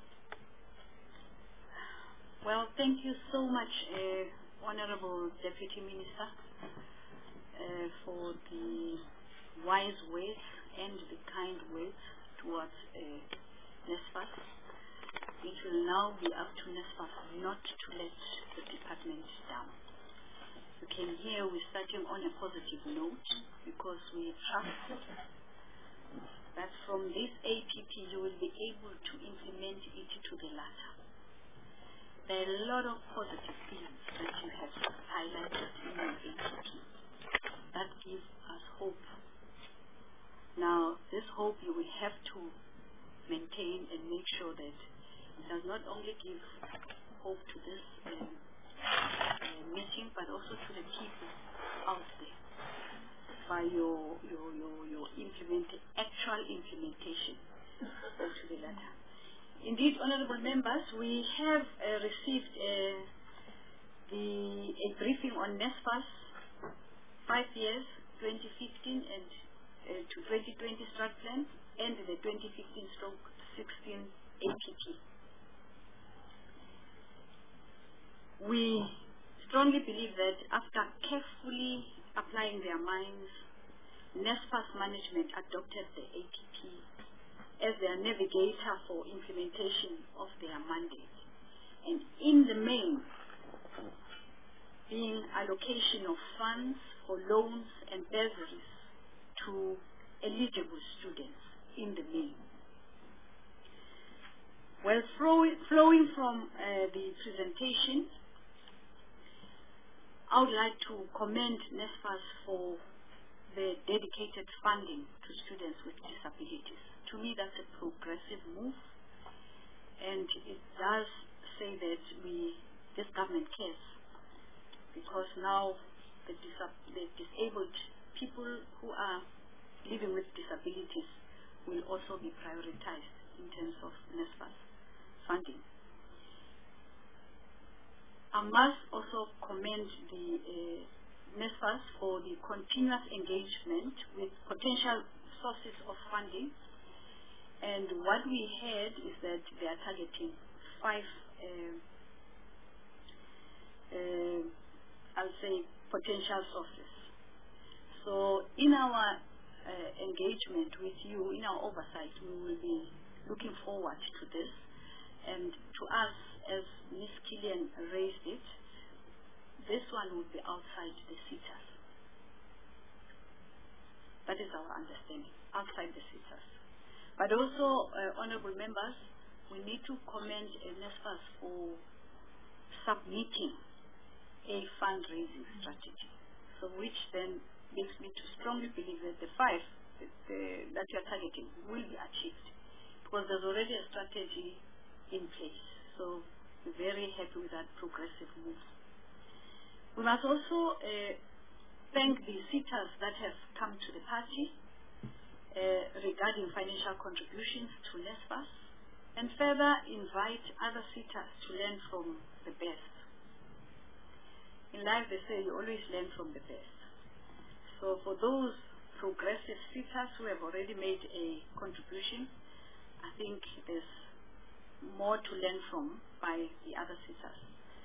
Well, thank you so much, uh, Honorable Deputy Minister, uh, for the wise words and the kind words towards uh, NSFAS. It will now be up to NSFAS not to let the department down. You can hear we're starting on a positive note because we trust that from this A P P you will be able to implement it to the latter. There are a lot of positive things that you have highlighted in your A P P that gives us hope. Now, this hope you will have to maintain and make sure that it does not only give hope to this uh, uh, meeting, but also to the people out there by your your your, your implement actual implementation to the latter. Indeed, honourable members, we have uh, received uh, the a briefing on NSFAS five years, twenty fifteen and Uh, to twenty twenty strat plan and the twenty fifteen stroke sixteen A P P. We strongly believe that after carefully applying their minds, NSFAS management adopted the A P P as their navigator for implementation of their mandate. And in the main, being allocation of funds for loans and bursaries to eligible students in the main. Well, flowing, flowing from uh, the presentation, I would like to commend NSFAS for the dedicated funding to students with disabilities. To me, that's a progressive move, and it does say that we, this government cares, because now the, disab the disabled people who are living with disabilities will also be prioritized in terms of NSFAS funding. I must also commend the uh, NSFAS for the continuous engagement with potential sources of funding And what we heard is that they are targeting five, uh, uh, I'll say, potential sources. So in our uh, engagement with you, in our oversight, we will be looking forward to this. And to us, as Miz Killian raised it, this one will be outside the SETAs. That is our understanding, outside the SETAs. But also, uh, honorable members, we need to commend uh, NSFAS for submitting a fundraising strategy, so which then makes me to strongly believe that the five that, uh, that you are targeting will be achieved, because there's already a strategy in place. So we're very happy with that progressive move. We must also uh, thank the SETAs that have come to the party uh, regarding financial contributions to NSFAS, and further invite other SETAs to learn from the best. In life, they say you always learn from the best. So for those progressive SETAs who have already made a contribution, I think there's more to learn from by the other SETAs.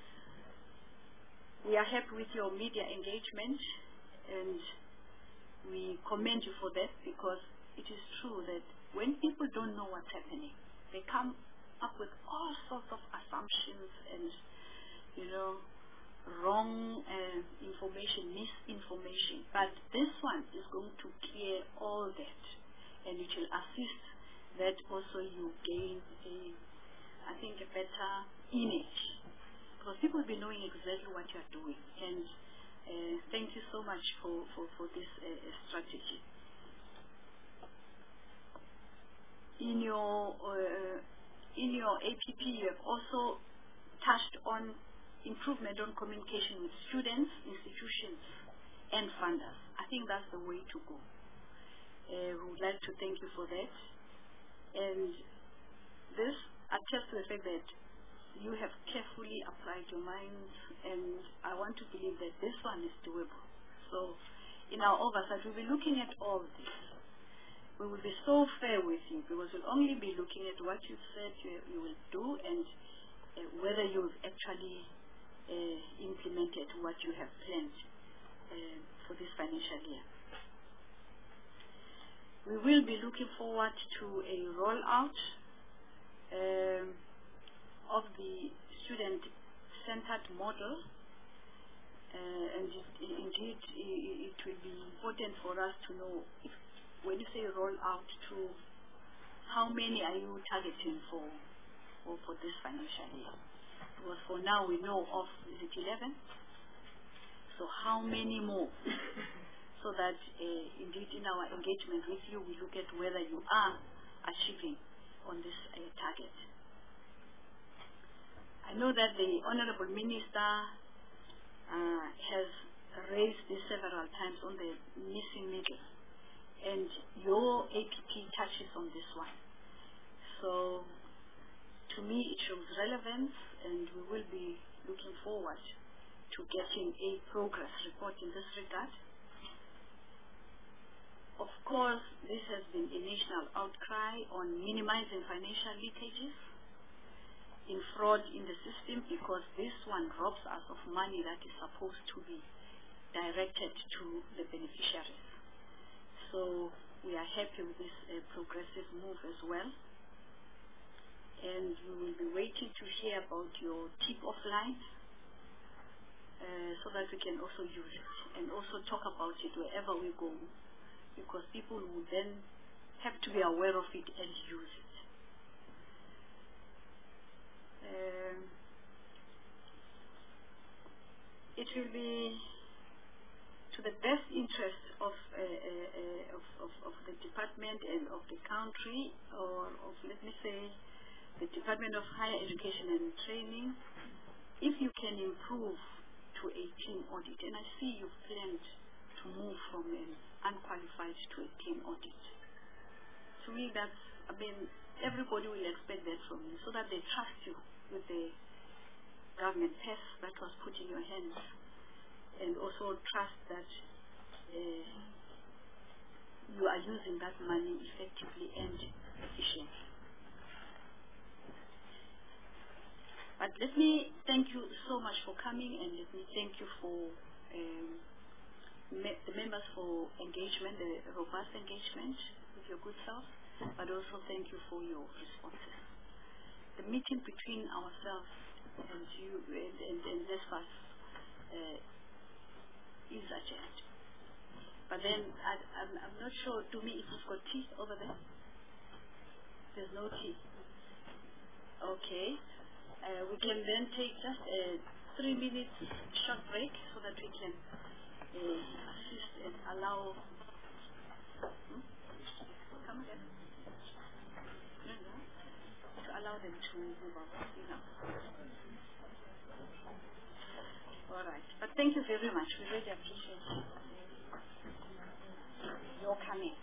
We are happy with your media engagement, and we commend you for that, because it is true that when people don't know what's happening, they come up with all sorts of assumptions and, you know, wrong uh, information, misinformation. But this one is going to clear all that, and it will assist that also you gain a, I think, a better image, because people will be knowing exactly what you are doing. And uh, thank you so much for, for, for this uh, strategy. In your, uh, in your A P P, you have also touched on improvement on communication with students, institutions, and funders. I think that's the way to go. Uh, we would like to thank you for that. And this attests to the fact that you have carefully applied your minds, and I want to believe that this one is doable. So in our oversight, we'll be looking at all this. We will be so fair with you, because we'll only be looking at what you said you, you will do, and uh, whether you've actually uh, implemented what you have planned uh, for this financial year. We will be looking forward to a rollout um, of the student-centered model, uh, and it, indeed it, it will be important for us to know, if, when you say rollout, to how many are you targeting for, for, for this financial year? Because for now we know of, is it eleven? So how many more? So that uh, indeed in our engagement with you, we look at whether you are achieving on this uh, target. I know that the Honorable Minister uh, has raised this several times on the missing middle, and your A P P touches on this one. So to me it shows relevance, and we will be looking forward to getting a progress report in this regard. Of course, this has been a national outcry on minimizing financial leakages in fraud in the system, because this one robs us of money that is supposed to be directed to the beneficiaries. So we are happy with this uh, progressive move as well. And we will be waiting to hear about your tip-off line uh, so that we can also use it and also talk about it wherever we go, because people will then have to be aware of it and use it. Um, it will be to the best interest of, uh, uh, uh, of, of, of the department and of the country, or of, let me say, the Department of Higher Education and Training, if you can improve to a team audit. And I see you've planned to move from an unqualified to a team audit. To me, that's, I mean, everybody will expect that from you, so that they trust you with the government purse that was put in your hands, and also trust that uh, you are using that money effectively and efficiently. But let me thank you so much for coming, and let me thank you for um, me the members for engagement, the robust engagement with your good self, but also thank you for your responses. The meeting between ourselves and you and, and, and NSFAS uh, is adjourned. But then I, I'm, I'm not sure, to me, if you've got tea over there. There's no tea. Okay. Uh, we can then take just a three minutes short break so that we can uh, assist and allow. Hmm? Come again. No, no. To allow them to move on, you know. All right. But thank you very much. We really appreciate your coming.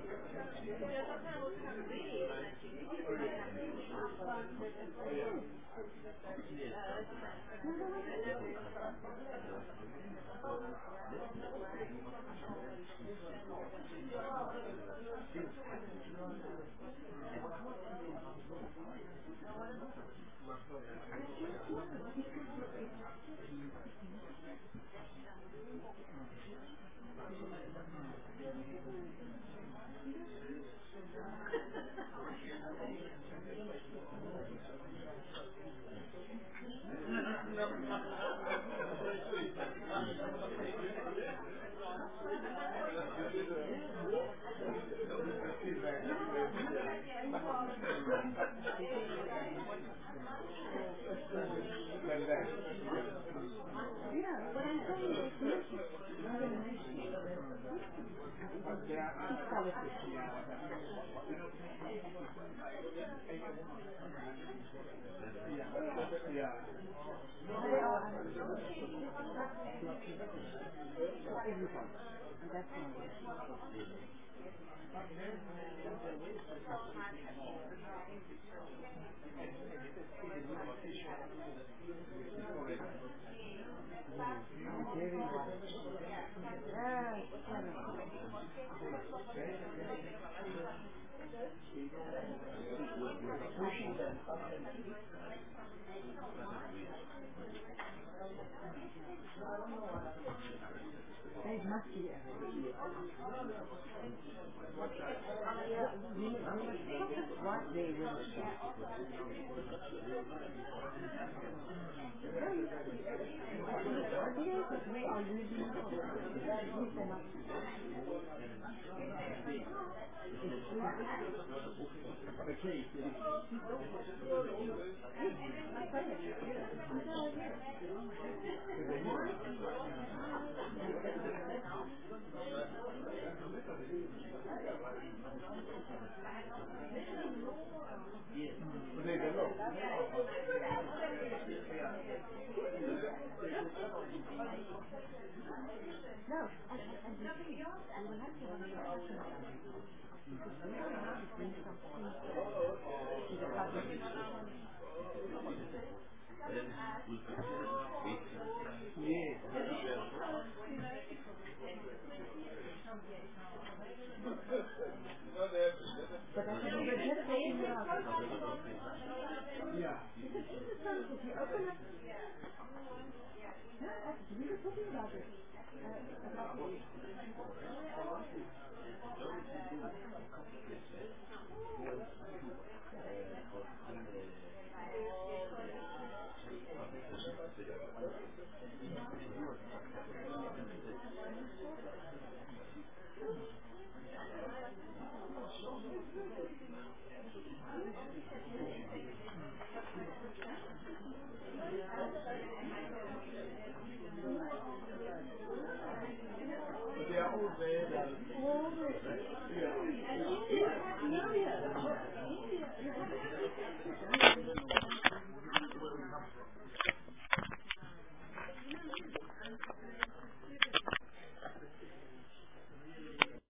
No.